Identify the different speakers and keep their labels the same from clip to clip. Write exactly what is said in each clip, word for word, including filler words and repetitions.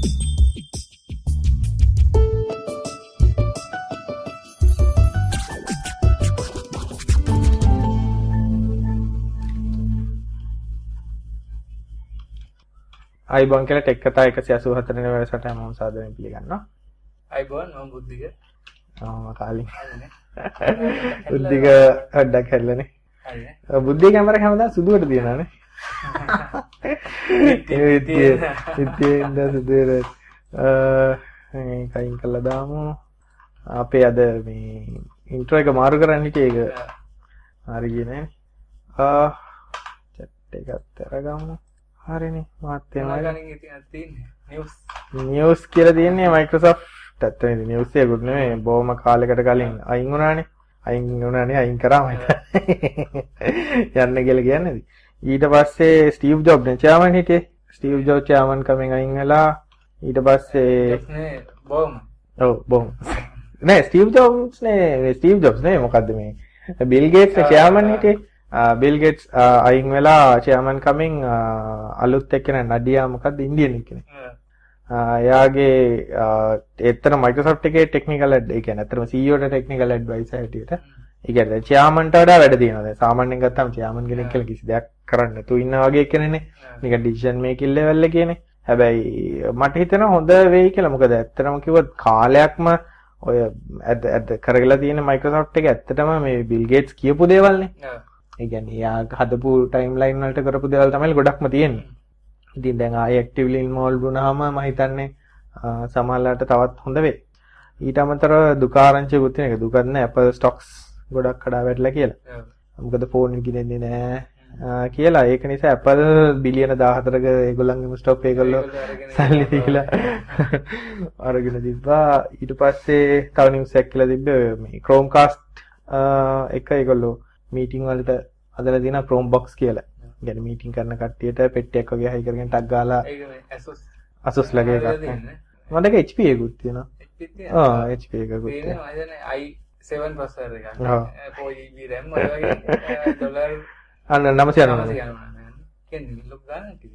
Speaker 1: අයිබෝන් කියලා ටෙක් කතා එකසිය අසූ හතර වෙනි වැඩසටහන මම සාදරයෙන් පිළිගන්නවා.
Speaker 2: අයිබෝන් මම බුද්ධික.
Speaker 1: ආ කාලින්. බුද්ධික අඩක් හැල්ලනේ. හරිනේ. බුද්ධික කැමරා හැමදාම සුදුවට දිනනවානේ. ඉතින් ඉතින් සුදුවේ අ මේ කයින් කළා දාමු. අපේ අද මේ ඉන්ට්‍රෝ එක මාරු කරන්න හිටියේ ඒක හරියනේ. ආ chat එකත් අරගමු. හරිනේ මාත් එනවා
Speaker 2: ගණන් ඉතින් තියෙන්නේ නිවුස්
Speaker 1: නිවුස් කියලා තියෙන්නේ Microsoft ඇත්තනේ නිවුස් එකකුත් නෙමෙයි බොහොම කාලයකට කලින් අයින් වුණානේ අයින් වුණානේ අයින් කරාම යන්න කියලා කියන්නේ ඊට පස්සේ ස්ටීව් ජොබ්ස් නේ චෙයාමන් හිටියේ ස්ටීව් ජොබ්ස් චෙයාමන් කමෙන් අයින් වෙලා ඊට පස්සේ
Speaker 2: නේ බොහොම
Speaker 1: ඔව් බොහොම නෑ ස්ටීව් ජොබ්ස් නේ ස්ටීව් ජොබ්ස් නේ මොකද්ද මේ බිල් ගේට්ස් නේ චෙයාමන් හිටියේ බිල් ගේට්ස් අයින් වෙලා චෙයාමන් කමින් අලුත් එක්කෙන නඩියා මොකද්ද ඉන්දියන් එක්කෙනෙක්. එයාගේ එතන Microsoft එකේ ටෙක්නිකල් ඇඩ් ඒ කියන්නේ අතරම C E O ට ටෙක්නිකල් ඇඩ්වයිසර් හැටියට. ඒ කියන්නේ චෙයාමන්ට වඩා වැඩ තියෙනවා. දැන් සාමාන්‍යයෙන් ගත්තාම චෙයාමන් කෙනෙක් කියලා කිසි දෙයක් කරන්න නැතුව ඉන්නා වගේ කෙනෙක්නේ. නිකන් ඩිසිෂන් මේකින් ලෙවල් එකේනේ. හැබැයි මට හිතෙනවා හොඳ වෙයි කියලා. මොකද ඇත්තටම කිව්වොත් කාලයක්ම ඔය ඇද ඇද කරගලා තියෙන Microsoft එක ඇත්තටම මේ බිල් ගේට්ස් කියපු දේවල්නේ. ඒ කියන්නේ යා හදපු ටයිම්ලයින් වලට කරපු දේවල් තමයි ගොඩක්ම තියෙන්නේ. ඉතින් දැන් ආයෙ ඇක්ටිව්ලි ඉන්වෝල්ව් වුණාම මම හිතන්නේ සමහරවිට තවත් හොඳ වෙයි. ඊට අමතරව දුකාරංචියකුත් තියෙන එක. දුකක් නෑ Apple stocks ගොඩක් කඩා වැටලා කියලා. මොකද ෆෝන් එක ගිනින්නේ නෑ කියලා. ඒක නිසා Apple බිලියන දාහතරක ඒගොල්ලන්ගේම ස්ටොක් ඒගොල්ලෝ සල්ලි දීලා අරගෙන තිබ්බා. ඊට පස්සේ තව නිවුස් එකක් කියලා තිබ්බේ මේ Chromecast එක ඒගොල්ලෝ මීටින් වලට අදලා දින Chromebox කියලා. ඒ කියන්නේ මීටින් කරන කට්ටියට පෙට්ටියක් වගේ හයි කරගෙන ටක් ගාලා
Speaker 2: ඒක මේ Asus
Speaker 1: Asus ලගේ එකක්. මම දැක H P එකකුත් තියෙනවා. ආ H P එකකුත්
Speaker 2: තියෙනවා. මම දන්නේ i seven processor එකක්. four G B RAM වගේ ඩොලර්
Speaker 1: අන්න නවසිය යනවා.
Speaker 2: කියන්නේ ලොක් ගන්න කිව්වේ.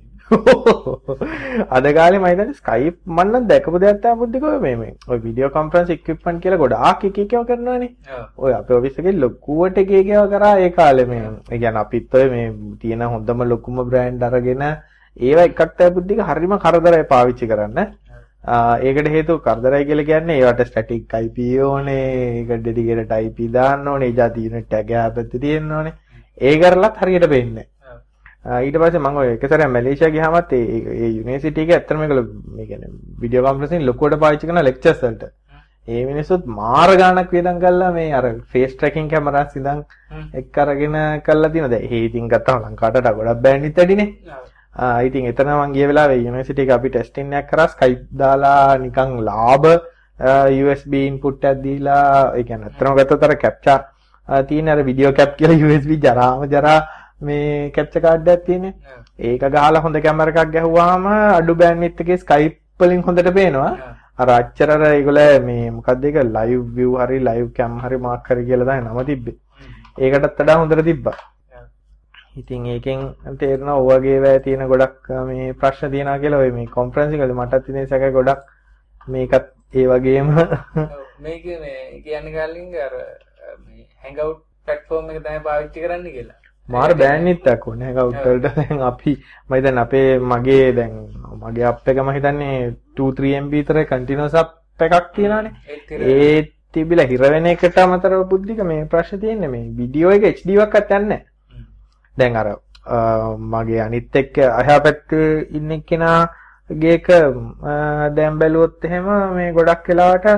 Speaker 1: අද කාලේ මම හිතන්නේ Skype මම නම් දැකපු දෙයක් තමයි බුද්ධිකෝ මේ මේ ඔය වීඩියෝ කොන්ෆරන්ස් ඉක්විප්මන්ට් කියලා ගොඩාක් එක එකව කරනවානේ. ඔය අපේ ඔෆිස් එකේ ලොකුවට එක එකව කරා ඒ කාලේ මේ. ඒ කියන්නේ අපිත් ඔය මේ තියෙන හොඳම ලොකුම බ්‍රෑන්ඩ් අරගෙන ඒවා එකක් තමයි බුද්ධික හරිම කරදරයි පාවිච්චි කරන්න. ඒකට හේතුව කරදරයි කියලා කියන්නේ ඒවට ස්ටැටික් I P ඕනේ, ඒක ඩෙඩිකේටඩ් I P දාන්න ඕනේ, ඒ જાති යුනිට් එක ගැපෙත් තියෙන්න ඕනේ. ඒ කරලත් හරියට වෙන්නේ ඊට පස්සේ මම ඔය එක සැරයක් මැලේසියා ගියාමත් ඒ ඒ යුනිවර්සිටි එකේ ඇත්තටම මේගොල්ලෝ මේ කියන්නේ වීඩියෝ කොන්ෆරන්සින් ලොකුවට පාවිච්චි කරන ලෙක්චර්ස් වලට. ඒ මිනිස්සුත් මාර ගාණක් වේදම් කළා මේ අර ෆේස් ට්‍රැකින් කැමරාස් ඉඳන් එක් අරගෙන කළා තියෙනවා. දැන් ඒ ඉතින් ගත්තාම ලංකාවට ගොඩක් බෑන්ඩ්විඩ්ත් වැඩිනේ. ආ ඉතින් එතන මම ගිය වෙලාවේ යුනිවර්සිටි එකේ අපි ටෙස්ටින් එකක් කරා Skype දාලා නිකන් ලාභ U S B ඉන්පුට් එකක් දීලා ඒ කියන්නේ අත්‍තරම ගත්තොත් අර කැප්චර් තියෙන අර වීඩියෝ කැප් කියලා U S B ජරාම ජරා මේ කැප්චර් කාඩ් එකක් තියෙන්නේ. ඒක ගහලා හොඳ කැමරා එකක් ගැහුවාම අඩු බෑන්ඩ්විඩ්ත් එකේ Skype වලින් හොඳට පේනවා. අර අච්චර අර ඒගොල්ලෝ මේ මොකද්ද ඒක ලයිව් view හරි ලයිව් කැම් හරි මාක් හරි කියලා තමයි නම තිබ්බේ. ඒකටත් වඩා හොඳට තිබ්බා. ඉතින් ඒකෙන් තේරෙනවා ඔය වගේ වැය තියෙන ගොඩක් මේ ප්‍රශ්න තියෙනවා කියලා ඔය මේ කොන්ෆරන්ස් එකවල මටත් ඉතින් සැක ගොඩක් මේකත් ඒ වගේම
Speaker 2: මේක මේ කියන්නේ කලින් අර මේ hangout platform එක තමයි පාවිච්චි කරන්න කියලා.
Speaker 1: මාර බෑන්ඩ්විඩ්ත් එකක් ඕනේ hangout වලට. දැන් අපි මම හිතන්නේ අපේ මගේ දැන් මගේ app එක මම හිතන්නේ two three M B විතර continuous app එකක් තියෙනවානේ. ඒ තිබිලා හිර වෙන එකට අමතරව බුද්ධික මේ ප්‍රශ්නේ තියෙන්නේ මේ වීඩියෝ එක H D එකක්වත් යන්නේ නැහැ. දැන් අර මගේ අනිත් එක්ක අහා පැත්තේ ඉන්න කෙනාගේ එක දැන් බැලුවොත් එහෙම මේ ගොඩක් වෙලාවට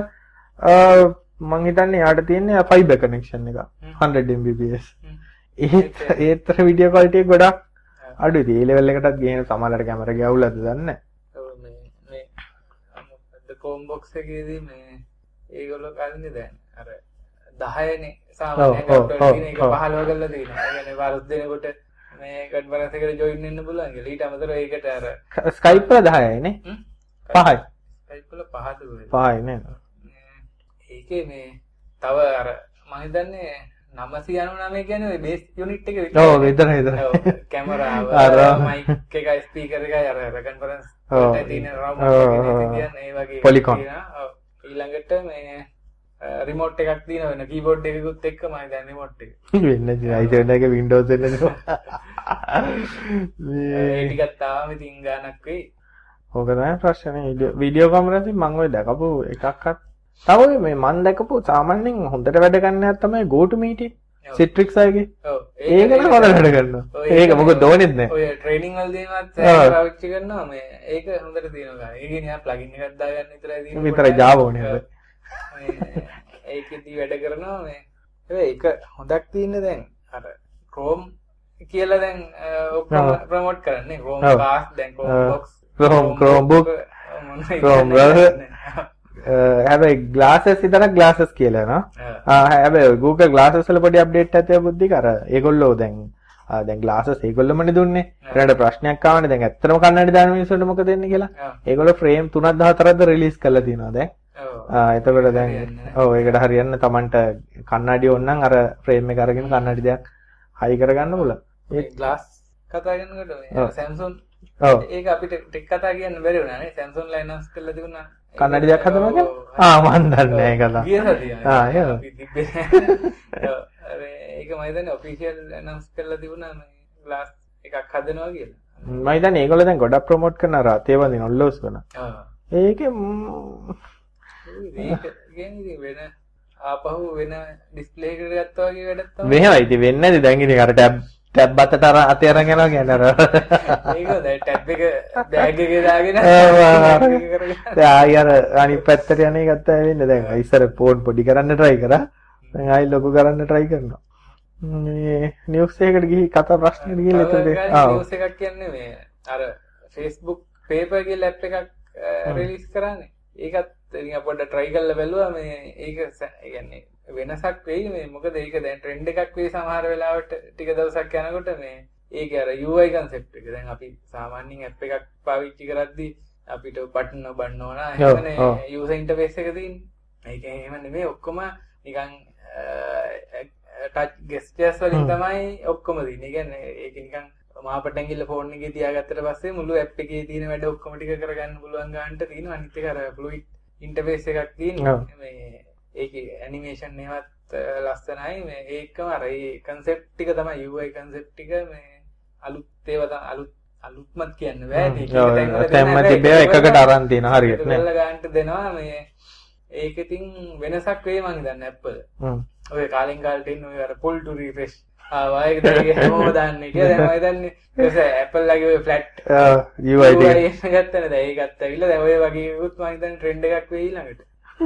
Speaker 1: මම හිතන්නේ යාට තියෙන්නේ fiber connection එක one hundred M B P S. ඒත් ඒතර වීඩියෝ ක්වලිටි එක ගොඩක් අඩුයි. ඒ ලෙවල් එකටත් ගේන සමහරකට කැමරා ගැවුලද දන්නේ නැහැ.
Speaker 2: ඔව් මේ මේ අද කොම්බොක්ස් එකේදී මේ ඒගොල්ලෝ කලින්ද දැන් අර දහයනේ සාමාන්‍යයෙන් අපිට තියෙන එක පහළව කරලා තියෙනවා. ඒ කියන්නේ වරුත් දෙනකොට මේ කන්ෆරන්ස් එකට ජොයින් වෙන්න පුළුවන් කියලා. ඊට අමතරව ඒකට අර
Speaker 1: Skype වල දහයයි නේ. පහයි.
Speaker 2: Skype වල පහද වෙයි.
Speaker 1: පහයි නේද?
Speaker 2: ඒකේ මේ තව අර මම හිතන්නේ නවසිය අනූනවය කියන්නේ ඔය බේස් යුනිට් එක විතරයි.
Speaker 1: ඔව් විතරයි විතරයි.
Speaker 2: කැමරාව, මයික් එකයි, ස්පීකර් එකයි අර කන්ෆරන්ස් ඔය තියෙන රවුමක් වගේ කියන්නේ ඒ වගේ
Speaker 1: Polygon.
Speaker 2: ඔව් ඊළඟට මේ රිමෝට් එකක් තියෙනවා වෙන කීබෝඩ් එකකුත් එක්කම දැන් රිමෝට් එක
Speaker 1: වෙන්නේ නැහැ iPhone එකේ Windows එක නේ
Speaker 2: ඒ ටිකක් තාම ඉතින් ගානක් වෙයි
Speaker 1: ඕක තමයි ප්‍රශ්නේ වීඩියෝ කොන්ෆරන්සින් මම ඔය දැකපු එකක්වත් තව මේ මම දැකපු සාමාන්‍යයෙන් හොඳට වැඩ ගන්න එක තමයි go to meeting Citrix එකේ
Speaker 2: ඔව්
Speaker 1: ඒක නම් හොඳට වැඩ ගන්නවා ඒක මොකද ඕනෙත් නැහැ
Speaker 2: ඔය ට්‍රේනින් වල දෙනවත් සෑහෙන පාවිච්චි කරනවා මේ ඒක හොඳට තියෙනවා ඒකේ නිකන් ප්ලගින් එකක් දාගන්න විතරයි තියෙන්නේ
Speaker 1: විතරයි Java ඕනේ අද
Speaker 2: ඒකෙදි වැඩ කරනවා මේ හැබැයි ඒක හොඳක් තියෙන්නේ දැන් අර Chrome කියලා දැන් ඔක්කොම ප්‍රොමෝට් කරන්නේ Chrome cast දැන් Chromebox
Speaker 1: Chrome Chromebook Chrome browser හැබැයි glasses විතරක් glasses කියලා නා ආ හැබැයි Google glasses වල පොඩි අප්ඩේට් එකක් තියා බුද්ධික අර ඒගොල්ලෝ දැන් ආ දැන් glasses ඒගොල්ලොමනේ දුන්නේ ඊට ප්‍රශ්නයක් ආවනේ දැන් ඇත්තටම කන්නඩි දාන මිනිස්සුන්ට මොකද වෙන්නේ කියලා ඒගොල්ලෝ frame තුනක් දහතරක්ද රිලීස් කරලා තියෙනවා දැන් ආ එතකොට දැන් ඔව් ඒකට හරියන්න Tamanට කන්නඩි ඕන නම් අර frame එක අරගෙන කන්නඩි දෙයක් හයි කරගන්න පුළුවන්
Speaker 2: ඒ glass කතා කරනකොට මේ Samsung ඔව් ඒක අපිට ටෙක් කතා කියන්න බැරි වුණා නේ Samsung line announce කරලා තිබුණා
Speaker 1: කන්නඩි දෙයක් හදනවා කියලා ආ මන් දන්නේ නැහැ ඒක තමයි
Speaker 2: ගිය සතිය
Speaker 1: ආ ඒක
Speaker 2: අපි තිබ්බේ අර ඒක මම හිතන්නේ ඔෆිෂියල් announce කරලා තිබුණා මේ glass එකක් හදනවා කියලා
Speaker 1: මම හිතන්නේ ඒගොල්ලෝ දැන් ගොඩක් ප්‍රොමෝට් කරන අර අතේ වදින ඔල්ලෝස් කරන
Speaker 2: ආ
Speaker 1: ඒකේ
Speaker 2: ඒක කියන්නේ වෙන ආපහු වෙන ඩිස්ප්ලේ එකට ගත්තා වගේ වැඩක් තමයි
Speaker 1: මෙහෙමයි ඉතින් වෙන්නේ නැති දැන් ඉතින් අර ටැබ් ටැබ් අතට අර අතේ අරන් යනවා කියන්නේ අර
Speaker 2: ඒක දැන් ටැබ් එක බෑග් එකේ දාගෙන
Speaker 1: දැන් ආයි අර අනිත් පැත්තට යන්නේ ගත්තා වෙන්නේ දැන් ඉස්සර ෆෝන් පොඩි කරන්න try කරා දැන් ආයි ලොකු කරන්න try කරනවා මේ නිවුස් එකකට ගිහි කතා ප්‍රශ්නෙට ගිහින් එතකොට
Speaker 2: ආ නිවුස් එකක් කියන්නේ මේ අර Facebook paper කියලා app එකක් රිලීස් කරානේ ඒකත් ඉතින් පොඩ්ඩක් try කරලා බැලුවා මේ ඒක කියන්නේ වෙනසක් වෙයි මේ මොකද ඒක දැන් ට්‍රෙන්ඩ් එකක් වෙයි සමහර වෙලාවට ටික දවසක් යනකොට මේ ඒක අර U I concept එක දැන් අපි සාමාන්‍යයෙන් app එකක් පාවිච්චි කරද්දී අපිට බටන් ඔබන්න ඕන එහෙමනේ user interface එක තියෙන්නේ ඒක එහෙම නෙමෙයි ඔක්කොම නිකන් touch gestures වලින් තමයි ඔක්කොම තියෙන්නේ. ඒ කියන්නේ ඒක නිකන් මාපටන් ගිහලා ෆෝන් එකේ තියාගත්තට පස්සේ මුළු ඇප් එකේ තියෙන වැඩ ඔක්කොම ටික කරගන්න පුළුවන් ගන්නට තියෙනවා. අනිත් එක අර fluid interface එකක් තියෙනවා. මේ ඒකේ ඇනිමේෂන් ඒවත් ලස්සනයි. මේ ඒකම අර ඒ concept ටික තමයි U I concept ටික මේ අලුත් ඒවා තමයි අලුත් අලුත්මත් කියන්න බෑ. ඒක
Speaker 1: තැම්ම තිබේ එකකට අරන් තියෙන හරියට
Speaker 2: නේ. ඒක ගන්නට දෙනවා මේ ඒක ඉතින් වෙනසක් වෙයි මං හිතන්නේ Apple. හ්ම්. ඔය කාලෙන් කාලට ඉන්න ඔය අර pull to refresh ආවා ඒක දෙක හැමෝම දාන්නේ කියලා දැන් මම හිතන්නේ ඒක Apple ලගේ ඔය flat
Speaker 1: U I
Speaker 2: එක ගත්තනේ දැන් ඒකත් ඇවිල්ලා දැන් ඔය වගේ උත් මම හිතන්නේ trend එකක් වෙයි ළඟට.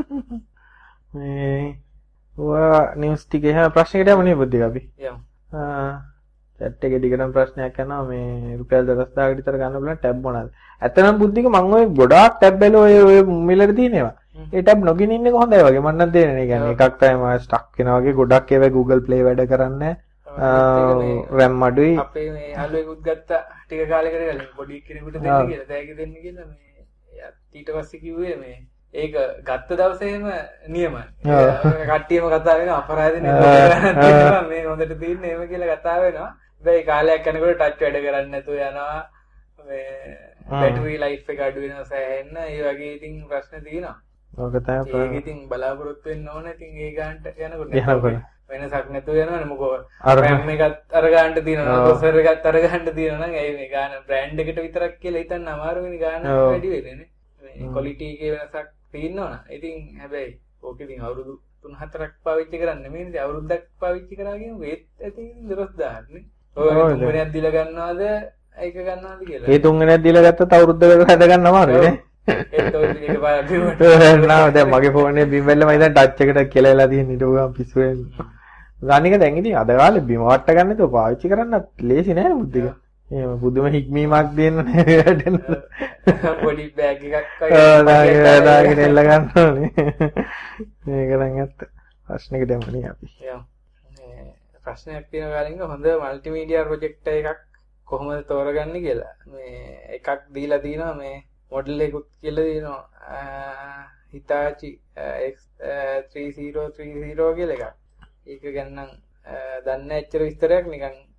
Speaker 1: මේ ඔය නිවුස් ටිකේ හැම ප්‍රශ්නයකට යමු නේ බුද්ධික අපි.
Speaker 2: යමු.
Speaker 1: ආ chat එකේ දිගටම ප්‍රශ්නයක් යනවා මේ රුපියල් දහස් දාහකට විතර ගන්න පුළුවන් ටැබ් මොනවාද? ඇත්තනම් බුද්ධික මම ඔය ගොඩාක් ටැබ් වල ඔය ඔය මිලට තියෙනවා. ඒ ටැබ් නොගින ඉන්න එක හොඳයි වගේ මම නම් තේරෙන්නේ. ඒ කියන්නේ එකක් තමයි ස්ටක් වෙනවා වගේ ගොඩක් ඒවා Google Play වැඩ කරන්නේ. RAM අඩුයි.
Speaker 2: අපේ මේ යාළුවෙකුත් ගත්තා ටික කාලයකට කලින් පොඩි කෙනෙකුට දෙන්න කියලා. තෑගි දෙන්න කියලා මේ ඊට පස්සේ කිව්වේ මේ ඒක ගත්ත දවසේම නියමයි. කට්ටියම කතා වෙනවා අපරාධ නේ මේ හොඳට තියෙන්නේ එහෙම කියලා කතා වෙනවා. හැබැයි කාලයක් යනකොට ටච් වැඩ කරන්නේ නැතුව යනවා. මේ බැටරි ලයිෆ් එක අඩු වෙනවා සෑහෙන්න. ඒ වගේ ඉතින් ප්‍රශ්න තියෙනවා.
Speaker 1: ඔක තමයි
Speaker 2: ඒක ඉතින් බලාපොරොත්තු වෙන්න ඕන ඉතින් ඒ ගන්නට යනකොට වෙනසක් නැතුව යනවනේ මොකෝ RAM එකත් අර ගන්නට තියෙනවා ප්‍රොසෙසර් එකත් අර ගන්නට තියෙනවා නම් ඒ මේ ගන්න බ්‍රෑන්ඩ් එකට විතරක් කියලා හිතන්න අමාරුයිනේ ගන්න වැඩි වෙන්නේ නේ මේ ක්වොලිටි එකේ වෙනසක් තියෙනවා න ะ ඉතින් හැබැයි ඕක ඉතින් අවුරුදු තුන හතරක් පාවිච්චි කරන්නේ නෙමෙයි ඉතින් අවුරුද්දක් පාවිච්චි කරා කියමු ඒත් ඇති දොස් දහන්නේ ඔය තුන්වෙනියක් දීලා ගන්නවද ඒක ගන්නවද කියලා
Speaker 1: ඒ තුන්වෙනියක් දීලා ගත්තත් අවුරුද්දකට හද ගන්න අමාරුයි නේ
Speaker 2: ඒත් ඔය ටික පාර බිමට
Speaker 1: නෑ දැන් මගේ ෆෝනේ බිම් වෙල්ල මම දැන් ටච් එකට කියලා වෙලා තියෙන ඊට උගම් පිස්සු වෙන්නේ. ගානික දැන් ඉතින් අද කාලේ බිම වට ගන්න තු පාවිච්චි කරන්නත් ලේසි නෑ බුද්ධික. එහෙම පුදුම හික්මීමක් දෙන්න නෑ වැඩෙන්න.
Speaker 2: පොඩි බෑග් එකක්
Speaker 1: වගේ දාගෙන එල්ල ගන්න ඕනේ. මේක නම් ඇත්ත. ප්‍රශ්නෙකට යමු නේ අපි.
Speaker 2: මේ ප්‍රශ්නයක් තියෙනවා ගාලින්ග හොඳ මල්ටිමීඩියා ප්‍රොජෙක්ට් එකක් කොහොමද තෝරගන්නේ කියලා. මේ එකක් දීලා තිනවා මේ මොඩල් එකකුත් කියලා තියෙනවා Hitachi X three thousand thirty කියලා එකක්. ඒක ගැන නම් දන්නේ ඇත්තට විස්තරයක් නිකන්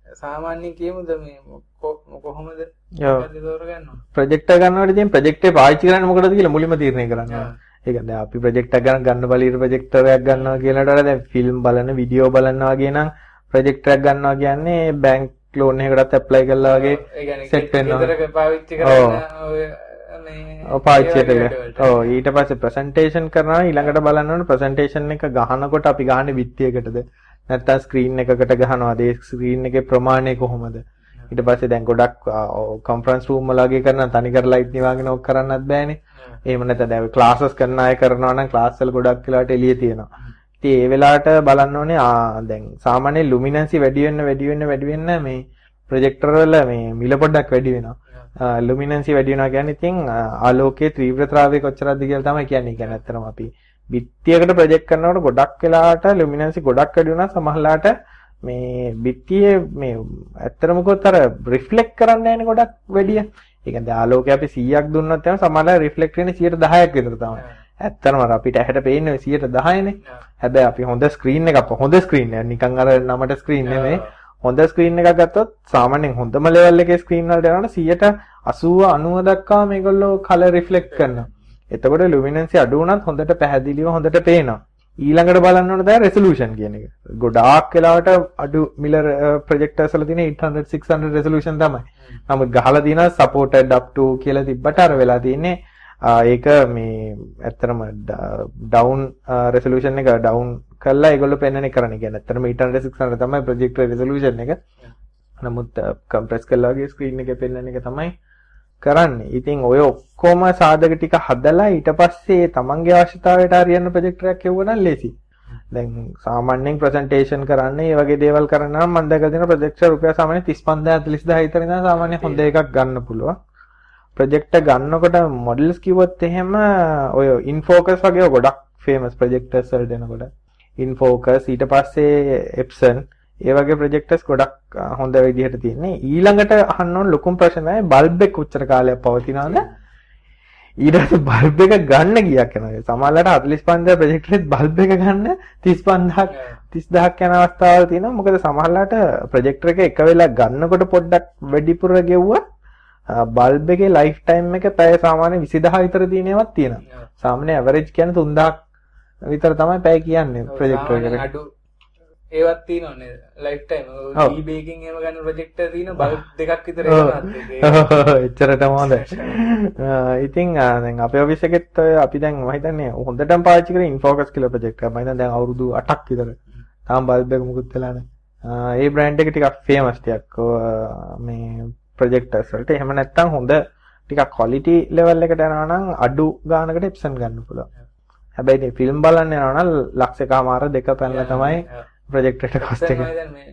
Speaker 2: සාමාන්‍යයෙන් කියමුද මේ කොහොමද
Speaker 1: ඔව්
Speaker 2: තෝරගන්නවා?
Speaker 1: ප්‍රොජෙක්ටර් ගන්නකොට ඉතින් ප්‍රොජෙක්ටරේ පාවිච්චි කරන්නේ මොකටද කියලා මුලින්ම තීරණය කරන්න ඕනේ. ඒ කියන්නේ අපි ප්‍රොජෙක්ටර් ගන්න ගන්න බලිර ප්‍රොජෙක්ටරයක් ගන්නවා කියලාට වඩා දැන් ෆිල්ම් බලන වීඩියෝ බලනවා වගේ නම් ප්‍රොජෙක්ටරයක් ගන්නවා කියන්නේ බැංක් ලෝන් එකකටත් ඇප්ලයි කළා වගේ සෙට් වෙනවා.
Speaker 2: ඒකේ පාවිච්චි කරන ඔය
Speaker 1: ඔව් පාවිච්චියට ඔව් ඊට පස්සේ ප්‍රසන්ටේෂන් කරනවා ඊළඟට බලන්න ඕනේ ප්‍රසන්ටේෂන් එක ගහනකොට අපි ගහන්නේ බිත්තියකටද නැත්නම් ස්ක්‍රීන් එකකට ගහනවාද ඒ ස්ක්‍රීන් එකේ ප්‍රමාණය කොහොමද ඊට පස්සේ දැන් ගොඩක් කොන්ෆරන්ස් රූම් වල වගේ කරන තනිකර ලයිට් නිවාගෙන ඔක් කරන්නත් බෑනේ එහෙම නැත්නම් දැන් ක්ලාසස් කරන අය කරනවා නම් ක්ලාස් වල ගොඩක් වෙලාවට එළිය තියෙනවා ඉතින් ඒ වෙලාවට බලන්න ඕනේ ආ දැන් සාමාන්‍ය ලුමිනන්සි වැඩි වෙන්න වැඩි වෙන්න වැඩි වෙන්න මේ ප්‍රොජෙක්ටර් වල මේ මිල පොඩ්ඩක් වැඩි වෙනවා ලුමිනන්සි වැඩි වෙනවා කියන්නේ ඉතින් ආලෝකයේ තීව්‍රතාවය කොච්චරද කියලා තමයි කියන්නේ. ඒ කියන්නේ ඇත්තටම අපි බිත්තියකට ප්‍රොජෙක්ට් කරනකොට ගොඩක් වෙලාවට ලුමිනන්සි ගොඩක් වැඩි වෙනවා සමහරලාට මේ බිත්තියේ මේ ඇත්තටම කොත් අර රිෆ්ලෙක්ට් කරන්නේ නැහැනේ ගොඩක් වැඩිය. ඒ කියන්නේ ආලෝකය අපි සීයක් දුන්නොත් එහෙනම් සමහරලා රිෆ්ලෙක්ට් වෙන්නේ සියයට දහයක් විතර තමයි. ඇත්තටම අර අපිට ඇහැට පේන්නේ සියයට දහයනේ. හැබැයි අපි හොඳ ස්ක්‍රීන් එකක් හොඳ ස්ක්‍රීන් එක නිකන් අර නමට ස්ක්‍රීන් නෙමෙයි. හොඳ ස්ක්‍රීන් එකක් ගත්තොත් සාමාන්‍යයෙන් හොඳම ලෙවල් එකේ ස්ක්‍රීන් වලට යනකොට සියයට අසූව අනූව දක්වා මේගොල්ලෝ කලර් රිෆ්ලෙක්ට් කරනවා. එතකොට ලුමිනන්සි අඩු වුණත් හොඳට පැහැදිලිව හොඳට පේනවා. ඊළඟට බලන්න ඕනේ දැන් රෙසලූෂන් කියන එක. ගොඩාක් වෙලාවට අඩු මිලර් ප්‍රොජෙක්ටර්ස් වල තියෙන eight hundred six hundred resolution තමයි. නමුත් ගහලා තියෙනවා supported up to කියලා තිබ්බට අර වෙලා තියෙන්නේ ඒක මේ ඇත්තටම ඩවුන් රෙසලූෂන් එක ඩවුන් කළා ඒගොල්ලෝ පෙන්වන්නේ කරන්නේ. කියන්නේ ඇත්තටම eight hundred six hundred තමයි ප්‍රොජෙක්ටර් රෙසලූෂන් එක. නමුත් කම්ප්‍රෙස් කළා වගේ ස්ක්‍රීන් එකේ පෙන්වන එක තමයි කරන්නේ. ඉතින් ඔය ඔක්කොම සාධක ටික හදලා ඊට පස්සේ තමන්ගේ අවශ්‍යතාවයට හරියන ප්‍රොජෙක්ටරයක් හෙව්වනම් ලේසි. දැන් සාමාන්‍යයෙන් ප්‍රසන්ටේෂන් කරන්න, මේ වගේ දේවල් කරන්න නම් මම දැකලා තියෙන ප්‍රොජෙක්ටර් රුපියල් සාමාන්‍ය තිස් පන්දාස් චල්ලිස් දහස් විතර ඉඳන් සාමාන්‍ය හොඳ එකක් ගන්න පුළුවන්. ප්‍රොජෙක්ටර් ගන්නකොට මොඩල්ස් කිව්වොත් එහෙම ඔය ඉන්ෆෝකස් වගේ ගොඩක් ෆේමස් ප්‍රොජෙක්ටර්ස් වලට එනකොට ඉන්ෆෝකස් ඊට පස්සේ එප්සන් ඒ වගේ ප්‍රොජෙක්ටර්ස් ගොඩක් හොඳ විදිහට තියෙන්නේ. ඊළඟට අහන්න ඕන ලොකුම ප්‍රශ්නේ බල්බ් එක කොච්චර කාලයක් පවතිනවද? ඊට පස්සේ බල්බ් එක ගන්න ගියක් යනවා. සමහරවිට හතළිස් පන්දාස් ප්‍රොජෙක්ටරෙත් බල්බ් එක ගන්න තිස් පන්දාස් තිස් දහසක් යන අවස්ථාවල් තියෙනවා. මොකද සමහරවිට ප්‍රොජෙක්ටර් එක එක වෙලා ගන්නකොට පොඩ්ඩක් වැඩිපුර ගෙවුවා බල්බ් එකේ ලයිෆ් ටයිම් එක පැය සාමාන්‍ය විසි දහස් විතර තියෙන ඒවාත් තියෙනවා. සාමාන්‍ය ඇවරේජ් කියන්නේ තුන් දහස් විතර තමයි පැය කියන්නේ ප්‍රොජෙක්ටර් එකට.
Speaker 2: අඩු ඒවත් තියෙනවනේ ලයිෆ් ටයිම්. ඩී බේකින් එහෙම ගන්න ප්‍රොජෙක්ටර් තියෙන බල්බ් දෙකක් විතර එනවා.
Speaker 1: එච්චරටම හොඳයි. ඉතින් දැන් අපේ ඔෆිස් එකෙත් අපි දැන් මම හිතන්නේ හොඳටම පාවිච්චි කරේ ඉන්ෆෝකස් කියලා ප්‍රොජෙක්ටර්. මම හිතන්නේ දැන් අවුරුදු අටක් විතර. තාම බල්බ් එක මුකුත් වෙලා නැහැ. ඒ බ්‍රෑන්ඩ් එක ටිකක් ෆේමස් ටිකක් මේ ප්‍රොජෙක්ටර්ස් වලට. එහෙම නැත්නම් හොඳ ටිකක් ක්වොලිටි ලෙවල් එකට යනවා නම් අඩු ගානකට එප්සන් ගන්න පුළුවන්. හැබැයි මේ ෆිල්ම් බලන්න යනවා නම් ලක්ෂ එකමාර දෙක පැනලා තමයි ප්‍රොජෙක්ටර් එක කොස්ට් එක.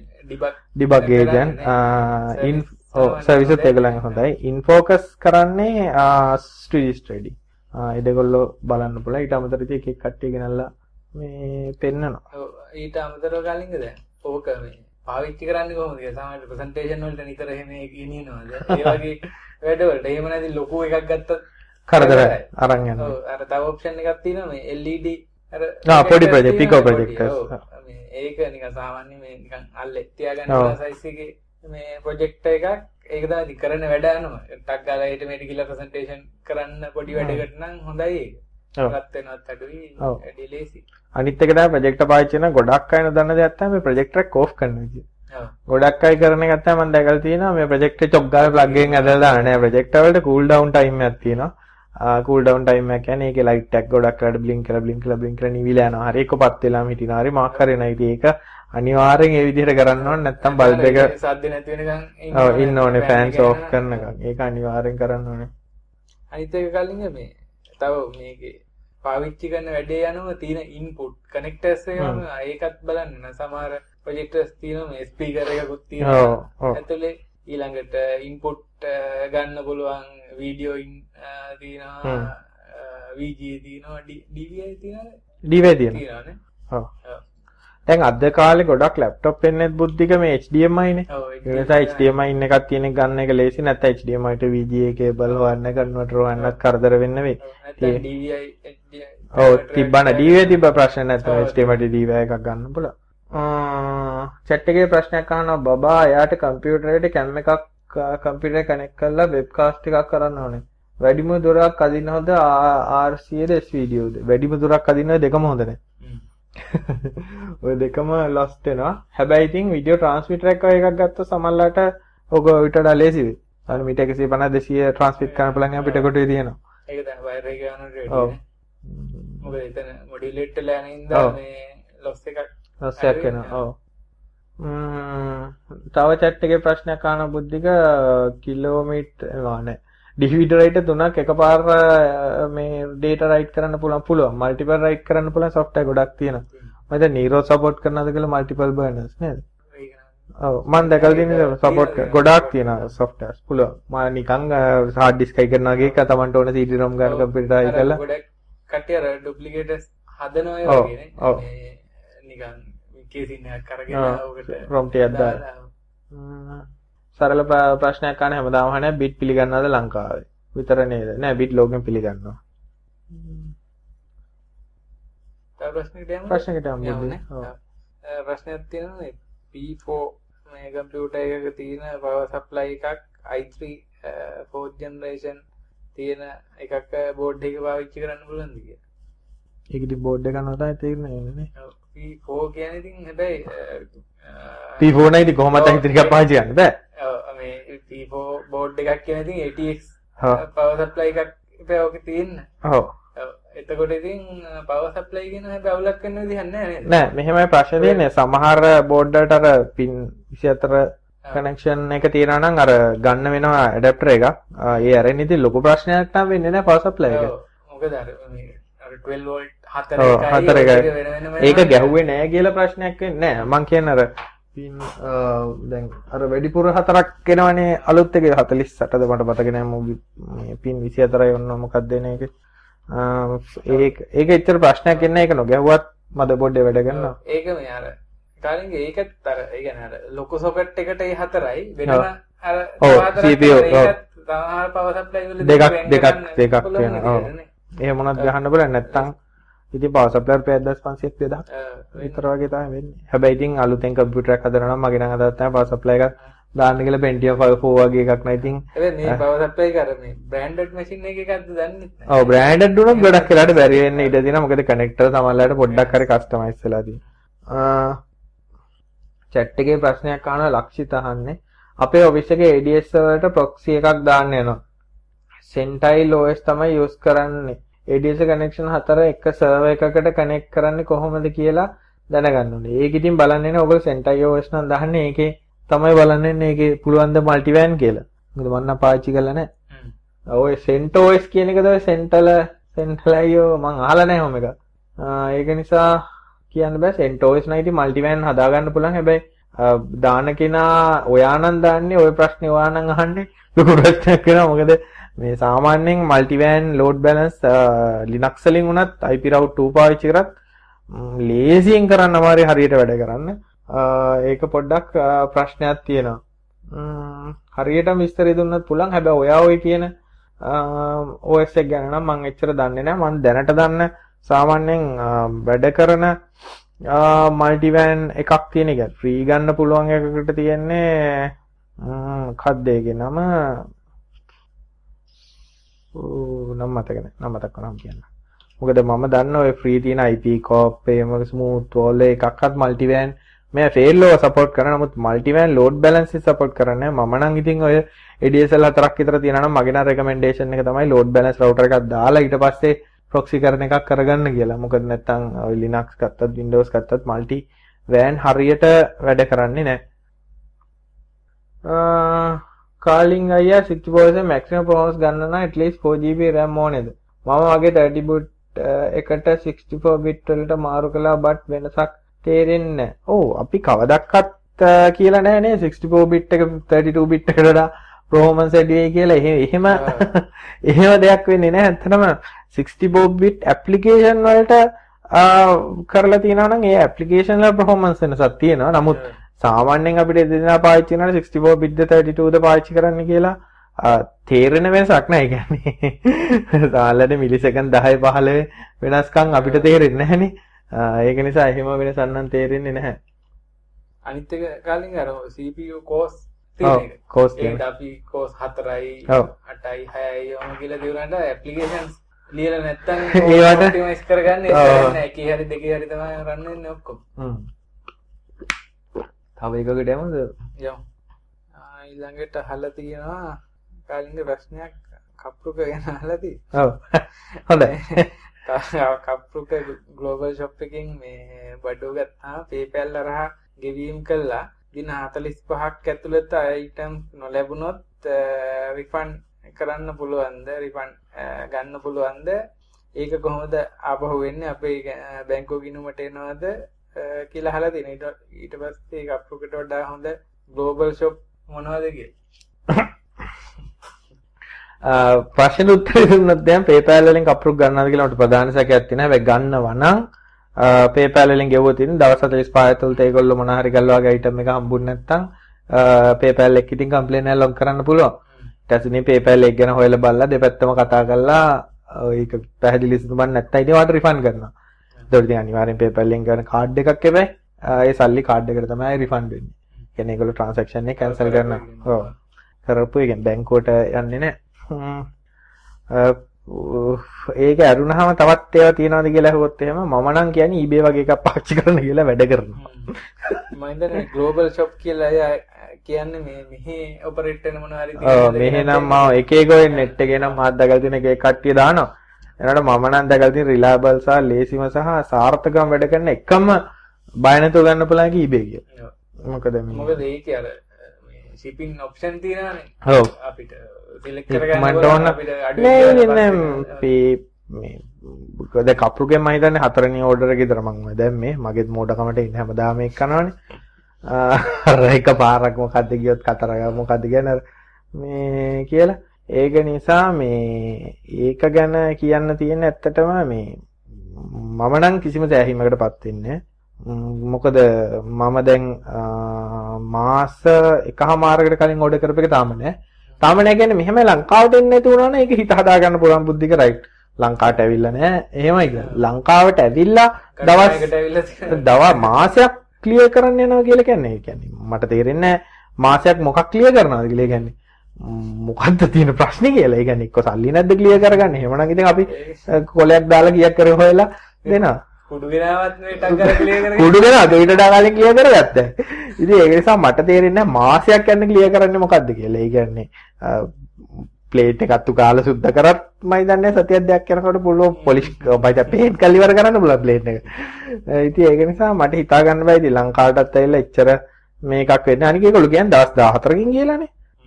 Speaker 1: ඩිබග් ඒජන්ට් ඉන් ඔව් සර්විස් එකත් ඒගොල්ලන් හොඳයි. ඉන්ෆෝකස් කරන්නේ ස්ටඩි ස්ටඩි. ආ ඒගොල්ලෝ බලන්න පුළුවන්. ඊට අමතරව ඉතින් එක එක කට්ටිය ගෙනල්ලා මේ පෙන්නනවා.
Speaker 2: ඔව් ඊට අමතරව කලින්ද දැන් ඕක මේ පාවිච්චි කරන්නේ කොහොමද? සාමාන්‍ය ප්‍රසන්ටේෂන් වලට නිතර එහෙම ගෙනියනවාද? ඒ වගේ වැඩවලට එහෙම නැති ලොකු එකක් ගත්තොත්
Speaker 1: කරදරයි අරන් යනවා.
Speaker 2: ඔව් අර තව ඔප්ෂන් එකක් තියෙනවා මේ එල් ඊ ඩී අර
Speaker 1: ආ පොඩි ප්‍රොජෙක්ට් පිකෝ ප්‍රොජෙක්ටර්ස්.
Speaker 2: මේ ඒක නිකන් සාමාන්‍ය මේ නිකන් අල්ලේ තියාගන්න සයිස් එකේ මේ ප්‍රොජෙක්ටර් එකක් ඒක තමයි කරන වැඩ යනවා. ටක් ගාලා ඊට මේට ගිහලා ප්‍රසන්ටේෂන් කරන්න පොඩි වැඩකට නම් හොඳයි ඒක. රත් වෙනවත් අඩුයි වැඩි ලේසි.
Speaker 1: අනිත් එක තමයි ප්‍රොජෙක්ටර් පාවිච්චි කරන ගොඩක් අය දන්න දෙයක් තමයි මේ ප්‍රොජෙක්ටර් එක ඕෆ් කරන විදිය. ඔව්. ගොඩක් අය කරන එක තමයි මම දැකලා තියෙනවා මේ ප්‍රොජෙක්ටර් චොක් ගාලා ප්ලග් එකෙන් ඇදලා දාන්න නෑ. ප්‍රොජෙක්ටර් වලට කූල් ඩවුන් ටයිම් එකක් තියෙනවා. කූල් ඩවුන් ටයිම් එක කියන්නේ ඒකේ ලයිට් එකක් ගොඩක් කරලා බ්ලින්ක් කරලා බ්ලින්ක් කරලා බ්ලින්ක් කරලා නිවිලා යනවා. හරි එකපත් වෙලාම හිටිනවා. හරි මාක් කරේන ඉතින් ඒක අනිවාර්යෙන් ඒ විදිහට කරන්න ඕනේ නැත්නම් බල්බ් එක
Speaker 2: සද්ද නැති වෙනකන්
Speaker 1: ඔව් ඉන්න ඕනේ ෆෑන්ස් ඕෆ් කරනකම්. ඒක අනිවාර්යෙන් කරන්න ඕනේ.
Speaker 2: අනිත් එක කලින් මේ තව මේකේ පාවිච්චි කරන වැඩේ යනවා තියෙන ඉන්පුට් කනෙක්ටර්ස් එකම ඒකත් බලන්න. සමහර ප්‍රොජෙක්ටර්ස් තියෙනවා මේ ස්පීකර් එකකුත් තියෙනවා. ඇතුලේ ඊළඟට ඉන්පුට් ගන්න පුළුවන් වීඩියෝ ඉන් තියෙනවා වී ජී තියෙනවා ඩී වී ආයි තියෙනවා
Speaker 1: ඩී වී ආයි තියෙනවානේ. ඔව්. දැන් අද කාලේ ගොඩක් ලැප්ටොප් එන්නේත් බුද්ධික මේ එච් ඩී එම් ආයි නේ. ඒ නිසා එච් ඩී එම් ආයි ඉන්න එකක් තියෙන එක ගන්න එක ලේසි. නැත්නම් එච් ඩී එම් ආයි ට වී ජී ඒ කේබල් හොයන්න කන්වර්ටර් හොයන්නත් කරදර වෙන්න වෙයි.
Speaker 2: නැත්නම් ඩී වී ආයි
Speaker 1: ඔව් තිබ්බන ඩී වී ආයි තිබ්බ ප්‍රශ්න නැත්නම් එච් ඩී එම් ආයි ට ඩී වී ආයි එකක් ගන්න පුළුවන්. chat එකේ ප්‍රශ්නයක් අහනවා බබා එයාට කම්පියුටරේට කැම් එකක් කම්පියුටරේ කනෙක්ට් කරලා වෙබ්කාස්ට් එකක් කරන්න ඕනේ. වැඩිම දුරක් අදින්න හොඳ ආර් සී ද එස් වීඩියෝද? වැඩිම දුරක් අදින්න දෙකම හොඳ නැහැ. ඔය දෙකම ලොස්ට් වෙනවා. හැබැයි ඉතින් වීඩියෝ ට්‍රාන්ස්මිටර් එකක් එකක් ගත්තොත් සමහරලාට ඔක ඊට වඩා ලේසි වෙයි. අර මීට එකසිය පනස් දෙසිය ට්‍රාන්ස්මිට් කරන්න පුළුවන් අපිට කොටේ තියෙනවා. ඒක
Speaker 2: තමයි වයර් එක යන රේඩියෝ. ඔව්. මොකද එතන මොඩියුලේට් වෙලා යන ඉඳලා මේ ලොස් එකක්
Speaker 1: ලොස් එකක් වෙනවා. ඔව්. ම්ම් තව chat එකේ ප්‍රශ්නයක් අහන බුද්ධික කිලෝමීටර් නෑ. ඩී වී ඩී රයිටර් තුනක් එකපාර මේ data write කරන්න පුළුවන් පුළුවන්. multiple write කරන්න පුළුවන් software ගොඩක් තියෙනවා. මම දැන් Nero support කරනවාද කියලා multiple burners නේද? ඔව් මම දැකලා තියෙන support ගොඩාක් තියෙනවා softwares පුළුවන්. මම නිකන් hard disk එක කරනවා වගේ එක තමන්ට ඕන සී ඩී ROM ගන්න computer එකයි කරලා
Speaker 2: ගොඩක් කට්ටිය අර duplicates හදනවා ඒ වගේ නේ. මේ නිකන් කේසින් එකක් අරගෙන ඔකට
Speaker 1: ROM ටිකක් දාලා. සරල ප්‍රශ්නයක් අහන හැමදාම අහන්නේ bit පිළිගන්නවද ලංකාවේ? විතර නේද? නෑ bit login පිළිගන්නවා.
Speaker 2: තව ප්‍රශ්නයකට යමු.
Speaker 1: ප්‍රශ්නයකට යමු.
Speaker 2: ඔව්. ප්‍රශ්නයක් තියෙනවා P four මේ කම්පියුටර් එකක තියෙන power supply එකක් i three fourth generation තියෙන එකක් බෝඩ් එක පාවිච්චි කරන්න පුළුවන්ද කියලා.
Speaker 1: ඒක ඉතින් බෝඩ් එක ගන්නවා තමයි තේරෙන්නේ නේ.
Speaker 2: ඔව් P four කියන්නේ ඉතින් හැබැයි
Speaker 1: P four නයි ඉතින් කොහොමද හිතට එකක් පාවිච්චි කරන්න බෑ.
Speaker 2: ඔව් මේ P four බෝඩ් එකක් කියන ඉතින් A T X power supply එකක් ඉතින් තියෙන්න.
Speaker 1: ඔව්.
Speaker 2: එතකොට ඉතින් power supply කියන හැබැයි අවුලක් වෙන්න විදිහක් නැහැ නේද?
Speaker 1: නෑ මෙහෙමයි ප්‍රශ්නේ තියෙන්නේ. සමහර බෝඩ් වලට අර pin විසිහතර කනෙක්ෂන් එක තියනවා නම් අර ගන්න වෙනවා ඇඩැප්ටර් එකක්. ඒ අරින් ඉතින් ලොකු ප්‍රශ්නයක් නම් වෙන්නේ නැහැ power supply එක.
Speaker 2: ඔව්. මොකද අර මේ අර twelve volt හතර
Speaker 1: එකයි ඒක ගැහුවේ නැහැ කියලා ප්‍රශ්නයක් වෙන්නේ නැහැ. මං කියන්නේ අර pin දැන් අර වැඩිපුර හතරක් එනවනේ අලුත් එකේ හතළිස් අටද මට මතක නැහැ මේ pin විසිහතරයි ඔන්න මොකක්ද දෙන එකේ. ඒක ඒක ඇත්තට ප්‍රශ්නයක් එන්නේ ඒක නොගැහුවත් මදබෝඩ් එක වැඩ කරනවා.
Speaker 2: ඒක මේ අර කාලින්ගේ ඒකත් අර ඒ කියන්නේ අර ලොකු සොකට් එකට ඒ හතරයි වෙනම අර
Speaker 1: C P U
Speaker 2: ඒකත් සමහර power supply වල
Speaker 1: දෙකක් දෙකක් දෙකක් වෙනවා. ඔව්. එහෙම මොනවද ගහන්න බලන්න නැත්තම් ඉතින් power supply රුපියල් පන්සියයක් දෙදාක් විතර වගේ තමයි වෙන්නේ. හැබැයි ඉතින් අලුතෙන් කම්පියුටර් එකක් හදනවා නම් මගේ නම් අදත් තමයි power supply එකක් දාන්න කියලා Pentium five four වගේ එකක් නයි ඉතින්.
Speaker 2: හැබැයි මේ power supply එක අර මේ branded machine එකකද දන්නේ නැහැ.
Speaker 1: ඔව් branded උනොත් ගොඩක් වෙලාට බැරි වෙන්න ඉඩ තියෙනවා. මොකද connector සමහරවිට පොඩ්ඩක් හරි customize වෙලා තියෙනවා. chat එකේ ප්‍රශ්නයක් අහනවා ලක්ෂිත අහන්නේ. අපේ ඔෆිස් එකේ A D S වලට proxy එකක් දාන්න යනවා. Sentinel O S තමයි use කරන්නේ. A D S connection හතර එක server එකකට connect කරන්නේ කොහොමද කියලා දැනගන්න ඕනේ. ඒක ඉතින් බලන්නේ නැහැ. ඔයගොල්ලෝ Sentinel O S නම් දාන්නේ ඒකේ තමයි බලන්නේ මේකේ පුළුවන් ද multivan කියලා. මොකද මම නම් පාවිච්චි කරලා නැහැ. හ්ම්. ඔය CentOS කියන එක තමයි Central Central මම අහලා නැහැ ඔම එක. ඒක නිසා කියන්න බෑ CentOS නම් ඉතින් multivan හදාගන්න පුළුවන්. හැබැයි දාන කෙනා ඔයා නම් දාන්නේ ওই ප්‍රශ්නේ ඔයා නම් අහන්නේ ලොකු ප්‍රශ්නයක් වෙනවා. මොකද මේ සාමාන්‍යයෙන් multivan load balance Linux වලින් උනත් I P route two පාවිච්චි කරත් ලේසියෙන් කරන්න අමාරුයි හරියට වැඩ කරන්න. ඒක පොඩ්ඩක් ප්‍රශ්නයක් තියෙනවා. හරියටම විස්තර දුන්නත් පුළුවන්. හැබැයි ඔයා ඔය කියන O S එක ගැන නම් මම එච්චර දන්නේ නැහැ. මම දැනට දන්න සාමාන්‍යයෙන් වැඩ කරන multivan එකක් තියෙන එක ෆ්‍රී ගන්න පුළුවන් එකකට තියෙන්නේ මොකක්ද ඒකේ නම ඕ නම් මතක නැහැ. නම් මතක් කරගන්න කියන්න. මොකද මම දන්න ඔය ෆ්‍රී තියෙන I P Corp එහෙම smooth wall එකක්වත් multivan මේ fail over support කරන නමුත් multivan load balance support කරන්නේ මම නම් ඉතින් ඔය A D S L හතරක් විතර තියෙනවා නම් මගේ නම් recommendation එක තමයි load balance router එකක් දාලා ඊට පස්සේ proxy කරන එකක් කරගන්න කියලා. මොකද නැත්තම් ඔය Linux ගත්තත් Windows ගත්තත් multivan හරියට වැඩ කරන්නේ නැහැ. කාලින් අයියා sixty-four percent maximum performance ගන්න නම් at least four G B RAM ඕනේද? මම වගේ thirty bit එකට sixty-four bit වලට මාරු කළා but වෙනසක් තේරෙන්නේ නැහැ. ඔව් අපි කවදක්වත් කියලා නැහැ නේ sixty-four bit එක thirty-two bit එකට වඩා performance වැඩි වෙයි කියලා. එහෙම එහෙම දෙයක් වෙන්නේ නැහැ. ඇත්තටම sixty-four bit application වලට කරලා තියෙනවා නම් ඒ application වල performance වෙනසක් තියෙනවා. නමුත් සාමාන්‍යයෙන් අපිට එදිනෙදා පාවිච්චි කරන sixty-four bit ද thirty-two ද පාවිච්චි කරන්න කියලා තේරෙන වෙනසක් නැහැ. ඒ කියන්නේ සාමාන්‍යයෙන් මිලිසෙකන්ඩ් දහය පහළොව වෙනස්කම් අපිට තේරෙන්නේ නැහනේ. ඒක නිසා එහෙම වෙනසක් නම් තේරෙන්නේ නැහැ.
Speaker 2: අනිත් එක කලින් අර C P U course
Speaker 1: ඔව්
Speaker 2: තියෙන එක.
Speaker 1: course
Speaker 2: ඒකට
Speaker 1: තියෙන.
Speaker 2: අපි course හතරයි
Speaker 1: ඔව්.
Speaker 2: අටයි හයයි ඔම කියලා දිනුනට applications ලියලා නැත්තම්
Speaker 1: ඒවට
Speaker 2: optimize කරගන්න ඒක කරන්නේ එකේ හරි දෙකේ හරි තමයි run වෙන්නේ ඔක්කොම.
Speaker 1: හ්ම්. තව එකකට යමුද?
Speaker 2: යමු. ආ ඊළඟට අහලා තියෙනවා කාලින්ගේ ප්‍රශ්නයක් කප්රුක ගැන අහලා තියෙනවා.
Speaker 1: ඔව්. හොඳයි.
Speaker 2: කප්රුක ග්ලෝබල් ෂොප් එකකින් මේ බඩුව ගත්තාම PayPal හරහා ගෙවීම් කළා. දින හතළිස් පහක් ඇතුළත item නොලැබුණොත් රිෆන්ඩ් කරන්න පුළුවන්ද? රිෆන්ඩ් ගන්න පුළුවන්ද? ඒක කොහොමද ආපහු වෙන්නේ? අපේ බැංකුව ගිණුමට එනවද කියලා අහලා තියෙනවා. ඊට පස්සේ කප්රුකට වඩා හොඳ ග්ලෝබල් ෂොප් මොනවද කියලා.
Speaker 1: ප්‍රශ්න උත්තර දුන්නොත් දැන් PayPal වලින් කප්රුක් ගන්නවද කියලා මට ප්‍රධාන සැකයක් තියෙනවා. හැබැයි ගන්නවා නම් PayPal වලින් ගෙවුවොත් ඉතින් දවස් හතළිස් පහ ඇතුළත ඒගොල්ලෝ මොන හරි ගල්ලා වගේ item එක හම්බුනේ නැත්නම් PayPal එක ඉතින් කම්ප්ලේන් එකක් ලොග් කරන්න පුළුවන්. ඊට පස්සේ PayPal එක ගැන හොයලා බලලා දෙපැත්තම කතා කරලා ඒක පැහැදිලි සුදුමන් නැත්නම් ඉතින් වාට රිෆන්ඩ් කරනවා. ඒකට ඉතින් අනිවාර්යෙන් PayPal එකෙන් ගන්න කාඩ් එකක් එපැයි. ඒ සල්ලි කාඩ් එකට තමයි රිෆන්ඩ් වෙන්නේ. කියන්නේ ඒගොල්ලෝ ට්‍රාන්සැක්ෂන් එක කැන්සල් කරනවා. ඔව්. කරපු එකෙන් බැංකුවට යන්නේ නැහැ. ඒක අරුණාම තවත් ඒවා තියනවාද කියලා අහුවොත් එහෙම මම නම් කියන්නේ eBay වගේ එකක් පාවිච්චි කරන්න කියලා වැඩ කරනවා.
Speaker 2: මම හිතන්නේ ග්ලෝබල් ෂොප් කියලා කියන්නේ මේ මෙහි ඔපරේට් වෙන මොනවා හරි
Speaker 1: තියෙනවා. ඔව් මෙහෙ නම් මම එක එක ඔය net එකේ නම් මාත් දැකලා තියෙන එක කට්ටිය දානවා. එනකොට මම නම් දැකලා තියෙන රිලයබල් සහ ලේසිම සහ සාර්ථකව වැඩ කරන එකම බය නැතුව ගන්න පුළුවන් එක eBay කියලා. මොකද මේ
Speaker 2: මොකද ඒකේ අර මේ shipping option තියෙනවානේ.
Speaker 1: ඔව්
Speaker 2: අපිට select කරගන්න අපිට අඩු
Speaker 1: නෑ මේ මේ දැන් කප්රුගෙන් මම හිතන්නේ හතරවෙනි ඕඩර් එකේ විතර මම දැන් මේ මගේ මෝඩකමට ඉන්න හැමදාම ඒක කරනවානේ. අර එක පාරක් මොකද්ද කියොත් කතරගා මොකද්ද කියන්නේ මේ කියලා. ඒක නිසා මේ ඒක ගැන කියන්න තියෙන ඇත්තටම මේ මම නම් කිසිම සෑහීමකටපත් වෙන්නේ මොකද මම දැන් මාස එකහමාරකට කලින් ඕඩර් කරපු එක තාම නෑ. තාම නෑ කියන්නේ මෙහෙම ලංකාවට එන්නේ නැති වුණා නම් ඒක හිත හදා ගන්න පුළුවන් බුද්ධික රයිට්. ලංකාවට ඇවිල්ලා නෑ. එහෙමයි කියලා. ලංකාවට ඇවිල්ලා දවස් දවස් මාසයක් ක්ලියර් කරන්න යනවා කියලා කියන්නේ. ඒ කියන්නේ මට තේරෙන්නේ නෑ මාසයක් මොකක් ක්ලියර් කරනවද කියලා. ඒ කියන්නේ මොකද්ද තියෙන ප්‍රශ්නේ කියලා. ඒ කියන්නේ එක්ක සල්ලි නැද්ද ක්ලියර් කරගන්න. එහෙමනම් ඉතින් අපි කොලයක් දාලා කීයක් කරේ හොයලා දෙනවා.
Speaker 2: කුඩු ගෙනාවත් මේ ටක් කරලා ක්ලියර් කරගන්න.
Speaker 1: කුඩු ගෙනාව ඊට ඩාගාලින් ක්ලියර් කරගත්තා. ඉතින් ඒක නිසා මට තේරෙන්නේ මාසයක් යන ක්ලියර් කරන්නේ මොකද්ද කියලා. ඒ කියන්නේ ප්ලේට් එකක් තු කාලා සුද්ධ කරත් මම දන්නේ සතියක් දෙකක් යනකොට පුළුවන් පොලිෂ් බයිට පේන්ට් කරලා ඉවර කරන්න පුළුවන් ප්ලේට් එක. ඉතින් ඒක නිසා මට හිතා ගන්න බෑ ඉතින් ලංකාවටත් ඇවිල්ලා එච්චර මේකක් වෙන්නේ. අනික ඒගොල්ලෝ කියන්නේ දවස් දාහතරකින් කියලානේ.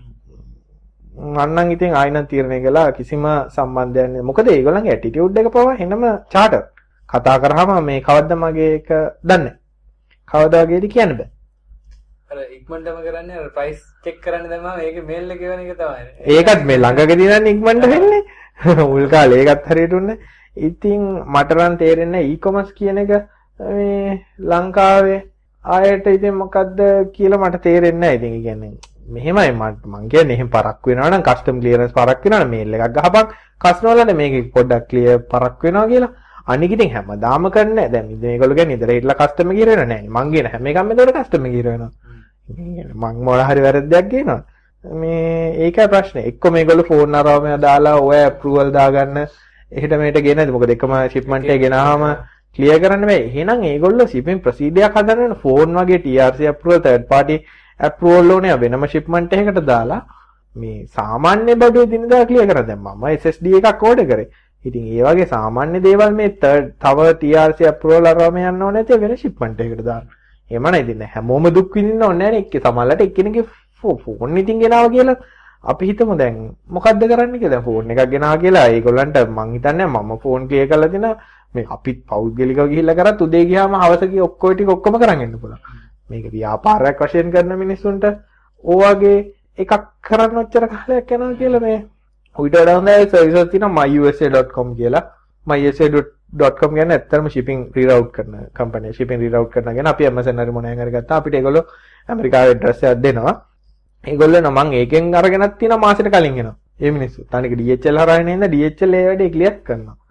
Speaker 1: මන්නම් ඉතින් ආයෙත් තීරණය කළා කිසිම සම්බන්ධයක් නැහැ. මොකද ඒගොල්ලන්ගේ ඇටිටියුඩ් එක පවා එනම චාටර්. කතා කරාම මේ කවද්ද මගේ එක දන්නේ. කවදා වගේද කියන්න බෑ.
Speaker 2: අර ඉක්මනටම කරන්නේ අර ප්‍රයිස් චෙක් කරන්න දැම්මම ඒකේ මේල් එක වෙන එක තමයි.
Speaker 1: ඒකත් මේ ළඟකදී නම් ඉක්මනට වෙන්නේ. මුල් කාලේ ඒකත් හරියට උන්නේ. ඉතින් මට නම් තේරෙන්නේ e-commerce කියන එක මේ ලංකාවේ ආයෙත් ඉතින් මොකද්ද කියලා මට තේරෙන්නේ නැහැ. ඉතින් ඒ කියන්නේ මෙහෙමයි මට මං කියන්නේ එහෙම පරක් වෙනවා නම් කස්ටම් ක්ලියරන්ස් පරක් වෙනවා නම් මේල් එකක් ගහපන් කස්ටමර්ලට මේක පොඩ්ඩක් ක්ලියර් පරක් වෙනවා කියලා. අනික ඉතින් හැමදාම කරන්නේ දැන් ඉතින් මේගොල්ලෝ කියන්නේ ඉතල හිටලා කස්ටමර් ගිර වෙනවා නෑ. මං කියන හැම එකම එතකොට කස්ටමර් ගිර වෙනවා. මං මොන හරි වැරද්දක් ගේනවා. මේ ඒකයි ප්‍රශ්නේ. එක්ක මේගොල්ලෝ ෆෝන් අරවම දාලා ඔය ඇප්‍රූවල් දාගන්න එහෙට මෙහෙට ගෙනද මොකද එකම ෂිප්මන්ට් එක ගෙනාම ක්ලියර් කරන්න බෑ. එහෙනම් ඒගොල්ලෝ ෂිපින් ප්‍රොසීඩරයක් හදන්න ෆෝන් වගේ T R C approval third party approval ඕනේ වෙනම ෂිප්මන්ට් එකකට දාලා මේ සාමාන්‍ය බඩුවේ දිනදා ක්ලියර් කරා. දැන් මම S S D එකක් ඕඩර් කරේ. ඉතින් ඒ වගේ සාමාන්‍ය දේවල් මේ තව T R C ඇප්‍රූවල් අරවම යන්න ඕනේ නැති වෙන ෂිප්මන්ට් එකකට දාන්න. එහෙම නේද? ඉතින් හැමෝම දුක් විඳින්න ඕනේ නැහැ නේ. එක්ක සමහරවිට එක්කෙනෙක්ගේ ෆෝන් ඉතින් ගෙනාවා කියලා අපි හිතමු දැන් මොකද්ද කරන්න කියලා. ෆෝන් එකක් ගෙනාවා කියලා ඒගොල්ලන්ට මං හිතන්නේ මම ෆෝන් ක්ලියර් කරලා දෙනවා. මේ අපිත් පෞද්ගලිකව ගිහිල්ලා කරත් උදේ ගියාම හවස ගිය ඔක්කොම ටික ඔක්කොම කරන් එන්න පුළුවන්. මේක ව්‍යාපාරයක් වශයෙන් කරන මිනිස්සුන්ට ඕවාගේ එකක් කරන්න ඔච්චර කාලයක් යනවා කියලා මේ ඌට වඩා හොඳයි සර්විසස් තියෙනවා my u s a dot com කියලා. my u s a dot com කියන්නේ ඇත්තටම shipping reroute කරන කම්පැනි. shipping reroute කරන ගැන අපි Amazon හරි මොනවාන් හරි ගත්තා අපිට ඒගොල්ලෝ ඇමරිකාවේ ඇඩ්‍රස් එකක් දෙනවා. ඒගොල්ලෝ නම් මං ඒකෙන් අරගෙනත් තියෙනවා මාසෙට කලින් එනවා. ඒ මිනිස්සු. තනික D H L හරහා එන ඉඳ D H L ඒ වැඩේ ක්ලියර් කරනවා.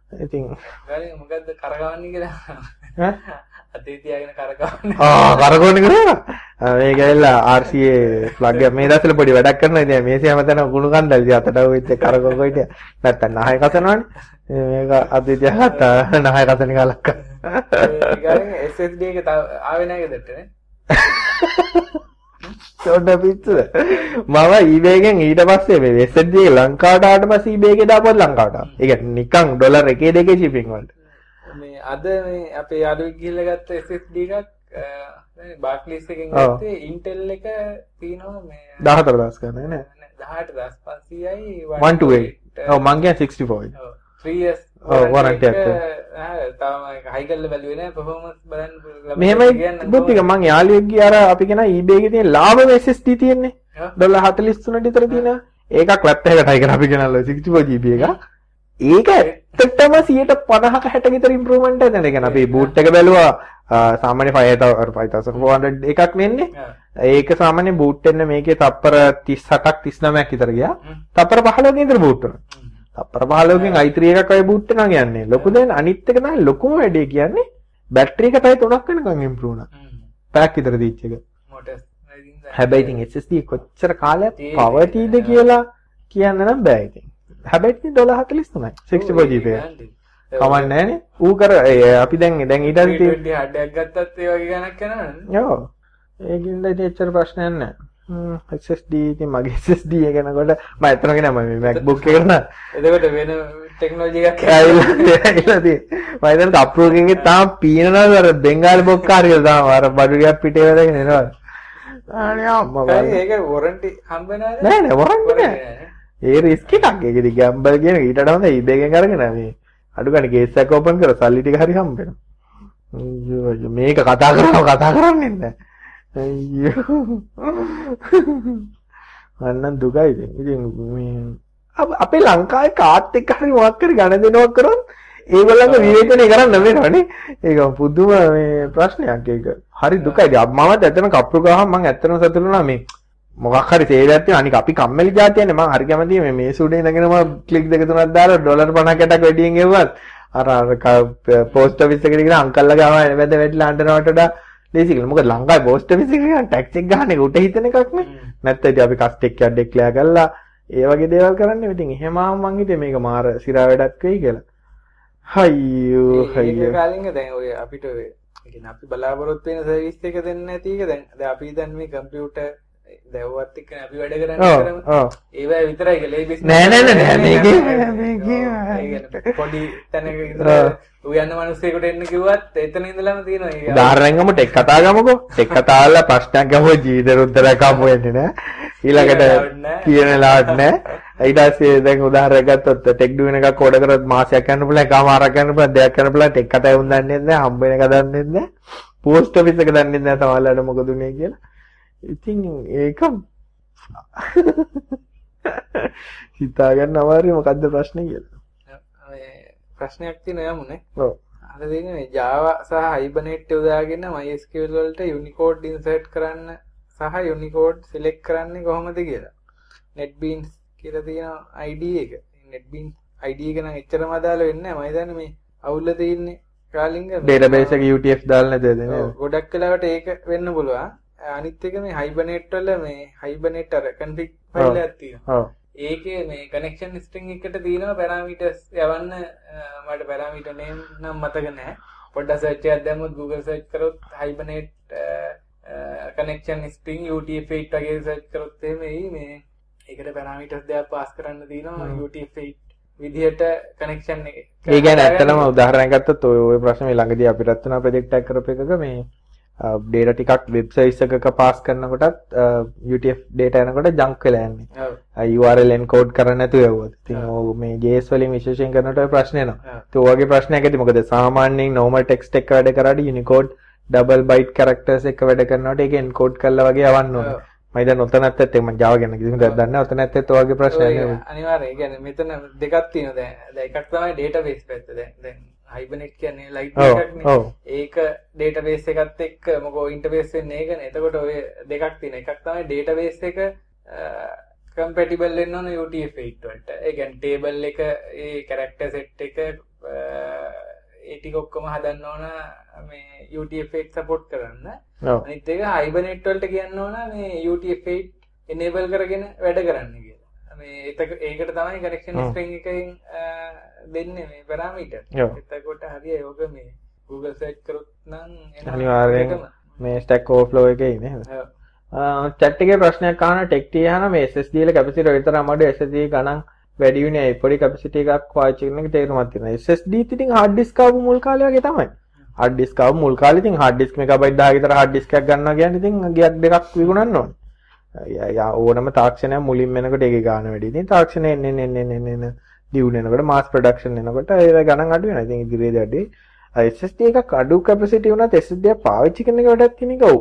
Speaker 1: ඉතින්
Speaker 2: ගාලින් මොකද්ද කරගවන්නේ කියලා
Speaker 1: ඈ
Speaker 2: අතේ තියාගෙන කරගවන්නේ
Speaker 1: ආ කරකවන්නේ කරා මේක ඇවිල්ලා ආර් සී ඒ ප්ලග් එක මේ දවස්වල පොඩි වැඩක් කරනවා ඉතින් මේසේ හැමතැනම කුණු කන්දල් ඉතින් අතට වෙච්ච කරකවක හිටියා නැත්තම් නහය කසනවනේ මේක අතේ තියාගත්තා නහය කසන කාලක්
Speaker 2: ඒ ගාලින් එස් එස් ඩී එක ආවේ නැහැ ගෙදරට නේ
Speaker 1: සොඩ පිස්සුද මම eBay එකෙන් ඊට පස්සේ මේ එස් එස් ඩී එක ලංකාවට ආවට පස්සේ eBay එකේ දාපුවත් ලංකාවට ආවා. ඒ කියන්නේ නිකන් ඩොලර් එකේ දෙකේ shipping වලට.
Speaker 2: මේ අද මේ අපේ යාළුවෙක් ගිහලා ගත්ත එස් එස් ඩී එකක් දැන් Barclays එකෙන් ගත්තේ Intel එක තියෙනවා මේ
Speaker 1: දහහතර දහස් ගන්න නේ.
Speaker 2: දහඅට දහස් පන්සීයයි
Speaker 1: one twenty-eight. ඔව් මං කියන්නේ sixty-four.
Speaker 2: ඔව් three years
Speaker 1: ඔව් warranty එකක්.
Speaker 2: තාම හයි කරලා බැලුවේ නෑ performance බලන්න
Speaker 1: මෙහෙමයි බුද්ධික මං යාළුවෙක් ගියා අර අපි කියන eBay එකේ තියෙන ලාභම එස් එස් ඩී තියෙන්නේ. ඩොලර් හතළිස් තුනට විතර තියෙනවා. ඒකක් වැට් එකකට හයි කරලා අපි ගෙනල්ලා sixty-four G B එකක්. ඒක ඇත්තටම one fifty sixty විතර ඉම්ප්‍රූව්මන්ට් එකක් දැන්. ඒ කියන්නේ අපි බූට් එක බැලුවා සාමාන්‍ය five thousand four hundred එකක් වෙන්නේ. ඒක සාමාන්‍ය බූට් වෙන්න මේකේ තප්පර thirty-seven thirty-nine විතර ගියා. තප්පර පහළොවකින් විතර බූට් වුණා. තප්පර පහළොවකින් i three එකක් වගේ බූට් වෙනවා කියන්නේ. ලොකු දෙන අනිත් එක තමයි ලොකුම වැඩේ කියන්නේ බැටරි එක පැය තුනක් වෙනකන් ඉම්ප්‍රූව් වුණා. පැක් විතර දීච්ච එක. හැබැයි ඉතින් එස් එස් ඩී කොච්චර කාලයක් පවර් තීද කියලා කියන්න නම් බෑ ඉතින්. හැබැයි ඉතින් ඩොලර් හතළිස් තුනයි sixty-four G B එක. කමක් නැහැනේ. ඌ කර අපි දැන් දැන් ඊට
Speaker 2: පස්සේ හඩ් එකක් ගත්තත් ඒ වගේ ගණක් යනවනේ.
Speaker 1: ඔව්. ඒකින්ද ඉතින් එච්චර ප්‍රශ්නයක් නැහැ. හ්ම් එස් එස් ඩී ඉතින් මගේ එස් එස් ඩී එක යනකොට මම එතන ගෙන මම මේ MacBook එක කරන.
Speaker 2: එතකොට වෙන ටෙක්නොලොජි එකක්
Speaker 1: ඇවිල්ලා ඇවිල්ලා තියෙන්නේ. මම දැන් අප්රූව් එකෙන් තාම පීනනවා අර බෙන්ගාලි බොක්කාරියෝ තාම අර බඩුරියක් පිටේ වැඩගෙන එනවා. අනේ අම්මා බලන්න.
Speaker 2: ඒක වොරන්ටි හම්බ වෙනවද?
Speaker 1: නෑ නෑ වොරන්ටි නෑ. ඒ රිස්ක් එකක්. ඒක ඉතින් ගැම්බල් කියන ඊට වඩා හොඳ eBay එකෙන් අරගෙන මේ අඩු ගන්න කේස් එකක් ඕපන් කරලා සල්ලි ටික හරි හම්බ වෙනවා. අයියෝ මේක කතා කරනවා කතා කරන්නේ නැහැ. අයියෝ. අන්න දුකයි ඉතින්. ඉතින් මේ අපේ ලංකාවේ කාත් එක්ක හරි මොකක් හරි ගණ දෙනවක් කරොත් ඒගොල්ලන්ගේ විවේචනය කරන්න වෙනවනේ. ඒක පුදුම මේ ප්‍රශ්නයක් ඒක. හරි දුකයි. මමත් ඇත්තටම කප්පු ගහම මම ඇත්තටම සතුටු වුණා මේ මොකක් හරි සේවයක් තියෙනවා. අනික අපි කම්මැලි જાතියනේ. මම හරි කැමතියි මේ මේ සුඩේ ඉඳගෙන මම ක්ලික් දෙක තුනක් දාලා ඩොලර් පනහකටක් වැඩියෙන් ගෙවුවත් අර අර පෝස්ට් ඔෆිස් එකට ගිහලා අංකල්ලා ගාව වැද වැටලා අඬනවට වඩා ලේසි කියලා. මොකද ලංකාවේ පෝස්ට් ඔෆිස් එකේ ගන්න ටැක්ස් එක ගන්න එක උට හිතන එකක් නේ. නැත්නම් ඉතින් අපි කස්ටෙක් එකක් ඩික්ලෙයාර් කරලා ඒ වගේ දේවල් කරන්නේ. ඉතින් එහෙම ආවම මං හිතේ මේක මාර සිරා වැඩක් වෙයි කියලා. හයියෝ හයියෝ.
Speaker 2: ඒක කාලින්ග දැන් ඔය අපිට ඔය කියන්නේ අපි බලාපොරොත්තු වෙන සර්විස් එක දෙන්න නැති එක දැන් දැන් අපි දැන් මේ කම්පියුටර් දැව්වත් එක්ක අපි වැඩ කරන්නේ කරමු. ඔව්. ඒවයි විතරයි කියලා ඒ බිස්නස්.
Speaker 1: නෑ නෑ නෑ මේකේ මේකේ
Speaker 2: ඒ කියන්නේ පොඩි තැනක ඉඳලා උයන්න මිනිස්සෙකුට එන්න කිව්වත් එතන ඉඳලාම තියෙනවා ඒක.
Speaker 1: උදාහරණයක් ගමු ටෙක් කතා ගමුකෝ. ටෙක් කතා වල ප්‍රශ්නයක් ගමුවා ජීවිතේ උත්තරයක් හම්බ වෙන්නේ නෑ. ඊළඟට කියන ලාඩ් නෑ. ඊට පස්සේ දැන් උදාහරණයක් ගත්තොත් ටෙක් ඩු වෙන එකක් ඕඩර් කරොත් මාසයක් යන්න පුළුවන්, එකමාරක් යන්න පුළුවන්, දෙයක් යන්න පුළුවන්. ටෙක් කතා වුන් දන්නේ නැහැ, හම්බ වෙන එක දන්නේ නැහැ. පෝස්ට් ඔෆිස් එක දන්නේ නැහැ තමයිලාට මොකද උනේ කියලා. ඉතින් ඒක හිතා ගන්න අමාරුයි මොකද්ද ප්‍රශ්නේ කියලා.
Speaker 2: මේ ප්‍රශ්නයක් තියෙනවා යමුනේ.
Speaker 1: ඔව්.
Speaker 2: අර දෙන්නේ මේ Java සහ Hibernate යොදාගෙන MySQL වලට Unicode insert කරන්න සහ Unicode select කරන්නේ කොහොමද කියලා. NetBeans කියලා තියෙන I D එක. NetBeans I D එක නම් එච්චරම අදාළ වෙන්නේ නැහැ. මම හිතන්නේ මේ අවුල තියෙන්නේ කාලින්ග
Speaker 1: database එක U T F දාලා නැද්ද නේද?
Speaker 2: ගොඩක් වෙලාවට ඒක වෙන්න පුළුවන්. අනිත් එක මේ Hibernate වල මේ Hibernate අර config file එකක් තියෙනවා. ඔව්. ඒකේ මේ connection string එකට තියෙනවා parameters යවන්න මට parameter name නම් මතක නැහැ. පොඩ්ඩක් search එකක් දැම්මොත් Google search කරොත් Hibernate connection string U T F eight වගේ search කරොත් එමේ මේ ඒකට parameters දෙකක් pass කරන්න තියෙනවා U T F eight විදිහට connection එක.
Speaker 1: ඒ කියන්නේ ඇත්තටම උදාහරණයක් ගත්තොත් ඔය ඔය ප්‍රශ්නේ ළඟදී අපිට රත්නා ප්‍රොජෙක්ට් එකක් කරපු එකක මේ data ටිකක් වෙබ් සර්විස් එකක පාස් කරනකොටත් U T F data එනකොට junk වෙලා යන්නේ. ඔව්. U R L encode කරන්න නැතුව යවුවොත්. ඉතින් ඔය මේ J S වලින් විශේෂයෙන් කරනකොට ඔය ප්‍රශ්නේ එනවා. ඒ වගේ ප්‍රශ්නයක් ඇති. මොකද සාමාන්‍යයෙන් normal text එක වැඩ කරාට Unicode double byte characters එක වැඩ කරනකොට ඒක encode කරලා වගේ යවන්න ඕනේ. මම දැන් ඔතනත් ඇත්තට මම Java ගැන කිසිම දෙයක් දන්නේ නැහැ. ඔතන ඇත්තට ඔය වගේ ප්‍රශ්නයක් නෙවෙයි.
Speaker 2: අනිවාර්යයෙන්. ඒ කියන්නේ මෙතන දෙකක් තියෙනවා දැන්. දැන් එකක් තමයි database පැත්ත. දැන් දැන් Hibernate කියන්නේ light එකක් නේ. ඒක database එකත් එක්ක මොකෝ interface වෙන්නේ ඒකනේ. එතකොට ඔය දෙකක් තියෙනවා. එකක් තමයි database එක compatible වෙන්න ඕන U T F eight වලට. ඒ කියන්නේ table එක ඒ character set එක ඒ ටික ඔක්කොම හදන්න ඕන මේ U T F eight support කරන්න. අනිත් එක Hibernate වලට කියන්න ඕන මේ U T F eight enable කරගෙන වැඩ කරන්න කියලා. මේ ඒක ඒකට තමයි connection string එකෙන් දෙන්නේ මේ parameter. එතකොට හරිය යෝග මේ Google search කරොත් නම්
Speaker 1: අනිවාර්යෙන් මේ Stack Overflow එකේ ඉන්නේ. ඔව්. chat එකේ ප්‍රශ්නයක් අහන tech T අහන මේ S S D වල capacity විතර අමාරු S S D ගණන් වැඩි වෙන්නේ පොඩි capacity එකක් පාවිච්චි කරන එක තේරුමක් තියෙනවා. S S D ඉතින් hard disk ආපු මුල් කාලේ වගේ තමයි. hard disk ආපු මුල් කාලේ ඉතින් hard disk megabyte දහයක් විතර hard disk එකක් ගන්නවා කියන්නේ ඉතින් ගියක් දෙකක් විකුණන්න ඕනේ. යා ඕනම තාක්ෂණයක් මුලින් වෙනකොට ඒකේ ගාන වැඩි. ඉතින් තාක්ෂණය එන්න එන්න එන්න එන්න එන්න දියුණු වෙනකොට mass production එනකොට ඒ ගණන් අඩු වෙනවා. ඉතින් ඉදිරියේදී අඩුයි. S S D එකක් අඩු capacity වුණත් S S D එක පාවිච්චි කරන එක වැඩක් කියන එක ඔව්.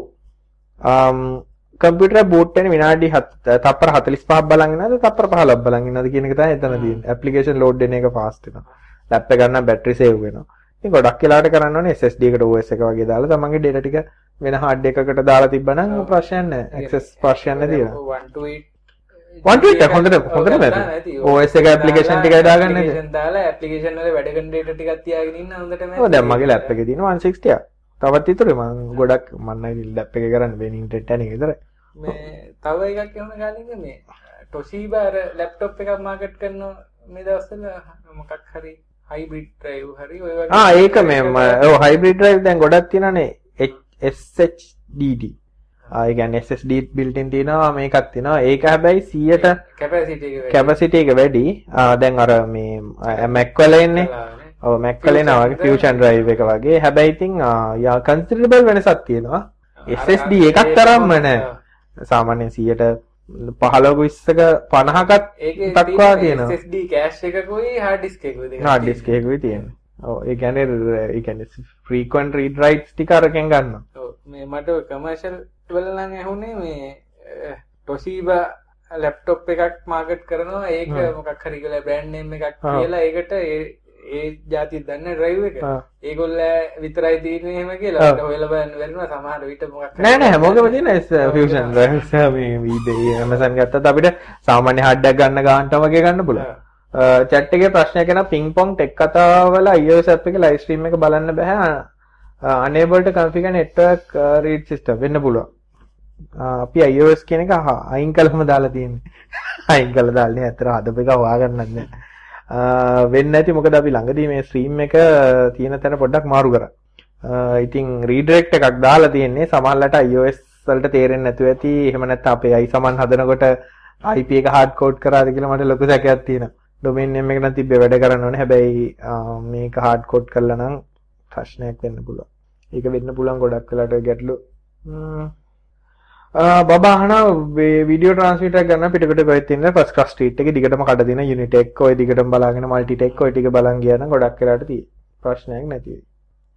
Speaker 1: um කම්පියුටර් බූට් වෙන විනාඩි තප්පර හතළිස් පහක් බලන් ඉන්නවද තප්පර පහළොවක් බලන් ඉන්නවද කියන එක තමයි එතන තියෙන්නේ. ඇප්ලිකේෂන් ලෝඩ් වෙන එක ෆාස්ට් වෙනවා. ලැප් එක ගන්න බැටරි සේව් වෙනවා. ඉතින් ගොඩක් වෙලාවට කරන්න ඕනේ S S D එකට O S එක වගේ දාලා තමන්ගේ data ටික වෙන hard එකකට දාලා තිබ්බනම් ප්‍රශ්නයක් නැහැ. access ප්‍රශ්නයක් නැති වෙනවා.
Speaker 2: one to eight
Speaker 1: one to eight හොඳට හොඳට නැති. O S එක ඇප්ලිකේෂන් ටිකයි දාගන්න නේද?
Speaker 2: ඇප්ලිකේෂන් දාලා ඇප්ලිකේෂන් වල වැඩ කරන data ටිකක් තියාගෙන ඉන්න හොඳට මම.
Speaker 1: ඔව් දැන් මගේ ලැප් එකේ තියෙන one sixty ක්. තවත් ඉතුරුයි මම ගොඩක් මම ලැප් එකේ කරන්නේ වෙන ඉන්ටර්නෙට් එක විතරයි.
Speaker 2: මේ තව එකක් කියන්න ගාලින්ද මේ Toshiba අර ලැප්ටොප් එකක් මාකට් කරන මේ දවස්වල මොකක් හරි hybrid drive හරි ඔය වගේ
Speaker 1: ආ ඒක මේ ඔව් hybrid drive දැන් ගොඩක් තියෙනනේ S H D D ආ ඒ කියන්නේ S S D built in තියෙනවා මේකක් තියෙනවා ඒක හැබැයි one hundred
Speaker 2: capacity එක
Speaker 1: capacity එක වැඩි ආ දැන් අර මේ Mac වල එන්නේ ඔව් Mac වල එනවා වගේ fusion drive එක වගේ හැබැයි ඉතින් යා considerable වෙනසක් තියෙනවා S S D එකක් තරම්ම නෑ සාමාන්‍යයෙන් one hundred fifteen විස්සක පනහකත් දක්වා තියෙනවා.
Speaker 2: S S D cache එකකුයි hard disk එකකුයි දෙකක්.
Speaker 1: hard disk එකකුයි තියෙනවා. ඔව් ඒ කියන්නේ ඒ කියන්නේ frequent read writes ටික අරගෙන ගන්නවා.
Speaker 2: ඔව් මේ මට commercial වල නම් ඇහුනේ මේ Toshiba laptop එකක් market කරනවා ඒක මොකක් හරි කියලා brand name එකක් කියලා ඒකට ඒ જાති දන්න drive එක. ඒගොල්ල විතරයි තියෙන්නේ එහෙම කියලා. අපිට හොයලා බලන්න බැරිනවා සමහර විට මොකක්
Speaker 1: නෑ නෑ හැමෝගෙම තියෙන fusion drives මේ මේ Amazon ගත්තත් අපිට සාමාන්‍ය hard එකක් ගන්න ගානටම වගේ ගන්න පුළුවන්. chat එකේ ප්‍රශ්නයක් එනවා ping pong tech කතාවල iOS app එකේ live stream එක බලන්න බෑ. unable to configure network read system වෙන්න පුළුවන්. අපි iOS කියන එක අයින් කළාම දාලා තියෙන්නේ. අයින් කළා දාන්නේ ඇත්තට හදපු එක හොයාගන්නත් නෑ. වෙන්නේ නැති මොකද අපි ළඟදී මේ ස්ට්‍රීම් එක තියෙන තැන පොඩ්ඩක් මාරු කරා. ඉතින් රීඩිරෙක්ට් එකක් දාලා තියෙන්නේ සමහරවිට iOS වලට තේරෙන්නේ නැතුව ඇති. එහෙම නැත්නම් අපේ iSaman හදනකොට I P එක hard code කරාද කියලා මට ලොකු සැකයක් තියෙනවා. domain name එක නම් තිබ්බේ වැඩ කරන්න ඕනේ. හැබැයි මේක hard code කරලා නම් ප්‍රශ්නයක් වෙන්න පුළුවන්. ඒක වෙන්න පුළුවන් ගොඩක් වෙලාට ගැටලු. බබා අහනවා වීඩියෝ ට්‍රාන්ස්මිටර් එක ගන්න පිටකට කොහෙද තියෙන්නේ ෆස්ට් ක්ලාස් ස්ට්‍රීට් එකේ දිගටම කඩ දෙන යුනිට් එක ඔය දිගටම බලාගෙන මල්ටි ටෙක් ඔය ටික බලන් ගියා නම් ගොඩක් වෙලාට තියෙයි ප්‍රශ්නයක් නැති වෙයි.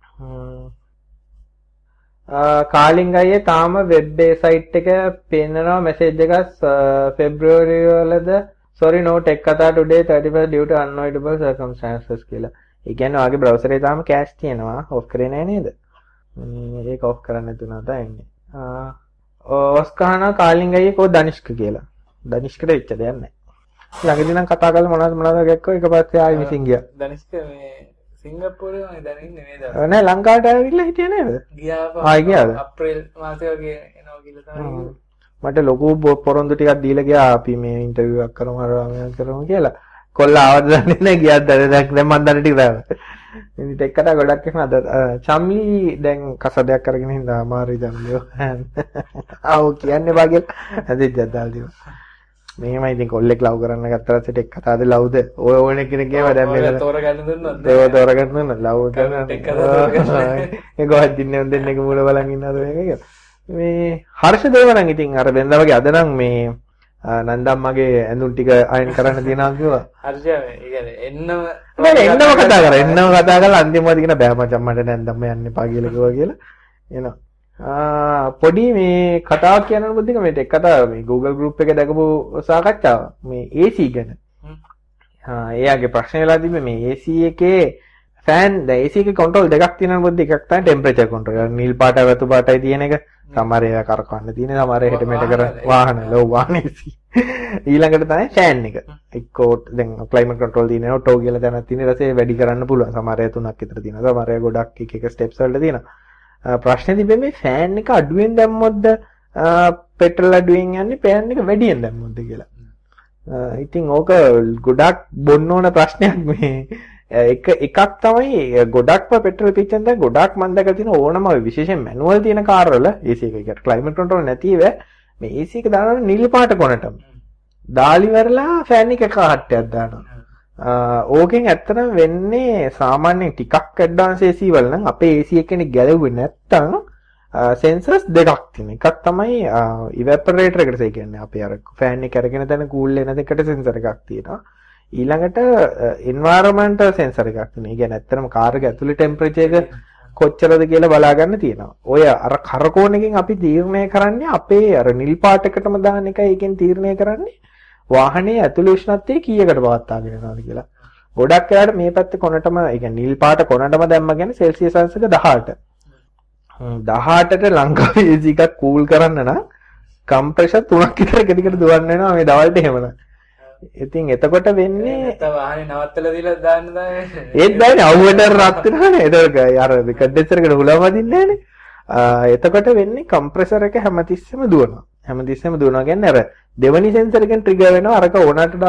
Speaker 1: හ්ම් කාලිංග අයියේ තාම වෙබ් බේ සයිට් එක පෙන්නනවා මෙසේජ් එකක් February වලද sorry no tech කතා today thirty-first due to unavoidable circumstances කියලා. ඒ කියන්නේ ඔයාගේ browser එකේ තාම cache තියෙනවා off කරේ නැහැ නේද? ඒක off කරන්න නැතුණා තමයි එන්නේ. ඔස්කාන කාලිංග අයියේ කෝ දනිෂ්ක කියලා. දනිෂ්කට වෙච්ච දෙයක් නැහැ. ළඟදී නම් කතා කරලා මොනවද මොනවද ගැක්කෝ ඊට පස්සේ ආයෙ මිසින් ගියා.
Speaker 2: දනිෂ්ක මේ සිංගප්පූරුවේ මම දැන් ඉන්නේ නේද?
Speaker 1: නෑ ලංකාවට ආවිල්ලා හිටියේ නේද?
Speaker 2: ගියා
Speaker 1: ආයෙ ගියාද?
Speaker 2: අප්‍රේල් මාසේ වගේ එනවා කියලා තමයි.
Speaker 1: මට ලොකු පොරොන්දු ටිකක් දීලා ගියා අපි මේ ඉන්ටර්විව් එකක් කරමු අර කරමු කියලා. කොල්ල ආවද දන්නේ නැහැ ගියාද දැන් දැන් මම දන්නේ ටික දාලා. ඉතින් ටෙක් කතා ගොඩක් එනවා අද චම්ලි දැන් කසදයක් කරගෙන ඉඳා අමාරුයි චම්ලියෝ. ආව් කියන්නේ බාගෙල් හදිච්ච දාලා දිනවා. මෙහෙමයි ඉතින් කොල්ලෙක් ලව් කරන්න ගත්තා ටෙක් කතාවද ලව්ද? ඔය ඕන කෙනෙක් ගේම දැන් මේ
Speaker 2: තෝරගන්න දුන්නොත්
Speaker 1: ඒව තෝරගන්න දුන්න ලව් කරන ටෙක් කතා තෝරගන්න. ඒ ගොඩක් දින්නේ උන් දෙන්නෙක් මූල බලන් ඉන්නවද මේක කියලා. මේ හර්ෂ දේව නම් ඉතින් අර වෙනදා වගේ අද නම් මේ නන්දම් මගේ ඇඳුම් ටික අයන් කරන්න තියෙනවා කිව්වා.
Speaker 2: හර්ෂ ඒ කියන්නේ එන්නම
Speaker 1: නෑ එන්නම කතා කරා එන්නම කතා කරලා අන්තිමවදී කියන බෑ මචං මට නැන්දම් යන්න එපා කියලා කිව්වා කියලා එනවා. ආ පොඩි මේ කතාවක් කියන්න බුද්ධික මේ ටෙක් කතාව මේ Google group එකේ දැකපු සාකච්ඡාව මේ A C ගැන. ආ එයාගේ ප්‍රශ්නේ වෙලා තිබ්බේ මේ A C එකේ ෆෑන් දැන් A C එකේ කන්ට්‍රෝල් දෙකක් තියෙනවා මොකද එකක් තමයි ටෙම්පරේචර් කන්ට්‍රෝල්. නිල් පාට රතු පාටයි තියෙන එක. සමහර ඒවා කරකවන්න තියෙන සමහර හෙට මෙහෙට කර වාහන ලෝ වාහන A C. ඊළඟට තමයි ෆෑන් එක. එක්කෝ දැන් ක්ලයිමේට් කන්ට්‍රෝල් තියෙනවා ඔටෝ කියලා දැනක් තියෙන ඊට පස්සේ වැඩි කරන්න පුළුවන්. සමහර ඒවා තුනක් විතර තියෙනවා. සමහර ඒවා ගොඩක් එක එක ස්ටෙප්ස් වලට තියෙනවා. ප්‍රශ්නේ තිබෙන්නේ මේ ෆෑන් එක අඩුවෙන් දැම්මොත්ද පෙට්‍රල් අඩුවෙන් යන්නේ ෆෑන් එක වැඩියෙන් දැම්මොත්ද කියලා. ඉතින් ඕක ගොඩක් බොන්න ඕන ප්‍රශ්නයක් මේ එක එකක් තමයි ගොඩක්ම පෙට්‍රල් පිච්චෙන් දැන් ගොඩක් මම දැකලා තියෙන ඕනම විශේෂයෙන් මැනුවල් තියෙන කාර් වල A C එක කියන්නේ ක්ලයිමේට් කන්ට්‍රෝල් නැතිව මේ A C එක දානවා නිල් පාට කොනටම දාලි වරලා ෆෑන් එක කහට්ටයක් දානවා. ඕකෙන් ඇත්තටම වෙන්නේ සාමාන්‍යයෙන් ටිකක් ඇඩ්වාන්ස් A C වල නම් අපේ A C එකනේ ගැලවුවේ නැත්තම් සෙන්සර්ස් දෙකක් තියෙනවා. එකක් තමයි ඉවැපරේටර් එකට ඒ කියන්නේ අපේ අර ෆෑන් එක අරගෙන තන කූල් වෙන දෙකට සෙන්සර් එකක් තියෙනවා. ඊළඟට එන්වයරන්මන්ටල් සෙන්සර් එකක් තියෙනවා. ඒ කියන්නේ ඇත්තටම කාර් එක ඇතුලේ ටෙම්පරේචර් එක කොච්චරද කියලා බලා ගන්න තියෙනවා. ඔය අර කරකෝන එකෙන් අපි තීරණය කරන්නේ අපේ අර නිල් පාටකටම දාන එකයි ඒකෙන් තීරණය කරන්නේ වාහනේ ඇතුලේ උෂ්ණත්වය කීයකට පවත්වාගෙන යනවාද කියලා. ගොඩක් වෙලාවට මේ පැත්තේ කොනටම ඒ කියන්නේ නිල් පාට කොනටම දැම්ම කියන්නේ සෙල්සියස් අංශක දහඅට. දහඅටට ලංකාවේ A C එකක් කූල් කරන්න නම් කම්ප්‍රෙෂර් තුනක් විතර එක දිගට දුවන්න වෙනවා මේ දවල්ට එහෙමනම්. ඉතින් එතකොට වෙන්නේ
Speaker 2: නැත්නම් වාහනේ නවත්තලා දීලා දාන්න තමයි.
Speaker 1: ඒත් බෑනේ අවුවට රත් වෙනවනේ. ඒක අර කඩෙන්සර් එකට හුලම වදින්නේ නැහනේ. එතකොට වෙන්නේ කම්ප්‍රෙසර් එක හැමතිස්සෙම දුවනවා. හැමතිස්සෙම දුවනවා කියන්නේ අර දෙවනි සෙන්සර් එකෙන් ට්‍රිගර් වෙනවා අරක ඕනට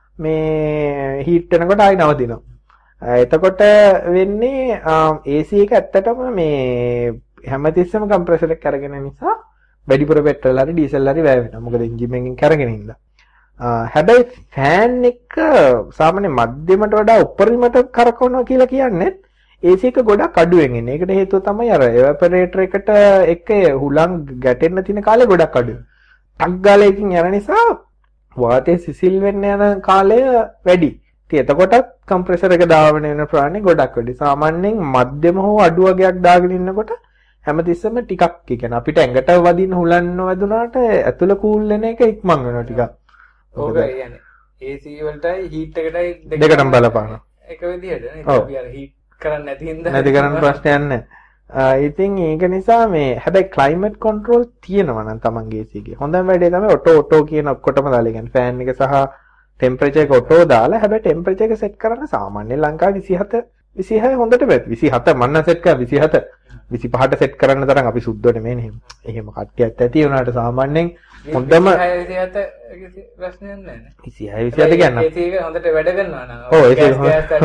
Speaker 1: මේ හීට් වෙනකොට ආයි නවතිනවා. එතකොට වෙන්නේ A C එක ඇත්තටම මේ හැමතිස්සෙම කම්ප්‍රෙසර් එක කරගෙන නිසා වැඩිපුර පෙට්‍රල් හරි ඩීසල් හරි වැය වෙනවා. මොකද එන්ජින් එකෙන් කරගෙන ඉඳලා. හැබැයි ෆෑන් එක සාමාන්‍ය මධ්‍යමට වඩා උඩරිමට කරකවනවා කියලා කියන්නේ A C එක ගොඩක් අඩුවෙන් එන්නේ. ඒකට හේතුව තමයි අර එවැපරේටර් එකට එක හුලං ගැටෙන්න තියෙන කාලය ගොඩක් අඩුයි. ටක් ගාලා එකකින් යන නිසා වාතය සිසිල් වෙන්න යන කාලය වැඩි. ඉතින් එතකොටත් කම්ප්‍රෙසර් එක දාවන වෙන ප්‍රමාණය ගොඩක් වැඩි. සාමාන්‍යයෙන් මධ්‍යම හෝ අඩු වගේක් දාගෙන ඉන්නකොට හැමතිස්සෙම ටිකක් ඒ කියන්නේ අපිට ඇඟට වදින හුලන්න වැදුනාට ඇතුළ කූල් වෙන එක ඉක්මන් වෙනවා ටිකක්.
Speaker 2: ඕක يعني A C වලටයි හීට් එකටයි
Speaker 1: දෙකටම බලපානවා.
Speaker 2: එක විදිහට නේ. අපි අර හීට් කරන්නේ නැති හින්දා
Speaker 1: නැති කරන්න ප්‍රශ්නයක් නැහැ. ඉතින් ඒක නිසා මේ හැබැයි ක්ලයිමේට් කන්ට්‍රෝල් තියෙනවා නම් තමන්ගේ A C එකේ. හොඳම වැඩේ තමයි ඔටෝ ඔටෝ කියන ඔක්කොටම දාලා කියන්නේ ෆෑන් එක සහ ටෙම්පරේචර් එක ඔටෝ දාලා හැබැයි ටෙම්පරේචර් එක සෙට් කරන්න සාමාන්‍ය ලංකාවේ විසිහත විසිහය හොඳට බෑ. විසිහත මන්න සෙට් කරා විසිහත විසිපහට සෙට් කරන්න තරම් අපි සුද්ධ නෙමෙයි නේ. එහෙම කට්ටියක් ඇති වුණාට සාමාන්‍යයෙන් හොඳම
Speaker 2: විසිහත ප්‍රශ්නයක් නැහැ නේ.
Speaker 1: විසිහය විසිහත කියන්න.
Speaker 2: A C එක හොඳට වැඩ කරනවා නම්.
Speaker 1: ඔව් ඒක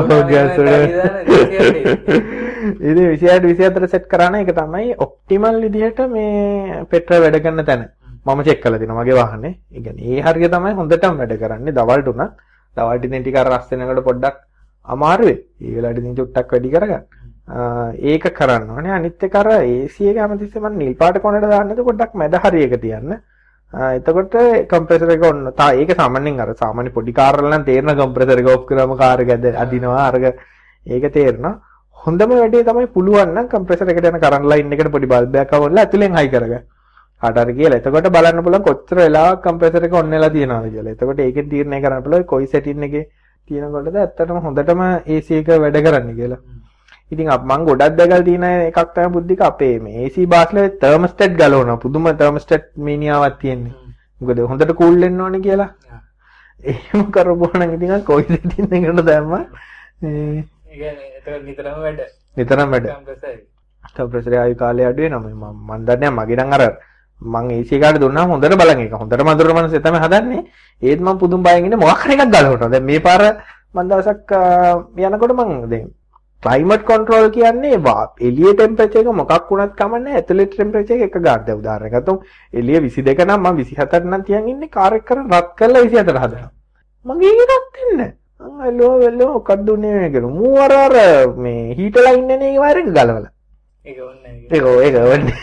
Speaker 1: ඉතින් විසිහයට විසිහතට සෙට් කරාන එක තමයි ඔප්ටිමල් විදිහට මේ පෙට්‍රල් වැඩ කරන තැන. මම චෙක් කරලා දිනවා මගේ වාහනේ. ඒ කියන්නේ ඒ හරිය තමයි හොඳටම වැඩ කරන්නේ. දවල්ට උනත් දවල්ට ඉතින් ටික අර රස් වෙනකොට පොඩ්ඩක් අමාරුයි. ඒ වෙලාවට ඉතින් චුට්ටක් වැඩි කරගන්න. ඒක කරන්න ඕනේ. අනිත් එක අර A C එක හැමතිස්සෙම නිල් පාට කොනට දාන්නද පොඩ්ඩක් මැද හරියක තියන්න. එතකොට කම්ප්‍රෙසර් එක ඔන්න තා ඒක සාමාන්‍යයෙන් අර සාමාන්‍ය පොඩි කාර් වල නම් තේරෙන කම්ප්‍රෙසර් එක ඔෆ් කරාම කාර් එක අදිනවා අරග ඒක තේරෙනවා. හොඳම වැඩේ තමයි පුළුවන් නම් කම්ප්‍රෙසර් එකට යන කරන්ට් ලයින් එකට පොඩි බල්බ් එකක් අවුල්ලා ඇතුලෙන් හයි කරගන්න. කාට හරි කියලා. එතකොට බලන්න පුළුවන් කොච්චර වෙලාවක් කම්ප්‍රෙසර් එක ඔන් වෙලා තියෙනවද කියලා. එතකොට ඒකෙන් තීරණය කරන්න පුළුවන් කොයි සෙටින් එකේ තියෙනකොටද ඇත්තටම හොඳටම A C එක වැඩ කරන්නේ කියලා. ඉතින් මම ගොඩක් දැකලා තියෙන එකක් තමයි බුද්ධික අපේ මේ A C බාස්ලේ තර්මොස්ටැට් ගලවනවා. පුදුම තර්මොස්ටැට් මීනියාවක් තියෙන්නේ. මොකද හොඳට කූල් වෙන්න ඕනේ කියලා. එහෙම කරපුවා නම් ඉතින් කොයි සෙටින් එකකට දැම්මා.
Speaker 2: ඒ කියන්නේ ඒක නිතරම වැඩ.
Speaker 1: නිතරම වැඩ. කම්ප්‍රෙසර් ආයු කාලය අඩු වෙනවා. මම මන් දන්නේ මගේ නම් අර මං A C එකට දුන්නාම හොඳට බලන් එක. හොඳට මදුර මනසේ තමයි හදන්නේ. ඒත් මම පුදුම බයෙන් ඉන්නේ මොකක් හරි එකක් ගලවනවා. දැන් මේ පාර මම දවසක් යනකොට මං දැන් ක්ලයිමේට් කන්ට්‍රෝල් කියන්නේ එළියේ ටෙම්පරේචර් එක මොකක් වුණත් කමන්නේ ඇතුලේ ටෙම්පරේචර් එක එක ගන්න. දැන් උදාහරණයක් ගත්තොත් එළිය විසිදෙක නම් මම විසිහතට නම් තියන් ඉන්නේ කාර් එක කරන් රත් කරලා විසිහතට හදනවා. මගේ ඒක රත් වෙන්නේ නැහැ. අල්ලෝ වෙලෝ මොකක්ද උනේ මේ කියලා. මූ අර අර මේ හීටලා ඉන්නේ නේ ඒ වයර් එක ගලවලා.
Speaker 2: ඒක ඕනේ නැහැ.
Speaker 1: ඒක ඒක ඕනේ.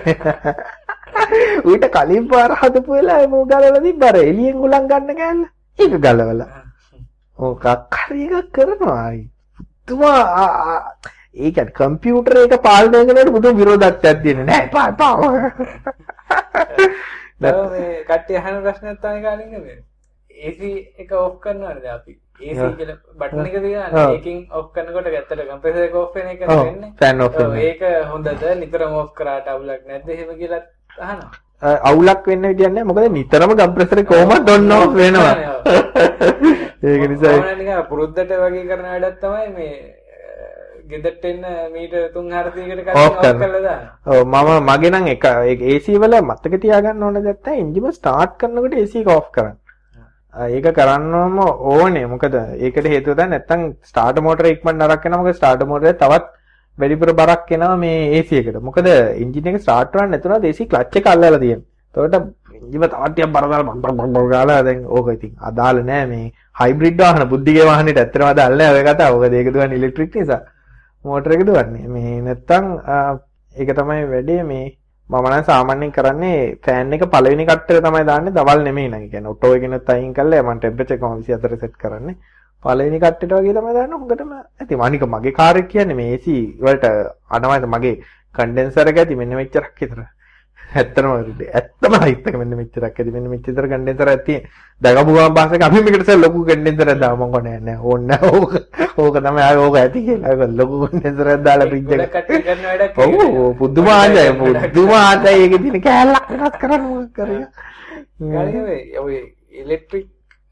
Speaker 1: ඌට කලින් පාර හදපු වෙලාවේ මූ ගලවලා තිබ්බර එළියෙන් උලන් ගන්න ගෑල්ල. ඒක ගලවලා. ඕක හරි එකක් කරනවා ආයි. තුමා ඒ කියන්නේ කම්පියුටර් එක පාලනය කරනකොට බුදු විරෝධත්වයක් දෙන්නේ නැහැ. පා පා.
Speaker 2: දැන් මේ කට්ටිය අහන ප්‍රශ්නයක් තමයි කාලින්ද මේ. A C එක ඔෆ් කරනවද අපි? A C කියලා බටන් එක තියනවා ඒකින් ඔෆ් කරනකොට ඇත්තට කම්ප්‍රෙසර් එක ඔෆ් වෙන එක වෙන්නේ
Speaker 1: ෆෑන් ඔෆ් වෙනවා
Speaker 2: ඒක හොඳද නිතරම ඔෆ් කරාට අවුලක් නැද්ද එහෙම කියලා අහනවා
Speaker 1: අවුලක් වෙන්න විදියක් නැහැ මොකද නිතරම කම්ප්‍රෙසර් එක කොහොමද ඔන් ඔෆ් වෙනවා ඒක නිසා
Speaker 2: ඕන නිකන් පුරුද්දට වගේ කරන වැඩක් තමයි මේ ගෙදරට එන්න මීටර් තුන් හතර කට කලින් ඔෆ් කරලා දාන්න.
Speaker 1: ඔව් මම මගේ නම් එක A C වල මතක තියාගන්න ඕන දෙයක් තමයි එන්ජිම ස්ටාර්ට් කරනකොට A C එක ඔෆ් කරන්න. ඒක කරන්නම ඕනේ. මොකද ඒකට හේතුව තමයි නැත්තම් ස්ටාර්ටර් මෝටර ඉක්මනට නරක වෙනවා. මොකද ස්ටාර්ටර් මෝටරේ තවත් වැඩිපුර බරක් එනවා මේ A C එකට. මොකද එන්ජින් එක ස්ටාර්ට් කරන්න නැතුණාද A C ක්ලච් එක අල්ලලා තියෙනවා. ඒකට එන්ජිම තවත් ටිකක් බර දාලා බම් බම් බම් ගාලා දැන් ඕක ඉතින් අදාළ නෑ මේ හයිබ්‍රිඩ් වාහන බුද්ධිගේ වාහනෙට ඇත්තටම අදාළ නෑ ඔය කතාව. මොකද ඒක දුවන්නේ ඉලෙක්ට්‍රික් නිසා. මෝටර එක දුවන්නේ. මේ නැත්තම් ඒක තමයි වැඩේ මේ මම නම් සාමාන්‍යයෙන් කරන්නේ ෆෑන් එක පළවෙනි කට්ටේ තමයි දාන්නේ දවල් නෙමෙයි නං. ඒ කියන්නේ ඔටෝ එකෙනුත් අයින් කරලා මම ටෙම්පරේචර් එක විසි හතර සෙට් කරන්නේ. පළවෙනි කට්ටේට වගේ තමයි දාන්නේ. හොඳටම ඇති. අනික මගේ කාර් එක කියන්නේ මේ A C වලට අනවයිද මගේ කන්ඩෙන්සර් එක ඇති මෙන්න මෙච්චරක් විතර. ඇත්තම ඇත්තම හයිත් එක මෙන්න මෙච්චරක් ඇති. මෙන්න මෙච්චර කන්ඩෙන්සර් එකක් තියෙන. දගපු ගමන් පස්සේ අපි මේකට සර් ලොකු කන්ඩෙන්සර් එකක් දාමු මං කොහේ නෑ. ඕන්න නෑ ඕක. ඕක තමයි ආයේ ඕක ඇති කියලා. ඒක ලොකු කන්ඩෙන්සර් එකක් දාලා ෆ්‍රිජ් එක.
Speaker 2: කට්ටි කරන වැඩක්.
Speaker 1: ඔව් පුදුම ආදයි පුදුම ආදයි ඒකේ තියෙන කෑල්ලක් වෙනස් කරන්න මොකක් කරේ.
Speaker 2: ගානේ ඔය ඉලෙක්ට්‍රික්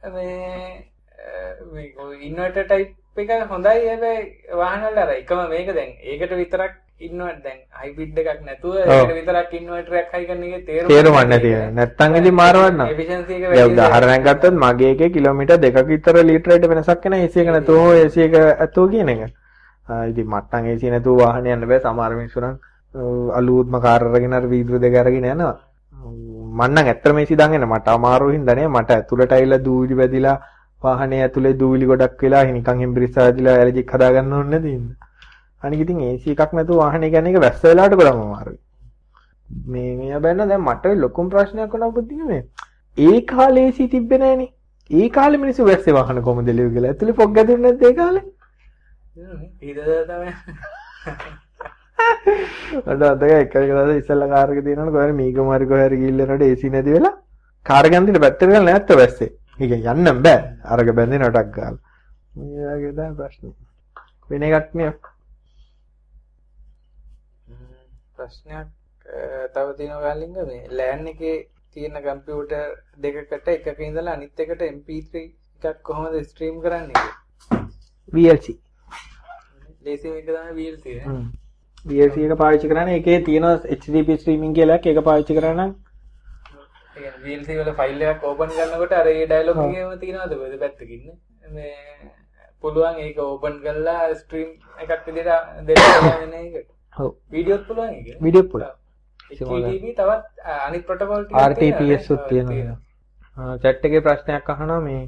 Speaker 2: මේ මේ ඉන්වර්ටර් ටයිප් එක හොඳයි හැබැයි වාහන වල අර එකම මේක දැන් ඒකට විතරක් ඉන්වර්ටර් දැන් හයිබ්‍රිඩ් එකක් නැතුව ඒකට විතරක් ඉන්වර්ටර් එකක් හයි කරන එකේ තේරුම
Speaker 1: තේරුමක් නැති. නැත්තම් ඉතින් මාරවන්න.
Speaker 2: එෆිෂියන්සි එක
Speaker 1: වැඩි. උදාහරණයක් ගත්තොත් මගේ එකේ කිලෝමීටර් දෙකක විතර ලීටරයට වෙනසක් එන A C එක නැතුව හෝ A C එක ඇතුව කියන එක. ඉතින් මට්ටම් A C නැතුව වාහන යන්න බෑ. සමහර මිනිස්සු නම් අලුත්ම කාර් අරගෙන අර වීදුරු දෙක අරගෙන යනවා. මම නම් ඇත්තටම A C දාගෙන මට අමාරු හින්දා නේ මට ඇතුළට ඇවිල්ලා දූවිලි වැදිලා වාහනේ ඇතුලේ දූවිලි ගොඩක් වෙලා නිකන් හෙම්බිරිස්සා වැදිලා ඇලර්ජික් හදා ගන්න ඕනේ නැති ඉන්න. අනික ඉතින් A C එකක් නැතුව වාහනේ යන එක වැස්ස වෙලාවට ගොඩක් අමාරුයි. මේ මෙයා බෑන දැන් මට ලොකුම ප්‍රශ්නයක් වුණා පුතින් මේ. ඒ කාලේ A C තිබ්බේ නැහනේ. ඒ කාලේ මිනිස්සු වැස්සේ වාහන කොහොමද එළිය ගිහලා ඇතුලේ පොක් ගැදුන්නේ නැද්ද ඒ කාලේ?
Speaker 2: ඊටද තමයි.
Speaker 1: අද අද එක එක දවස් ඉස්සෙල්ලා කාර් එක තියෙනවනේ කොහරි මීගමාරි කොහරි ගිහිල්ලා යනකොට A C නැති වෙලා කාර් ගන්න දින පැත්තට ගිහලා නැත්ත වැස්සේ. ඒක යන්නම් බෑ. අරක බැඳෙනටක් ගාලා. මේ වගේ තමයි ප්‍රශ්නේ. වෙන එකක් නේ.
Speaker 2: ප්‍රශ්නයක් තව තියෙනවා ගාලින්ග මේ ලෑන් එකේ තියෙන කම්පියුටර් දෙකකට එකක ඉඳලා අනිත් එකට M P three එකක් කොහොමද ස්ට්‍රීම් කරන්නේ කියලා.
Speaker 1: V L C.
Speaker 2: ලේසිම එක තමයි V L C නේ.
Speaker 1: හ්ම්. V L C එක පාවිච්චි කරන්නේ ඒකේ තියෙන H D P ස්ට්‍රීමින් කියලා එකක් ඒක පාවිච්චි කරා නම්
Speaker 2: ඒ කියන්නේ V L C වල ෆයිල් එකක් ඕපන් කරනකොට අර ඒ ඩයලොග් එකේම තියෙනවද කොහෙද පැත්තකින් මේ පුළුවන් ඒක ඕපන් කරලා ස්ට්‍රීම් එකක් විදිහට දෙන්න යන එක.
Speaker 1: ඔව්.
Speaker 2: වීඩියෝත් පුළුවන් ඒක.
Speaker 1: වීඩියෝ පුළුවන්.
Speaker 2: H T T P තවත් අනිත් ප්‍රොටෝකෝල් ටික
Speaker 1: R T P S උත් තියෙනවා. ආ chat එකේ ප්‍රශ්නයක් අහනවා මේ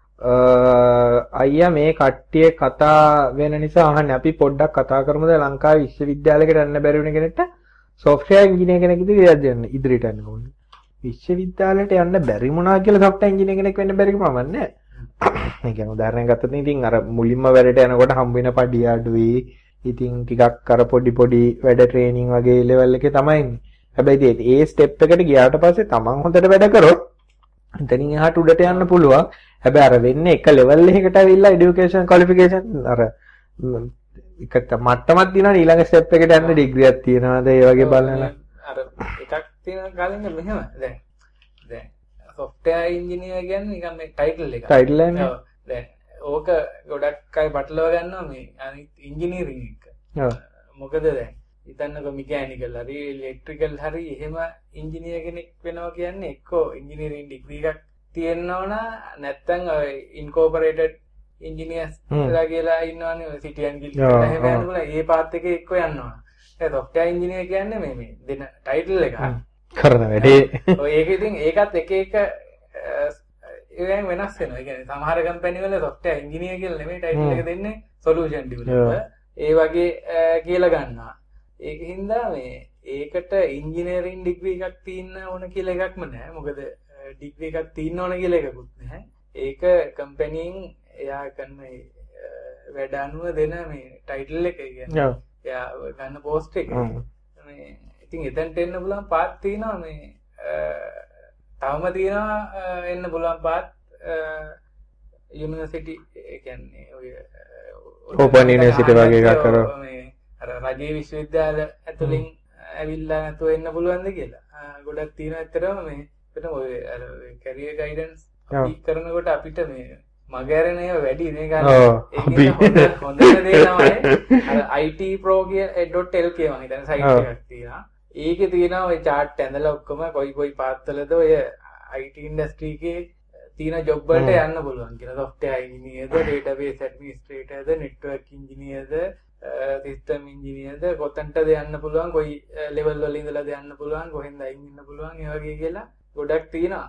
Speaker 1: අයියා මේ කට්ටිය කතා වෙන නිසා අහන්නේ අපි පොඩ්ඩක් කතා කරමුද ලංකාවේ විශ්වවිද්‍යාලයකට යන්න බැරි වෙන කෙනෙක්ට සොෆ්ට්වෙයාර් ඉංජිනේර කෙනෙක් ඉදිරියට යන්න ඉදිරියට යන්න ඕනේ. විශ්වවිද්‍යාලයට යන්න බැරි මොනවා කියලා සොෆ්ට්වෙයාර් ඉංජිනේර කෙනෙක් වෙන්න බැරි කමක් නැහැ. මේ කියන්නේ උදාහරණයක් ගත්තොත් ඉතින් අර මුලින්ම වැඩට යනකොට හම්බ වෙන පඩිය අඩුයි. ඉතින් ටිකක් අර පොඩි පොඩි වැඩ ට්‍රේනින් වගේ ලෙවල් එකේ තමයි ඉන්නේ. හැබැයි ඉතින් ඒ ස්ටෙප් එකට ගියාට පස්සේ තමන් හොඳට වැඩ කරොත් එතනින් එහාට උඩට යන්න පුළුවන්. හැබැයි අර වෙන්නේ එක ලෙවල් එකකට ඇවිල්ලා এডুকেෂන් ක්වොලිෆිකේෂන් අර එකට මට්ටමක් දිනන ඊළඟ ස්ටෙප් එකට යන්න ඩිග්‍රියක් තියනවාද ඒ වගේ බලනවා.
Speaker 2: අර එකක් තියෙන ගාලින්ග මෙහෙම දැන් දැන් සොෆ්ට්වෙයාර් ඉංජිනේර කියන්නේ නිකන් මේ ටයිටල් එක.
Speaker 1: ටයිටල් එක.
Speaker 2: ඔව්. දැන් ඕක ගොඩක් අය බටලව ගන්නවා මේ අනිත් ඉංජිනේරින් එක.
Speaker 1: ඔව්.
Speaker 2: මොකද දැන් හිතන්නකො මෙකැනිකල් හරි ඉලෙක්ට්‍රිකල් හරි එහෙම ඉංජිනේර කෙනෙක් වෙනවා කියන්නේ එක්කෝ ඉංජිනේරින් ඩිග්‍රී එකක් තියෙනවා නැත්නම් ඔය ඉන්කෝපරේටඩ් ඉංජිනේර්ස්ලා කියලා ඉන්නවනේ සිටියන් ගිල්ඩ් එක. එහෙම යනකොට ඒ පාත් එකේ එක්කෝ යනවා. ඒ සොෆ්ට්වෙයාර් ඉංජිනේර කියන්නේ මේ මේ දෙන ටයිටල් එක.
Speaker 1: කරන වැඩේ.
Speaker 2: ඔය ඒක ඉතින් ඒකත් එක එක ඒවෙන් වෙනස් වෙනවා. ඒ කියන්නේ සමහර කම්පැනි වල සොෆ්ට්වෙයාර් ඉංජිනේර කියලා නෙමෙයි ටයිටල් එක දෙන්නේ සොලියුෂන් ඩෙවලොපර්. ඒ වගේ කියලා ගන්නවා. ඒකින්ද මේ ඒකට ඉංජිනේරින් ඩිග්‍රී එකක් තියෙන්න ඕන කියලා එකක්ම නැහැ. මොකද ඩිග්‍රී එකක් තියෙන්න ඕන කියලා එකකුත් නැහැ. ඒක කම්පැනියෙන් එයා කරන වැඩ අනුව දෙන මේ ටයිටල් එක කියන්නේ. එයා ගන්න පෝස්ට් එක. මේ ඉතින් එතනට එන්න පුළුවන් පාත් තියෙනවා මේ තවම තියෙනවා එන්න පුළුවන් පාත් යුනිවර්සිටි ඒ කියන්නේ ඔය
Speaker 1: ඕපන් යුනිවර්සිටි වගේ එකක් කරා
Speaker 2: මේ අර රජයේ විශ්වවිද්‍යාල ඇතුලින් ඇවිල්ලා නැතුව එන්න පුළුවන්ද කියලා ගොඩක් තියෙනවා ඇත්තටම මේ පිටම ඔය අර කැරියර් ගයිඩන්ස් අපි කරනකොට අපිට මේ මගහැරෙන ඒවා වැඩි නේ ගන්න ඒක හොඳ හොඳ දේ තමයි අර I T pro .lk මම හිතන්නේ සයිට් එකක් තියෙනවා ඒකේ තියෙනවා ඔය chart ඇඳලා ඔක්කොම කොයි කොයි පාත්වලද ඔය I T industry එකේ තියෙන ජොබ් වලට යන්න පුළුවන් කියලා software engineer ද database administrator ද network engineer ද සිස්ටම් ඉංජිනියර්ද කොතනටද යන්න පුළුවන් කොයි ලෙවල් වල ඉඳලාද යන්න පුළුවන් කොහෙන්ද අයින් ඉන්න පුළුවන් ඒ වගේ කියලා ගොඩක් තියෙනවා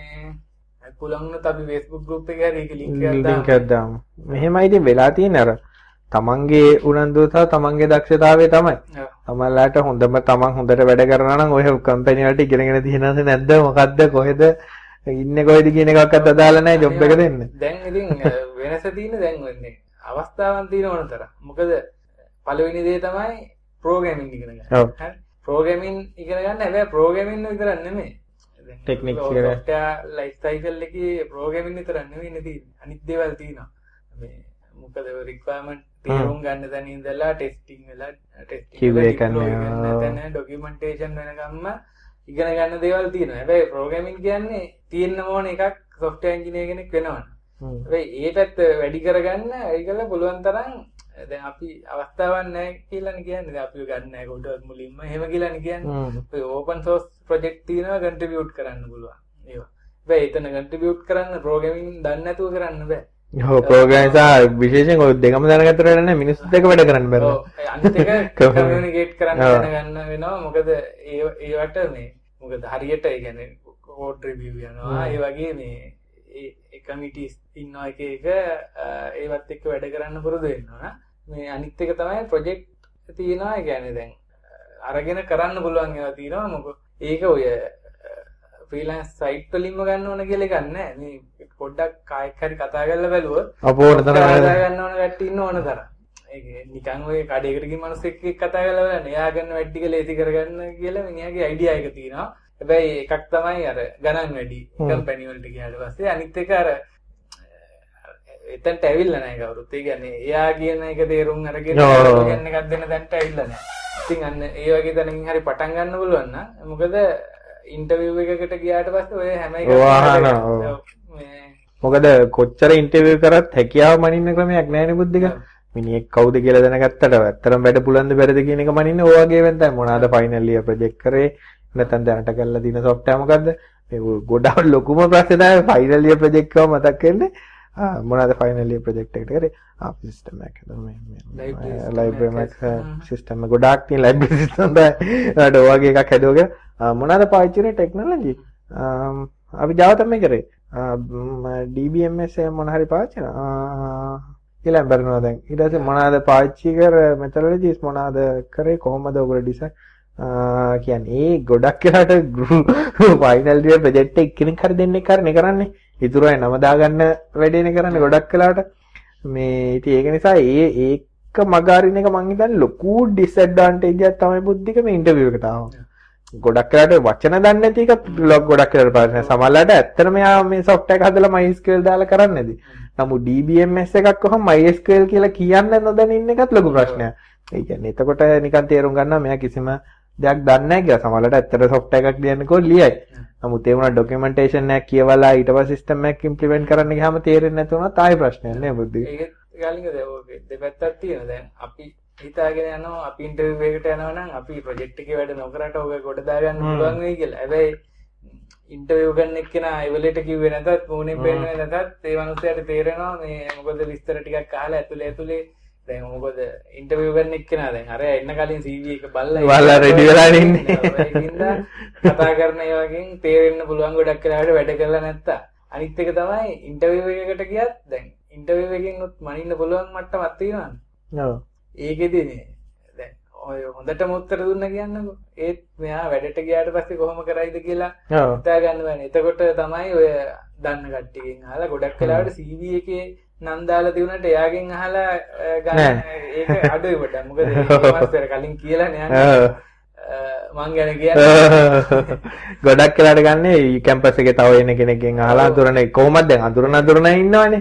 Speaker 2: මේ පුළුවන් නම් අපි Facebook group එකේ හරි ඒක link
Speaker 1: එකක් දාමු මෙහෙමයි ඉතින් වෙලා තියෙන්නේ අර තමන්ගේ උනන්දුව සහ තමන්ගේ දක්ෂතාවය තමයි තමන්ලාට හොඳම තමන් හොඳට වැඩ කරනවා නම් ඔය කම්පැනි වලට ඉගෙනගෙන තියෙනවද නැද්ද මොකද්ද කොහෙද ඉන්නේ කොහෙද කියන එකක්වත් අදාළ නැහැ ජොබ් එක දෙන්න
Speaker 2: දැන් ඉතින් වෙනස තියෙන්නේ දැන් වෙන්නේ අවස්ථාවන් තියෙන ඕනතර මොකද පළවෙනි දේ තමයි ප්‍රෝග්‍රෑමින් ඉගෙන ගන්න. හරි. ප්‍රෝග්‍රෑමින් ඉගෙන ගන්න හැබැයි ප්‍රෝග්‍රෑමින් විතරක් නෙමෙයි.
Speaker 1: ටෙක්නික්ස්
Speaker 2: එක software life cycle එකේ ප්‍රෝග්‍රෑමින් විතරක් නෙමෙයි නෙදී අනිත් දේවල් තියෙනවා. මේ මොකද requirement තේරුම් ගන්න තැන ඉඳලා ටෙස්ටිං වෙලා ටෙස්ටිං
Speaker 1: වෙලා කරන්න
Speaker 2: තැන ડોකියුමන්ටේෂන් වෙනකම්ම ඉගෙන ගන්න දේවල් තියෙනවා. හැබැයි ප්‍රෝග්‍රෑමින් කියන්නේ තියෙන්න ඕන එකක් software engineer කෙනෙක් වෙනවනේ. හැබැයි ඒ පැත්ත වැඩි කරගන්න ඒකල පුළුවන් තරම් දැන් අපි අවස්ථාවක් නැහැ කියලානේ කියන්නේ. දැන් අපි ගන්න නැහැ කොටවත් මුලින්ම එහෙම කියලානේ කියන්නේ. ඔය ඕපන් සෝස් ප්‍රොජෙක්ට් තියෙනවා කන්ට්‍රිබියුට් කරන්න පුළුවන්. ඒවා. හැබැයි එතන කන්ට්‍රිබියුට් කරන්න ප්‍රෝග්‍රෑමින් දන්නේ නැතුව කරන්න බෑ.
Speaker 1: ඔව් ප්‍රෝග්‍රෑමින් සහ විශේෂයෙන් ඔය දෙකම දැනගත්තට නෑ මිනිස්සුත් එක්ක වැඩ කරන්න බෑ.
Speaker 2: ඔව් අනිත් එක කමියුනිකේට් කරන්න දැනගන්න වෙනවා. මොකද ඒ ඒවට මේ මොකද හරියට ඒ කියන්නේ කෝඩ් රිවිව් යනවා. ඒ වගේ මේ ඒ කමිටිස් ඉන්නවා එක එක ඒවත් එක්ක වැඩ කරන්න පුරුදු වෙන්න ඕන. මේ අනිත් එක තමයි ප්‍රොජෙක්ට් තියෙනවා. ඒ කියන්නේ දැන් අරගෙන කරන්න පුළුවන් ඒවා තියෙනවා. මොකද ඒක ඔය ෆ්‍රීලෑන්ස් සයිට් වලින්ම ගන්න ඕන කියලා එකක් නැහැ. මේ පොඩ්ඩක් කායික හරි කතා කරලා බැලුවොත්
Speaker 1: අපෝන තරම්
Speaker 2: කතා ගන්න ඕන කට්ටිය ඉන්න ඕන තරම්. ඒක නිකන් ඔය කඩේකට ගිහින් මිනිස්සෙක් එක්ක කතා කරලා බලන්න. එයා ගන්න වැඩි ටික ලේසි කරගන්න කියලා මිනිහාගේ අයිඩියා එක තියෙනවා. හැබැයි එකක් තමයි අර ගණන් වැඩි කම්පැනි වලට ගියාට පස්සේ අනිත් එක අර එතනට ඇවිල්ලා නැහැ කවුරුත්. ඒ කියන්නේ එයා කියන එක තේරුම් අරගෙන කියන එකක් දෙන්න තැනට ඇවිල්ලා නැහැ. ඉතින් අන්න ඒ වගේ තැනකින් හරි පටන් ගන්න පුළුවන් නම් මොකද ඉන්ටර්විව් එකකට ගියාට පස්සේ ඔය හැම එකක්ම
Speaker 1: මොකද කොච්චර ඉන්ටර්විව් කරත් හැකියාව මනින්න ක්‍රමයක් නැහැ නේ බුද්ධික. මිනිහෙක් කවුද කියලා දැනගත්තට ඇත්තටම වැඩ පුළුවන්ද බැරිද කියන එක මනින්න ඔයගේ වෙන තමයි මොනවාද ෆයිනල් ඉයර් ප්‍රොජෙක්ට් කරේ නැත්නම් දැනට කරලා දින සොෆ්ට්වෙයාර් මොකද්ද මේ ගොඩාක් ලොකුම ප්‍රශ්නේ තමයි ෆයිනල් ඉයර් ප්‍රොජෙක්ට් එක මතක් වෙන්නේ මොනවාද ෆයිනල් ඉයර් ප්‍රොජෙක්ට් එකට කරේ ආ සිස්ටම් එකක් හදමු මේ ලයිබ්‍රරි එකක් සිස්ටම් එක ගොඩාක් තියෙන ලයිබ්‍රරි සිස්ටම් තමයි ඒකට ඔයගේ එකක් හදුවගෙන මොනවාද පාවිච්චි කරේ ටෙක්නොලොජි අපි Java තමයි කරේ D B M S මොන හරි පාවිච්චි කරා ඊළඟ බලනවා දැන් ඊට පස්සේ මොනවාද පාවිච්චි කර මෙතඩොලොජිස් මොනවාද කරේ කොහොමද ඔයගොල්ලෝ ඩිසයින් කියන්නේ ඒ ගොඩක් වෙලාට ෆයිනල් ඉයර් ප්‍රොජෙක්ට් එක කෙනෙක් හරි දෙන්නෙක් හරි කරන්නේ ඉතුරු අය නම දාගන්න වැඩේනේ කරන්නේ ගොඩක් වෙලාට මේ ඉතින් ඒක නිසා ඒ ඒක මගහරින එක මං හිතන්නේ ලොකු ඩිස්ඇඩ්වාන්ටේජ් එකක් තමයි බුද්ධික මේ ඉන්ටර්විව් එකට ආවම ගොඩක් වෙලාට වචන දන්නේ නැති එක ලොක් ගොඩක් වෙලාට පාරන සමහරවිට ඇත්තටම යා මේ software එක හදලා MySQL දාලා කරන්නේ නැති නමුත් D B M S එකක් කොහොම MySQL කියලා කියන්න නොදැන ඉන්න එකත් ලොකු ප්‍රශ්නයක් ඒ කියන්නේ එතකොට නිකන් තේරුම් ගන්නවා මෙයා කිසිම දෙයක් දන්නේ නැහැ කියලා සමහරවිට ඇත්තට software එකක් ලියන්නකෝ ලියයි නමුත් ඒ වුණා ડોකියුමන්ටේෂන් එකක් කියවලා ඊට පස්සේ සිස්ටම් එකක් ඉම්ප්ලිමන්ට් කරන්න ගියාම තේරෙන්නේ නැති වුණා තායි ප්‍රශ්නයක් නේ බුද්ධි
Speaker 2: ඒක ගාලින්ග ඔය දෙපැත්තක් තියෙනවා දැන් අපි හිතාගෙන යනවා අපි ඉන්ටර්විව් එකකට යනවා නම් අපි ප්‍රොජෙක්ට් එකේ වැඩ නොකරට ඔක කොට දාගන්න පුළුවන් වෙයි කියලා. හැබැයි ඉන්ටර්විව් ගන්න එක්කෙනා එවලෙට කිව්වේ නැතත් මොනේ පේන්නේ නැතත් ඒ මනුස්සයාට තේරෙනවා මේ මොකද විස්තර ටිකක් අහලා ඇතුලේ ඇතුලේ දැන් මොකද ඉන්ටර්විව් ගන්න එක්කෙනා දැන් අර එන්න කලින් C V එක බලලා
Speaker 1: බලලා රෙඩි වෙලා ඉන්නේ.
Speaker 2: ඒකින්ද කතා කරන ඒ වගේ තේරෙන්න පුළුවන් ගොඩක් වෙලාවට වැඩ කරලා නැත්තා. අනිත් එක තමයි ඉන්ටර්විව් එකකට ගියත් දැන් ඉන්ටර්විව් එකෙන් උත් මනින්න පුළුවන් මට්ටමක් තියෙනවානේ.
Speaker 1: ඔව්.
Speaker 2: ඒකෙදී නේ දැන් ඔය හොඳටම උත්තර දුන්න කියන්නකෝ ඒත් මෙයා වැඩට ගියාට පස්සේ කොහොම කරයිද කියලා හිතා ගන්න බෑනේ. එතකොට තමයි ඔය දන්න කට්ටියකින් අහලා ගොඩක් වෙලාවට C V එකේ නම් දාලා තියුණාට එයාගෙන් අහලා ගන්න ඒක අඩුයි පොඩ්ඩක්. මොකද ඒ මාස්ටර් කලින් කියලා නෑ මං ගැන කියන්නේ
Speaker 1: ගොඩක් වෙලාවට ගන්නේ කැම්පස් එකේ තව එන කෙනෙක්ගෙන් අහලා අඳුරන්නේ කොහොමද දැන් අඳුරන අඳුරන ඉන්නවනේ.
Speaker 2: ඔව්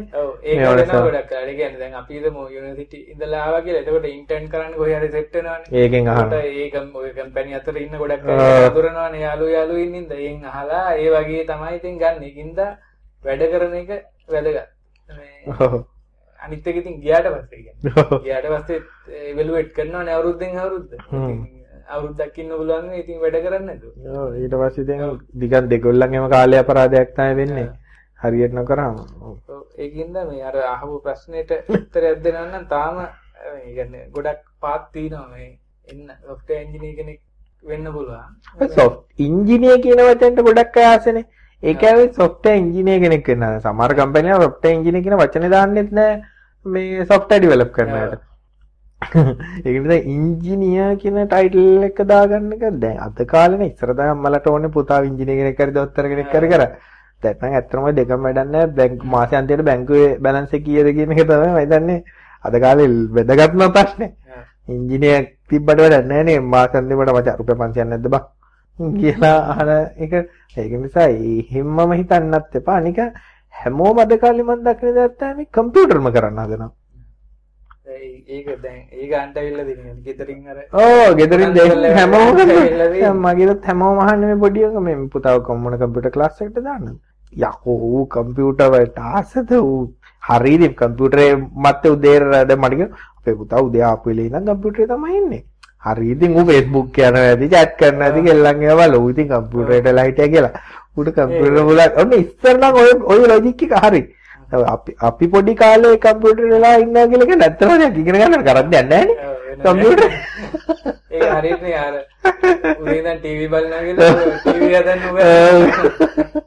Speaker 2: ඒක වෙනවා ගොඩක් කරලා. ඒ කියන්නේ දැන් අපි හිතමු යුනිවර්සිටි ඉඳලා ආවා කියලා. එතකොට ඉන්ටර්න් කරන්න කොහේ හරි සෙට් වෙනවනේ.
Speaker 1: ඒකෙන් අහන්න.
Speaker 2: ඒක ඔය කම්පැනි අතර ඉන්න ගොඩක් අය අඳුරනවනේ යාළුවෝ යාළුවෝ ඉන්නින්ද. එයින් අහලා ඒ වගේ තමයි ඉතින් ගන්න. ඒකින්ද වැඩ කරන එක වැදගත්. මේ අනිත් එක ඉතින් ගියාට පස්සේ කියන්නේ. ගියාට පස්සේ ඉවැලුවේට් කරනවනේ අවුරුද්දෙන් අවුරුද්ද. ඉතින් අවුරුද්දක් ඉන්න පුළුවන් නේ ඉතින් වැඩ කරන්න නේද?
Speaker 1: ඔව් ඊට පස්සේ දැන් දිගන් දෙගොල්ලන්ගේම කාලේ අපරාධයක් තමයි වෙන්නේ. හරියට නොකරාම.
Speaker 2: ඔව් ඒකින්ද මේ අර අහපු ප්‍රශ්නෙට උත්තරයක් දෙන්න නම් තාම ඒ කියන්නේ ගොඩක් පාත් තියෙනවා මේ එන්න software engineer කෙනෙක් වෙන්න පුළුවන්.
Speaker 1: soft engineer කියන වචනට ගොඩක් අය ආසනේ. ඒක ඇවිත් software engineer කෙනෙක් වෙන්න. සමහර කම්පැනි වල software engineer කියන වචනේ දාන්නෙත් නෑ මේ software develop කරන අයට. ඒක නිසා engineer කියන title එක දාගන්න එක දැන් අද කාලේනේ ඉස්සර දැන් අම්මලාට ඕනේ පුතා engineer කෙනෙක් හරි දොස්තර කෙනෙක් හරි කර. දැන් නම් ඇත්තටම දෙකම වැඩක් නෑ. බැංකු මාසෙ අන්තිමට බැංකුවේ බැලන්ස් එක කීයද කියන එක තමයි මම හිතන්නේ අද කාලේ වැදගත්ම ප්‍රශ්නේ. engineer තිබ්බට වැඩක් නෑ නේ මාසෙ අන්තිමට මචං රුපියල් පන්සියයක් නැද්ද බං කියලා අහන එක. ඒක නිසා එහෙමම හිතන්නත් එපා. අනික හැමෝම අද කාලේ මම දකින දේ තමයි කම්පියුටර්ම කරන්න හදනවා.
Speaker 2: ඒක දැන් ඒක අන්ට ඇවිල්ලා දිනන්නේ. ගෙදරින් අර
Speaker 1: ඔව් ගෙදරින් දැන් හැමෝම කරනවා. මගේත් හැමෝම අහන්නේ මේ පොඩි එක මේ පුතාව කොම්මන කම්පියුටර් ක්ලාස් එකට දාන්න. යකෝ ඌ කම්පියුටර් වලට ආසද ඌ හරියට කම්පියුටරේ මත උදේ දැන් මට කියන අපේ පුතා උදේ ආපු වෙලේ ඉඳන් කම්පියුටරේ තමයි ඉන්නේ. හරියට ඌ Facebook යනවා ඇති chat කරනවා ඇති ගෙල්ලන් ඒවා ලෝ ඉතින් කම්පියුටරේට ලයිට් එක කියලා. ඌට කම්පියුටර් වල ඔන්න ඉස්සර නම් ඔය ඔය ලොජික් එක හරි. අපි අපි පොඩි කාලේ කම්පියුටර් වෙලා ඉන්නවා කියලා කියන නැත්තම දැන් ඉගෙන ගන්න කරන්නේ නැහැ නේ කම්පියුටර්.
Speaker 2: ඒක හරියට නේ අර උදේ ඉඳන් ටීවී බලනවා කියලා ටීවී හදන්න ඕනේ.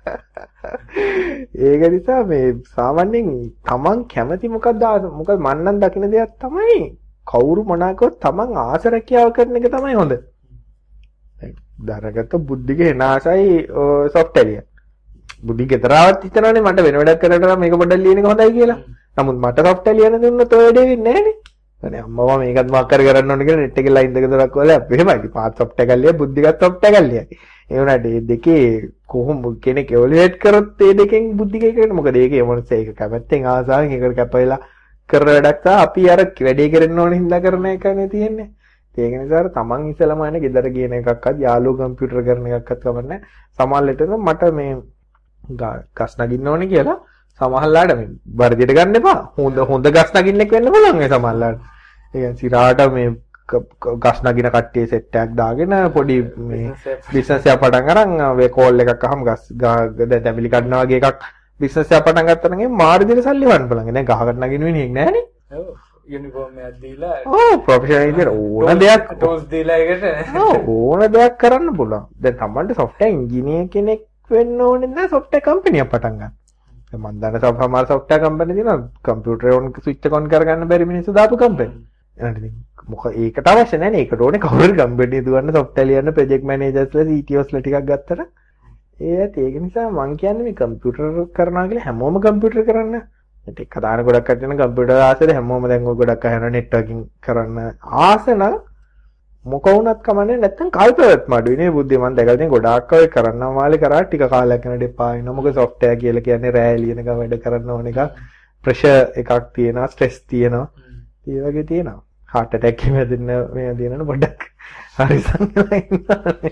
Speaker 1: ඒක නිසා මේ සාමාන්‍යයෙන් තමන් කැමති මොකක්ද මොකද මන් නම් දකින්න දෙයක් තමයි කවුරු මොනවාකවත් තමන් ආස රැකියාව කරන එක තමයි හොඳ. දැන් දරගත්ත බුද්ධික එනාසයි සොෆ්ට්වෙයාර්. බුද්ධි ගෙදරාවත් හිතනවානේ මට වෙන වැඩක් කරලා මේක පොඩ්ඩක් ලියන එක හොඳයි කියලා. නමුත් මට සොෆ්ට්වෙයාර් ලියන්න දුන්නොත් ඔය වැඩේ වෙන්නේ නැහැ නේ. අනේ අම්මා මේකත් මොකක් කර කරන්න ඕනේ කියලා නෙට් එකේ ලයින් දෙක තුනක් වල එහෙමයි. පාත් සොෆ්ට්වෙයාර් එකක් ලියයි බුද්ධිගත් සොෆ්ට්වෙයාර් එකක් ලියයි. ඒ වුණාට මේ දෙකේ කොහොම කෙනෙක් එවලුවේට් කරොත් මේ දෙකෙන් බුද්ධික එකකට මොකද ඒකේ මොනස ඒක කැමැත්තෙන් ආසාවෙන් ඒකට කැපවිලා කර වැඩක් තා අපි අර වැඩේ කරන්න ඕනේ හින්දා කරන එකනේ තියෙන්නේ. ඒක නිසා තමන් ඉස්සලම යන්නේ ගෙදර කියන එකක්වත් යාළුවෝ කම්පියුටර් කරන එකක්වත් කවන්නේ. සමහරවිට මට මේ ගස් නගින්න ඕනේ කියලා සමහරලාට මේ වර්ධියට ගන්න එපා. හොඳ හොඳ ගස් නගින්නෙක් වෙන්න පුළුවන් මේ සමහරලාට. ඒ කියන්නේ සිරාට මේ ගස් නගින කට්ටිය සෙට් එකක් දාගෙන පොඩි මේ බිස්නස් එකක් පටන් අරන් වේ කෝල් එකක් අහම ගස් දැන් තැඹිලි කඩනවා වගේ එකක් බිස්නස් එකක් පටන් ගත්තා නම් මාරු දෙන සල්ලි වන්න පුළුවන්. දැන් ගහකට නගින වෙන්නේ නැහනේ.
Speaker 2: ඔව් යුනිෆෝම් එකක් දීලා
Speaker 1: ඔව් ප්‍රොෆෙෂනල් විදියට ඕන දෙයක්
Speaker 2: ටූල්ස් දීලා ඒකට
Speaker 1: ඔව් ඕන දෙයක් කරන්න පුළුවන්. දැන් Tamanට software engineer කෙනෙක් වෙන්න ඕනේ නැහැ software company එකක් පටන් ගන්න. දැන් මම දන්න සමහර software company තියෙනවා කම්පියුටර් on switch එක on කරගන්න බැරි මිනිස්සු දාපු company. එහෙනම් ඉතින් මොකද ඒකට අවශ්‍ය නැහැ නේ. ඒකට ඕනේ කවුරු හරි company දුවන්න software ලියන්න project managers ලා C T Os ලා ටිකක් ගත්තට ඒත් ඒක නිසා මම කියන්නේ මේ කම්පියුටර් කරනවා කියලා හැමෝම කම්පියුටර් කරන්න. ඒක කතාන ගොඩක් කටන කම්පියුටර් ආසෙද හැමෝම දැන් ඔය ගොඩක් අහන networking කරන්න ආස නම් මොක වුණත් කමන්නේ නැත්තම් කල්පවත් මඩුයි නේ බුද්ධිය මම දැකලා තියෙන ගොඩාක් අය කරන්නා මාලේ කරා ටික කාලයක් යනකොට එපා වෙනවා. මොකද software කියලා කියන්නේ රෑ ලියන එක වැඩ කරන්න ඕන එක pressure එකක් තියෙනවා stress තියෙනවා. ඒ වගේ තියෙනවා. heart attack එක හැදෙන්න මේ දිනන පොඩ්ඩක් හරි සංගලයි ඉන්නවා.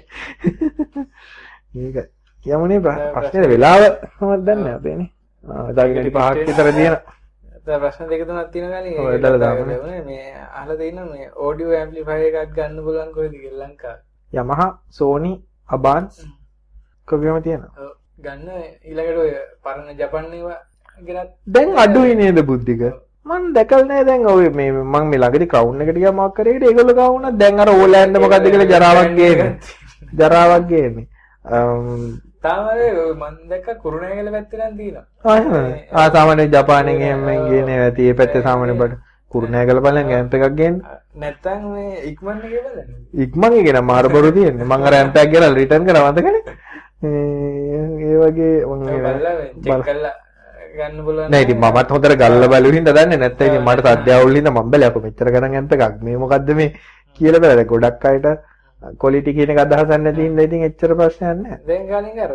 Speaker 1: මේක යමුනේ ප්‍රශ්නේ වෙලාව මම දන්නේ නැහැ අපේනේ. ආ දාගෙන පහක් විතර දිනන.
Speaker 2: දැන් ප්‍රශ්න දෙක තුනක් තියෙනවා ගානේ. ඔය එදලා දාන්නේ. මේ අහලා තියෙන මේ audio amplifier එකක් ගන්න පුළුවන් කොහෙද කියලා ලංකාවේ.
Speaker 1: Yamaha, Sony, Abans කොබියම තියෙනවා.
Speaker 2: ඔව් ගන්න ඊළඟට ඔය පරණ ජපන් ඒවා ගෙනත්
Speaker 1: දැන් අඩුයි නේද බුද්ධික? මම දැකලා නැහැ දැන් ඔය මේ මම මේ ළඟදී crown එකට ගියා මොකක් කරේකට ඒගොල්ලෝ ගාවුණා දැන් අර ඕලෑන්ඩ් මොකද්ද කියලා ජරාවක් ගේන්නේ. ජරාවක් ගේන්නේ.
Speaker 2: තාමරේ මම දැක්ක කුරුණෑගල පැත්තේ නම් තියෙනවා.
Speaker 1: ආ එහෙම. ආ සාමාන්‍ය ජපානයෙන් එහෙම ගේන්නේ ඇති. මේ පැත්තේ සාමාන්‍ය බඩ කුරුණෑගල බලන් ඇම්ප් එකක් ගේන්න.
Speaker 2: නැත්තම් මේ ඉක්මන් එකේ බලන්න.
Speaker 1: ඉක්මන් එකේ නම් මාර බොරු තියෙන්නේ. මම අර ඇම්ප් එකක් ගෙනල්ලා රිටර්න් කරා මතකනේ. ඒ වගේ මම
Speaker 2: බලලා චෙක් කරලා ගන්න බලන්න.
Speaker 1: නෑ ඉතින් මමත් හොඳට ගල්ලා බලුවා හින්දා දන්නේ නැත්නම් ඉතින් මට සද්ද අවුල් හින්දා මම බැලුවා කො මෙච්චර ගණන් ඇම්ප් එකක් මේ මොකද්ද මේ කියලා බලලා ගොඩක් අයට ක්වොලිටි කියන එක අදහසක් නැති හින්දා ඉතින් එච්චර ප්‍රශ්නයක් නැහැ.
Speaker 2: දැන් ගානින් අර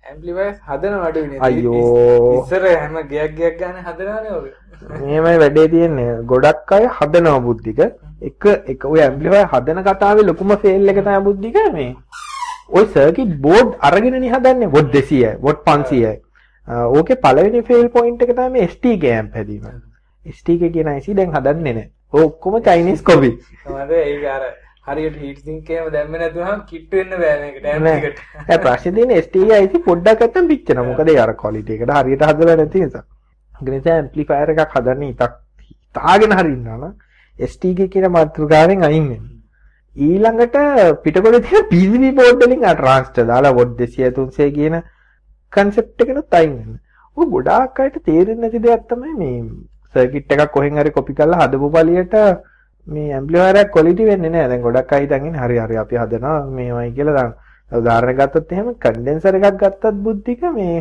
Speaker 2: ඇම්ප්ලිෆයර්ස් හදන අඩුයිනේ.
Speaker 1: අයියෝ.
Speaker 2: ඉස්සර හැම ගයක් ගයක් ගන්න හදනවනේ ඔය.
Speaker 1: මේමයි වැඩේ තියෙන්නේ. ගොඩක් අය හදනවා බුද්ධික. එක එක ඔය ඇම්ප්ලිෆයර් හදන කතාවේ ලොකුම ෆේල් එක තමයි බුද්ධික මේ. ඔය සර්කිට් බෝඩ් අරගෙනනේ හදන්නේ වොට් දෙසීයයි වොට් පන්සීයයි. ඕකේ පළවෙනි ෆේල් පොයින්ට් එක තමයි මේ S T K ඇම්ප් හැදීම. S T K කියන I C දැන් හදන්නේ නැහැ. ඔය ඔක්කොම චයිනීස් කොපි.
Speaker 2: තමයි ඒක අර හරියට හීට් සින්ක් එකම දැම්මේ නැතුනම කිට් වෙන්න බෑ මේකට ඇම්ප් එකට.
Speaker 1: ඒ ප්‍රශ්නේ තියෙන්නේ S T K I C පොඩ්ඩක් නැත්තම් පිච්චෙනවා. මොකද ඒ අර ක්වොලිටි එකට හරියට හදලා නැති නිසා. ඒ නිසා ඇම්ප්ලිෆයර් එකක් හදන්නේ ඉතක් තාගෙන හරින්නවා නම් S T K කියන මාතෘකාවෙන් අයින් වෙන්න. ඊළඟට පිටකොටේ තියෙන P C B බෝඩ් වලින් අර ට්‍රාන්ස්ටර් දාලා වොට් දෙසීය තුන්සීය කියන කන්සෙප්ට් එකනොත් අයින් වෙන්න. ඔය ගොඩාක් අයට තේරෙන්නේ නැති දෙයක් තමයි මේ සර්කිට් එකක් කොහෙන් හරි කොපි කරලා හදපු පළියට මේ ඇම්ප්ලිෆයර් එක ක්වොලිටි වෙන්නේ නැහැ. දැන් ගොඩක් අය හිතන් ඉන්නේ හරි හරි අපි හදනවා මේවයි කියලා දාන. උදාහරණයක් ගත්තොත් එහෙම කන්ඩෙන්සර් එකක් ගත්තත් බුද්ධික මේ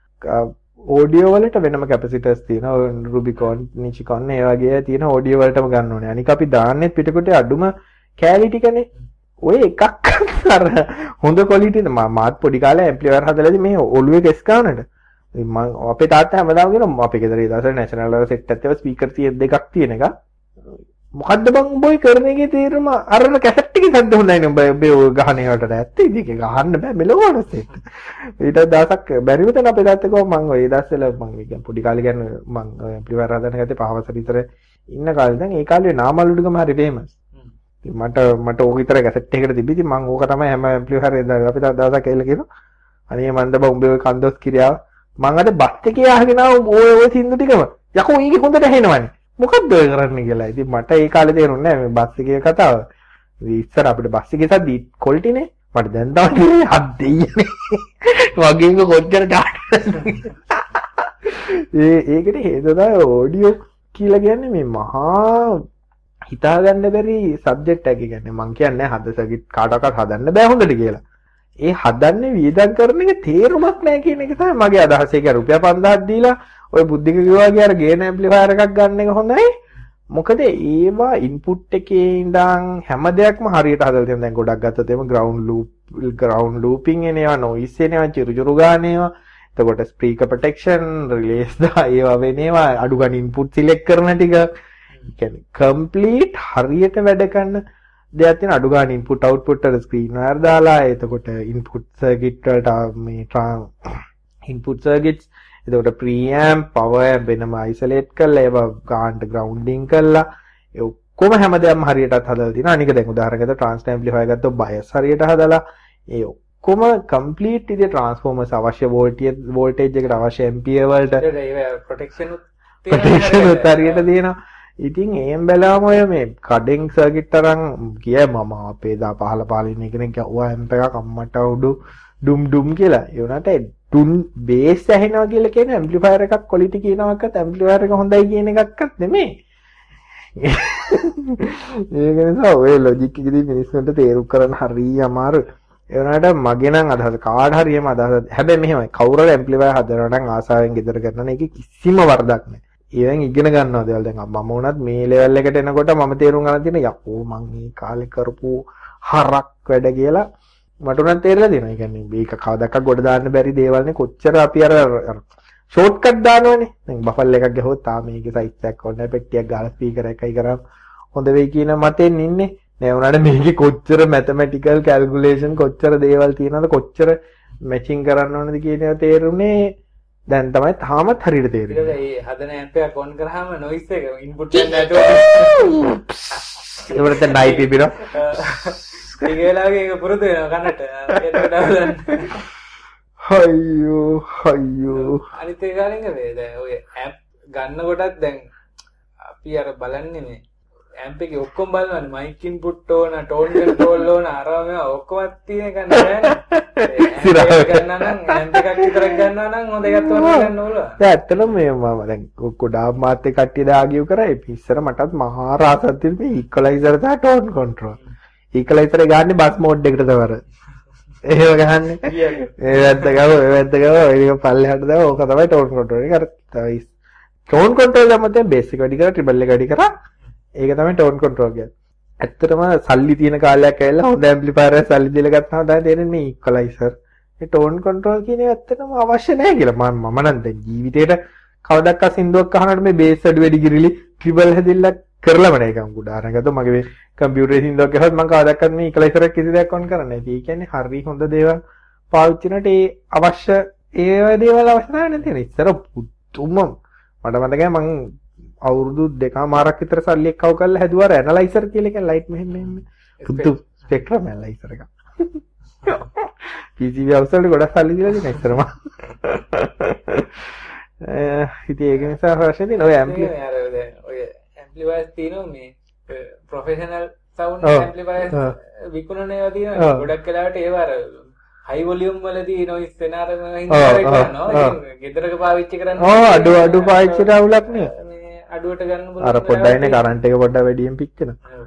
Speaker 1: ඔඩියෝ වලට වෙනම කැපැසිටර්ස් තියෙනවා. රුබිකෝන්, නිචිකෝන් ඒ වගේ තියෙන ඔඩියෝ වලටම ගන්න ඕනේ. අනික අපි දාන්නේ පිටකොටේ අඩුම කැලිටි ටිකනේ. ඔය එකක් අර හොඳ ක්වොලිටි මාත් පොඩි කාලේ ඇම්ප්ලිෆයර් හදලාදී මේ ඔළුවේ කෙස් ගන්නට මම අපේ තාත්තා හැමදාම කියනවා අපේ ගෙදර ඉඳලා නැෂනල් සෙට් එකක් තියෙනවා ස්පීකර් දෙකක් තියෙන එක. මොකද්ද බං උඹයි කරන එකේ තේරුම අරන කැසට් එකේ සද්ද හොඳයි නේ උඹ ඔය ගහන ඒකට ඇත්ත ඉතින් ඒක ගහන්න බෑ මෙලොවන සෙට්. ඊට දවසක් බැරිම තැන අපේ තාත්තා කිව්වා මම ඔය දවස්වල මම කියන්නේ පොඩි කාලේ කියන්නේ මම ඇම්ප්ලිෆයර් හදන ගත්තේ පහවස විතර ඉන්න කාලේ දැන් ඒ කාලේ නාමල්ලුඩුගම හරි ෆේමස්. මට මට ඕක විතර කැසට් එකකට තිබිදි මම ඕක තමයි හැම ඇම්ප්ලිෆයර් එකෙන් දාලා අපි දවසක් ඇවිල්ලා කියනවා අනේ මන්ද බං උඹේ ඔය කන්දොස් කිරියාව මං අද බස් එකේ ආගෙන ආව ඔය ඔය සින්දු ටිකම යකෝ ඊගේ හොඳට ඇහෙනවනේ මොකද්ද ඔය කරන්නේ කියලා. ඉතින් මට ඒ කාලේ තේරුන්නේ නැහැ මේ බස් එකේ කතාව. ඉස්සර අපිට බස් එකේ සද්දි ක්වොලිටිනේ මට දැන් තමයි හත් දෙයියනේ වගේම කොච්චර ඒ ඒකට හේතුව තමයි ඔඩියෝ කියලා කියන්නේ මේ මහා හිතාගන්න බැරි සබ්ජෙක්ට් එකක්. කියන්නේ මං කියන්නේ හද සර්කිට් කාටවත් හදන්න බෑ හොඳට කියලා. ඒ හදන්නේ වියදම් කරන එක තේරුමක් නැහැ කියන එක තමයි මගේ අදහස. ඒක රුපියල් පන්දාහක් දීලා ඔය බුද්ධික කිව්වාගේ අර ගේන ඇම්ප්ලිෆයර් එකක් ගන්න එක හොඳයි. මොකද ඒවා ඉන්පුට් එකේ ඉඳන් හැම දෙයක්ම හරියට හදලා තියෙනවා. දැන් ගොඩක් ගත්තොත් එimhe ග්‍රවුන්ඩ් ලූප් ග්‍රවුන්ඩ් ලූපින් එනවා, නොයිස් එනවා, චිරු චිරු ගාන එනවා. එතකොට ස්පීකර් ප්‍රොටෙක්ෂන්, රිලේස් දා ඒවා වෙනවා. අඩු ගන්න ඉන්පුට් සිලෙක්ට් කරන ටික කියන්නේ කම්ප්ලීට් හරියට වැඩ කරන දෙයක් තියෙන. අඩු ගන්න ඉන්පුට් අවුට්පුට් වල ස්ක්‍රීන් වයර් දාලා එතකොට ඉන්පුට් සර්කිට් වලට මේ ඉන්පුට් සර්කිට්ස් එතකොට ප්‍රීඇම්ප් පවර් ඇම්ප් වෙනම අයිසොලේට් කරලා ඒවා ගාන්ට ග්‍රවුන්ඩින් කරලා ඒ ඔක්කොම හැමදේම හරියටත් හදලා තියෙනවා. අනික දැන් උදාහරණයකට ට්‍රාන්ස්ෆර් ඇම්ප්ලිෆයර් ගත්තොත් බයස් හරියට හදලා ඒ ඔක්කොම කම්ප්ලීට් ඉතින් ට්‍රාන්ස්ෆෝමර්ස් අවශ්‍ය වෝල්ටේජ් වෝල්ටේජ් එකට අවශ්‍ය ඇම්පියර් වලට
Speaker 2: ප්‍රොටෙක්ෂන්
Speaker 1: ප්‍රොටෙක්ෂන් හරියට තියෙනවා. ඉතින් එහෙම බැලුවම ඔය මේ කඩෙන් සර්කිට් තරම් කිය මම අපේ දා පහල පාලින කෙනෙක් ඔය ඇම්ප් එකක් අම්මට උඩු ඩුම් ඩුම් කියලා. ඒ වුණාට ටුන් බේස් ඇහෙනවා කියලා කියන ඇම්ප්ලිෆයර් එකක් ක්වොලිටි කියනවක්වත් ඇම්ප්ලිෆයර් එක හොඳයි කියන එකක්වත් නෙමෙයි. ඒක නිසා ඔය ලොජික් එකේදී මිනිස්සුන්ට තේරුම් කරන්න හරිය අමාරු. ඒ වුණාට මගේ නම් අදහස කාඩ් හරියම අදහස. හැබැයි මෙහෙමයි කවුරු හරි ඇම්ප්ලිෆයර් හදනවා නම් ආසාවෙන් ගෙදර කරනවා ඒක කිසිම වරදක් නැහැ. ඒවෙන් ඉගෙන ගන්නවා දේවල්. දැන් මම වුණත් මේ ලෙවල් එකට එනකොට මම තේරුම් ගන්න තියෙන යකෝ මං මේ කාලේ කරපු හරක් වැඩ කියලා මට උනත් තේරෙලා දෙනවා. ඒ කියන්නේ මේක කවදාක ගොඩ දාන්න බැරි දේවල් නේ. කොච්චර අපි අර ෂෝට් කට් දානවනේ. දැන් බෆල් එකක් ගහුවොත් තාම මේකේ සයිස් එකක් ඕනේ පෙට්ටියක් ගාලා ස්පීකර් එකයි කරාම හොඳ වෙයි කියන මතෙන් ඉන්නේ. නෑ උනාට මේකේ කොච්චර මැතමැටිකල් කැල්කියුලේෂන් කොච්චර දේවල් තියෙනවද කොච්චර මැචින් කරන්න ඕනද කියන ඒවා තේරුනේ දැන් තමයි තාමත් හරියට තේරෙන්නේ.
Speaker 2: ඒ හදන ඇම්ප් එක ඔන් කරාම නොයිස් එක ඉන්පුට් එක නැතුව
Speaker 1: ඒවට දැන් නයි පිපිනවා.
Speaker 2: ඒ වෙලාවේ ඒක පුරුදු වෙනවා කනට.
Speaker 1: අයියෝ අයියෝ.
Speaker 2: අනිත් එක ගානින්ද මේ දැන් ඔය ඇම්ප් ගන්න කොටත් දැන් අපි අර බලන්නේ මේ ඇම්ප් එකේ ඔක්කොම බලනවානේ මයික් ඉන්පුට් ඕන, ටෝන් කන්ට්‍රෝල් ඕන, අරවා මේවා ඔක්කොම තියෙන එක නෑනේ. ඒක ගන්නවා නම් ඇම්ප් එකක් විතරක් ගන්නවා නම් හොඳ එකක් තෝරන්න ගන්න ඕන.
Speaker 1: දැන් ඇත්තටම මේ මම දැන් ගොඩාක් මාත් එක්ක කට්ටිය දාගියු කරා. ඉස්සර මටත් මහා රාසක් තිබ්බේ ඉක්වලයිසර් සහ ටෝන් කන්ට්‍රෝල්. ඉක්වලයිසර් ගන්නේ බස් මෝඩ් එකට තවර. එහෙම ගහන්නේ. ඒ වැද්ද ගාව, ඒ වැද්ද ගාව, ඒක පල්ලෙහාට දාව. ඕක තමයි ටෝන් කන්ට්‍රෝල් එක. අර තමයි ටෝන් කන්ට්‍රෝල් එක මත බේසික් වැඩි කරා, ට්‍රිබල් එක වැඩි කරා. ඒක තමයි ටෝන් කන්ට්‍රෝල් කියන්නේ. ඇත්තටම සල්ලි තියෙන කාලයක් ඇවිල්ලා හොඳ ඇම්ප්ලිෆයර් එකක් සල්ලි දීලා ගත්තාම තමයි තේරෙන්නේ මේ ඉක්වලයිසර් මේ ටෝන් කන්ට්‍රෝල් කියන එක ඇත්තටම අවශ්‍ය නැහැ කියලා මම මම නම් දැන් ජීවිතේට කවදාවත් සින්දුවක් අහනකොට මේ බේස් අඩු වැඩි කිරිලි ට්‍රිබල් හැදිල්ලක් කරලම නැහැ එකම උදාහරණයක් ගත්තොත් මගේ මේ කම්පියුටරේ සින්දුවක් ගහුවත් මම කවදාවත් මේ ඉක්ලයිසරක් කිසි දෙයක් ඔන් කරන්නේ නැහැ. ඒ කියන්නේ හරි හොඳ දේවල් පාවිච්චි කරනට ඒ අවශ්‍ය ඒ දේවල් අවශ්‍ය නැහැ නේද? ඉස්සර පුදුම මට මතකයි මං අවුරුදු දෙකමාරක් විතර සල්ලි එක්කව කරලා හැදුවා ඇනලයිසර් කියලා එක ලයිට් මෙහෙම මෙහෙම පුදු ස්පෙක්ට්‍රම් ඇනලයිසර් එක. පීසීබී හවුස් වලට ගොඩක් සල්ලි දීලා තියෙනවා ඉස්සරම. ඒ ඉතින් ඒක නිසා අවශ්‍ය තියෙන ඔය ඇම්ප්ලි
Speaker 2: ඔය ඇම්ප්ලිෆයර්ස් තියෙනවා මේ ප්‍රොෆෙෂනල් සවුන්ඩ් ඇම්ප්ලිෆයර්ස් විකුණන ඒවා තියෙනවා ගොඩක් වෙලාවට ඒවා අර හයි වොලියුම් වලදී නොයිස් වෙන අර හින්දා කරනවා ගෙදරක පාවිච්චි කරන්න
Speaker 1: ඔව් අඩු අඩු පාවිච්චිට අවුලක් නේ
Speaker 2: මේ අඩුවට ගන්න පුළුවන්
Speaker 1: අර පොඩ්ඩයිනේ කරන්ට් එක පොඩ්ඩක් වැඩියෙන් පික් වෙනවා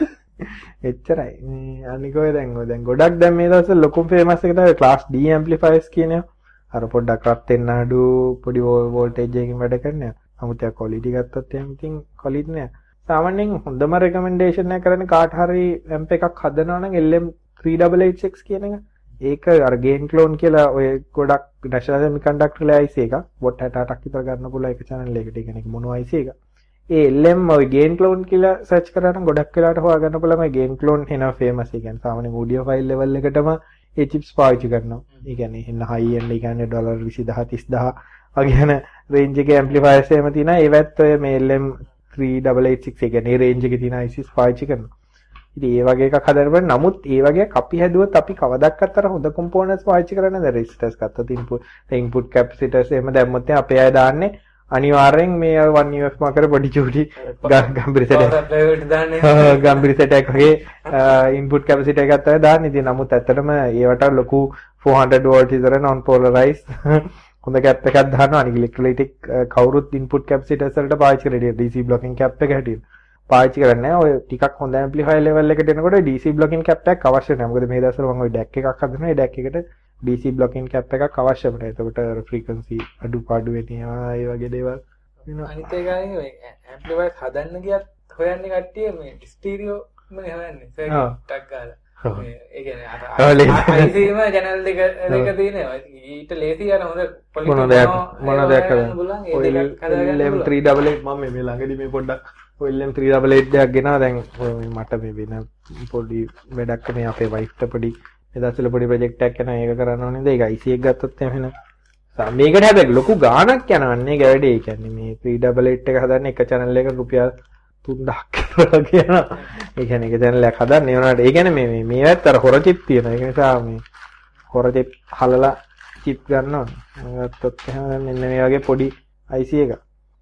Speaker 1: එච්චරයි මේ අනික ඔය දැන් ඔය දැන් ගොඩක් දැන් මේ දවස්වල ලොකුම ෆේමස් එක තමයි ක්ලාස් D ඇම්ප්ලිෆයර්ස් කියනවා අර පොඩ්ඩක් රත් වෙන්න අඩු පොඩි වෝල්ටේජ් එකකින් වැඩ කරනවා නමුත් ඒ ක්වොලිටි ගත්තොත් එහෙනම් ඉතින් ක්වොලිටි නෑ සාමාන්‍යයෙන් හොඳම රෙකමෙන්ඩේෂන් එක කරන්නේ කාට හරි ඇම්ප් එකක් හදනවා නම් L M three eight eight six කියන එක ඒක අර ගේන් ක්ලෝන් කියලා ඔය ගොඩක් නැෂනල් සෙමිකන්ඩක්ටර් ලේ I C එක වොට් sixty-eight ක් විතර ගන්න පුළුවන් එක channel එකකට. ඒ කියන්නේ මොනෝ I C එක. ඒ L M ඔය ගේන් ක්ලෝන් කියලා සර්ච් කරා නම් ගොඩක් වෙලාවට හොයාගන්න පුළුවන් මේ ගේන් ක්ලෝන් එනවා ෆේමස්. ඒ කියන්නේ සාමාන්‍ය ඔඩියෝ ෆයිල් ලෙවල් එකටම ඒ චිප්ස් පාවිච්චි කරනවා. ඒ කියන්නේ එන්න හයි එන්ඩ් ඒ කියන්නේ dollar twenty thousand thirty thousand වගේ යන රේන්ජ් එකේ ඇම්ප්ලිෆයර්ස් එහෙම තියෙනවා. ඒවත් ඔය මේ L M three eight eight six ඒ කියන්නේ රේන්ජ් එකේ තියෙන I Cs පාවිච්චි කරනවා. ඉතින් ඒ වගේ එකක් හදන්න නමුත් ඒ වගේ අපි හැදුවොත් අපි කවදාවත් අර හොඳ කොම්පෝනන්ට්ස් පාවිච්චි කරන්නේ නැහැ. රෙසිස්ටර්ස් ගත්තොත් ඉන්පුට් ඉන්පුට් කැපැසිටර්ස් එහෙම දැම්මොත් අපේ අය දාන්නේ අනිවාර්යෙන් මේ one U F මාකර පොඩි චූටි ගම්බිරි සෙට් එකක් ගම්බිරි සෙට් එකක් වගේ ඉන්පුට් කැපැසිටර් එකක් තමයි දාන්නේ. ඉතින් නමුත් ඇත්තටම ඒවට ලොකු four hundred volt විතර non polarized හොඳ කැප් එකක් දානවා. අනික ඉලෙක්ට්‍රොලයිටික් කවුරුත් ඉන්පුට් කැපැසිටර්ස් වලට පාවිච්චි කරන්නේ D C blocking cap එක හැටියට. පාවිච්චි කරන්නේ ඔය ටිකක් හොඳ ඇම්ප්ලිෆයර් ලෙවල් එකට එනකොට D C blocking cap එකක් අවශ්‍ය නැහැ. මොකද මේ දවස්වල මම ඔය ඩැක් එකක් හදනවා. ඒ ඩැක් එකට D C blocking cap එකක් අවශ්‍ය වෙනවා. එතකොට frequency අඩුපාඩු වෙනවා. ඒ වගේ දේවල් වෙනවා.
Speaker 2: අනිත් එකයි ඔය ඇම්ප්ලිෆයර් හදන්න ගියත් හොයන්නේ කට්ටිය මේ ස්ටීරියෝ මොනේ හොයන්නේ. සර්කිට් ගාලා. මේ ඒ කියන්නේ අර I C ම channel දෙක දෙක තියෙනවා. ඊට ලේසි යන හොඳ
Speaker 1: මොන දෙයක් මොන දෙයක් කරන්න. ඔය L M three eight eight මම මේ ළඟදී මේ පොඩ්ඩක් ඔය L M three eight eight දෙයක් ගෙනා දැන් මට මේ වෙන පොඩි වැඩක් මේ අපේ වයිෆ්ට පොඩි එදාසල පොඩි ප්‍රොජෙක්ට් එකක් කරනවා ඒක කරන්න ඕනේ නේද ඒක I C එක ගත්තොත් එහෙම වෙන මේකට හැබැයි ලොකු ගාණක් යනවන්නේ ඒක වැඩි ඒ කියන්නේ මේ three eight eight එක හදන්න එක channel එකකට රුපියල් three thousand ක් කියනවා ඒ කියන්නේ එක channel එකක් හදන්න ඒ වුණාට ඒ කියන්නේ මේ මේ මේවත් අර හොර chip තියෙනවා ඒක නිසා මේ හොර chip හලලා chip ගන්නවා ගත්තොත් එහෙම මෙන්න මේ වගේ පොඩි I C එකක්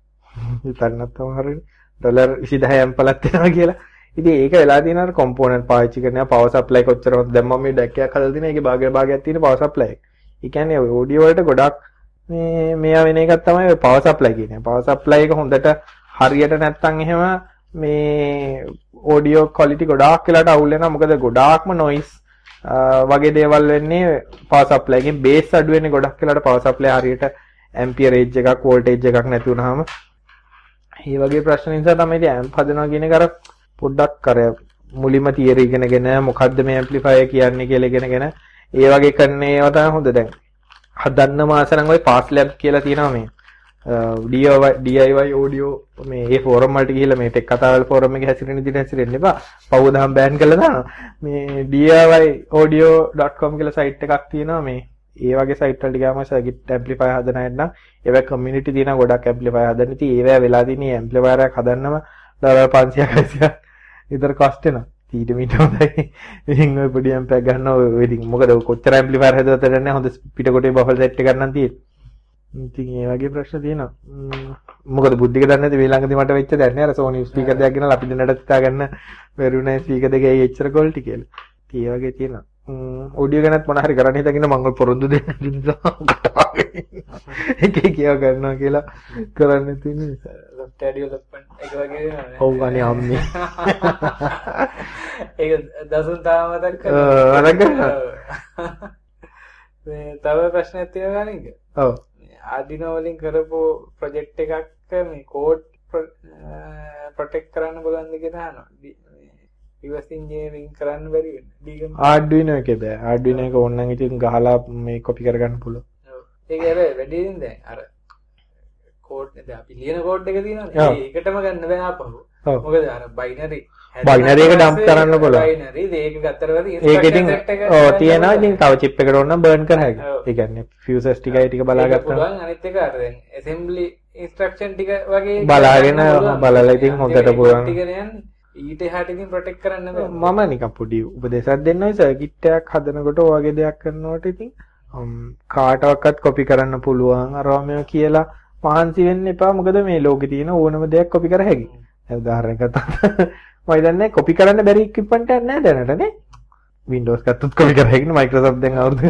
Speaker 1: හිතන්නත් තමයි හරිනේ ඩොලර් twenty thousand ඇම්පලක් දෙනවා කියලා. ඉතින් ඒක වෙලා තියෙන අර කොම්පෝනන්ට් පාවිච්චි කරනවා පවර් සප්ලයි කොච්චර හොඳ දැන් මම මේ ඩැක් එකක් හදලා තියෙනවා. ඒකේ භාගය භාගයක් තියෙන පවර් සප්ලයි එක. ඒ කියන්නේ ඔය ඔඩියෝ වලට ගොඩක් මේ මෙයා වෙන එකක් තමයි ඔය පවර් සප්ලයි කියන්නේ. පවර් සප්ලයි එක හොඳට හරියට නැත්තම් එහෙම මේ ඔඩියෝ ක්වොලිටි ගොඩාක් වෙලාට අවුල් වෙනවා. මොකද ගොඩාක්ම නොයිස් වගේ දේවල් වෙන්නේ පවර් සප්ලයි එකෙන් බේස් අඩු වෙන්නේ ගොඩක් වෙලාට පවර් සප්ලයි හරියට ඇම්පියර් ඒජ් එකක් වෝල්ටේජ් එකක් නැති වුනහම මේ වගේ ප්‍රශ්න නිසා තමයි ඉතින් ඇම්ප් හදනවා කියන එක අර පොඩ්ඩක් අර මුලින්ම තියරි ඉගෙනගෙන මොකද්ද මේ ඇම්ප්ලිෆයර් කියන්නේ කියලා ඉගෙනගෙන ඒ වගේ කරන ඒවා තමයි හොඳ. දැන් හදන්න මාස නම් ඔය පාස් ලැබ් කියලා තියෙනවා මේ D I Y audio මේ ඒ ෆෝරම් වලට ගිහිල්ලා මේ ටෙක් කතාවල් ෆෝරම් එකේ හැසිරෙන විදිහට හැසිරෙන්න එපා. පව් දහම් බෑන් කරලා දානවා. මේ D I Y audio dot com කියලා සයිට් එකක් තියෙනවා මේ ඒ වගේ සයිට් වලට ගියාම සර්කිට් ඇම්ප්ලිෆයර් හදන අය නම් ඒවා කමියුනිටි තියෙන ගොඩක් ඇම්ප්ලිෆයර් හදන්න. ඉතින් ඒවා වෙලා තියෙන ඇම්ප්ලිෆයර් එකක් හදන්නම dollar five hundred six hundred විතර cost වෙනවා. ඊට මීට හොඳයි. ඉතින් ඔය පොඩි ඇම්ප් එකක් ගන්නවා ඔය ඉතින් මොකද කොච්චර ඇම්ප්ලිෆයර් හදුවත් වැඩක් නැහැ. හොඳ පිටකොටේ බෆල් සෙට් එකක් ගන්න තියෙන්නේ. ඉතින් ඒ වගේ ප්‍රශ්න තියෙනවා. මොකද බුද්ධික දන්නේ නැති මේ ළඟදී මට වෙච්ච දැන් නේ අර Sony ස්පීකර් දෙකක් ගෙනලා අපි දෙන්නට හිතා ගන්න බැරුණා ස්පීකර් දෙකේ එච්චර ක්වොලිටි කියලා. ඉතින් ඒ වගේ තියෙනවා. ඔඩියෝ ගැනත් මොන හරි කරන්න හිතගෙන මම පොරොන්දු දෙන්න නිසා එක එක ඒවා කරනවා කියලා කරන්න තියෙන නිසා
Speaker 2: software development එක වගේ නේද?
Speaker 1: ඔව් අනේ අම්මේ.
Speaker 2: ඒක දසුන් තාම මතක් කරනවා. මේ තව ප්‍රශ්නයක් තියෙනවා නේද?
Speaker 1: ඔව්.
Speaker 2: Arduino වලින් කරපු ප්‍රොජෙක්ට් එකක් මේ කෝඩ් ප්‍රොටෙක්ට් කරන්න බලන්න කියලා අහනවා. රිවර්ස් ඉන්ජිනියරින් කරන්න බැරි වෙන්නේ.
Speaker 1: Arduino එකේ බෑ. Arduino එක ඕනනම් ඉතින් ගහලා මේ කොපි කරගන්න පුළුවන්.
Speaker 2: ඔව්. ඒක අර වැඩියෙන් දැන් අර කෝඩ් දැන් අපි ලියන කෝඩ් එක තියෙනවනේ. ඒකටම ගන්න බෑ ආපහු. මොකද අර බයිනරි
Speaker 1: බයිනරි එක ඩම්ප් කරන්න පුළුවන්.
Speaker 2: බයිනරි ඒක ගත්තට පස්සේ
Speaker 1: ඒක ඉතින් ඔව් තියෙනවා. ඉතින් තව චිප් එකට ඕන නම් බර්න් කර හැකියි. ඒ කියන්නේ fuses ටිකයි ටික බලාගත්තා.
Speaker 2: පුළුවන්. අනිත් එක අර දැන් assembly instruction ටික වගේ
Speaker 1: බලාගෙන බලලා ඉතින් හොඳට පුළුවන්.
Speaker 2: ඊට එහාට ඉතින් ප්‍රොටෙක්ට් කරන්න බෑ.
Speaker 1: මම නිකන් පොඩි උපදේශයක් දෙන්නම්. සර්කිට් එකක් හදනකොට ඔය වගේ දෙයක් කරනකොට ඉතින් කාටවත් කොපි කරන්න පුළුවන්. අරවා මේව කියලා මහන්සි වෙන්න එපා. මොකද මේ ලෝකේ තියෙන ඕනම දෙයක් කොපි කර හැකියි. දැන් උදාහරණයක් ගත්තා. මම දන්නේ කොපි කරන්න බැරි ඉක්විප්මන්ට් එකක් නැහැ දැනට නේ. Windows ගත්තොත් කොපි කර හැකියි. Microsoft දැන් අවුරුදු.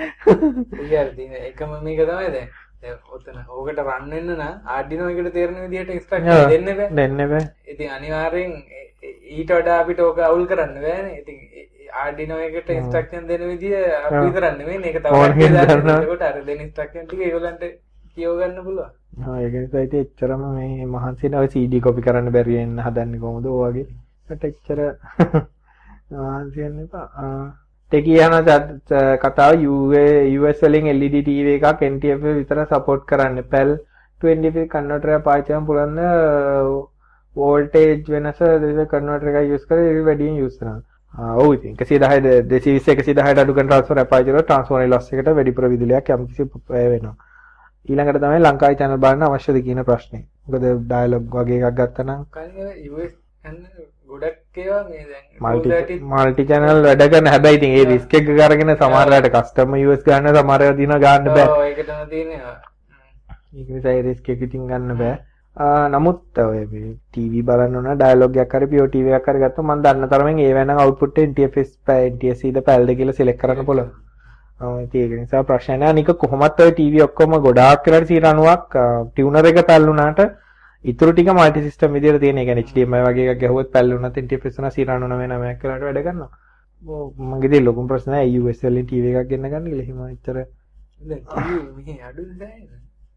Speaker 2: ඒක හරි. එකම මේක තමයි දැන්. දැන් ඔතන ඕකට රන් වෙන්න නම් Arduino එකට තේරෙන විදිහට ඉන්ස්ට්‍රක්ෂන් දෙන්න බෑ.
Speaker 1: දෙන්න බෑ.
Speaker 2: ඉතින් අනිවාර්යෙන් ඊට වඩා අපිට ඕක අවුල් කරන්න බෑනේ. ඉතින් Arduino එකට ඉන්ස්ට්‍රක්ෂන් දෙන විදිය අපි විතරක් නෙමෙයි. මේක තව ඒකට අර දෙන ඉන්ස්ට්‍රක්ෂන් ටික ඒගොල්ලන්ට කියව ගන්න පුළුවන්.
Speaker 1: ආ ඒක නිසා ඉතින් එච්චරම මේ මහන්සි නෑ C D කොපි කරන්න බැරි වෙන්න හදන්නේ කොහොමද ඔය වගේ. ඒකට එච්චර මහන්සි වෙන්න එපා. ඒ කියන කතාව U S වලින් L E D T V එකක් N T F විතර සපෝට් කරන්නේ. P A L twenty five converter එක පාවිච්චි කරන්න පුළුවන් වෝල්ටේජ් වෙනස දෙක කන්වර්ටර් එකක් යූස් කරලා ඒක වැඩියෙන් යූස් කරනවා. ආ ඔව් ඉතින් one ten two twenty one hundred ten අඩු කරන ට්‍රාන්ස්ෆර් එක පාවිච්චි කරලා ට්‍රාන්ස්ෆෝමර් ලොස් එකට වැඩි ප්‍රවිදුලියක් යම්කිසි වෙනවා. ඊළඟට තමයි ලංකාවේ channel බලන්න අවශ්‍යද කියන ප්‍රශ්නේ. මොකද ඩයලොග් වගේ එකක් ගත්තා නම්
Speaker 2: කලින් U S ගොඩක් ඒවා මේ දැන්
Speaker 1: මල්ටි මල්ටි channel වැඩ කරන හැබැයි ඉතින් ඒ රිස්ක් එක අරගෙන සමහර වෙලාවට කස්ටමර් U S ගන්න සමහර ඒවා දින ගන්න බෑ.
Speaker 2: ඔව් ඒක තමයි තියෙන්නේ.
Speaker 1: ඒක නිසා ඒ රිස්ක් එක ඉතින් ගන්න බෑ. නමුත් ඔය ටීවී බලන්න ඕන ඩයලොග් එකක් හරි P O T V එකක් හරි ගත්තොත් මම දන්න තරමින් ඒ වෙනනම් output එක N T F S N T S C the P A L ද කියලා select කරන්න පුළුවන්. ඔව් ඒක නිසා ප්‍රශ්න නෑ. අනික කොහොමත් ඔය ටීවී ඔක්කොම ගොඩාක් වෙලාට ninety tuner එක පැල් වුණාට ඉතුරු ටික මල්ටි සිස්ටම් විදියට තියෙන. ඒ කියන්නේ H D M I වගේ එකක් ගැහුවොත් පැල් වුණත් N T F S උනා ninety-nine ක් වෙලාට වැඩ කරනවා. ඔව් මගේ දේ ලොකුම ප්‍රශ්න නෑ U S වලින් ටීවී එකක් ගෙන්න ගන්න කියලා. එහෙම එච්චර
Speaker 2: දැන් ටීවී මෙහි අඩුද දැන්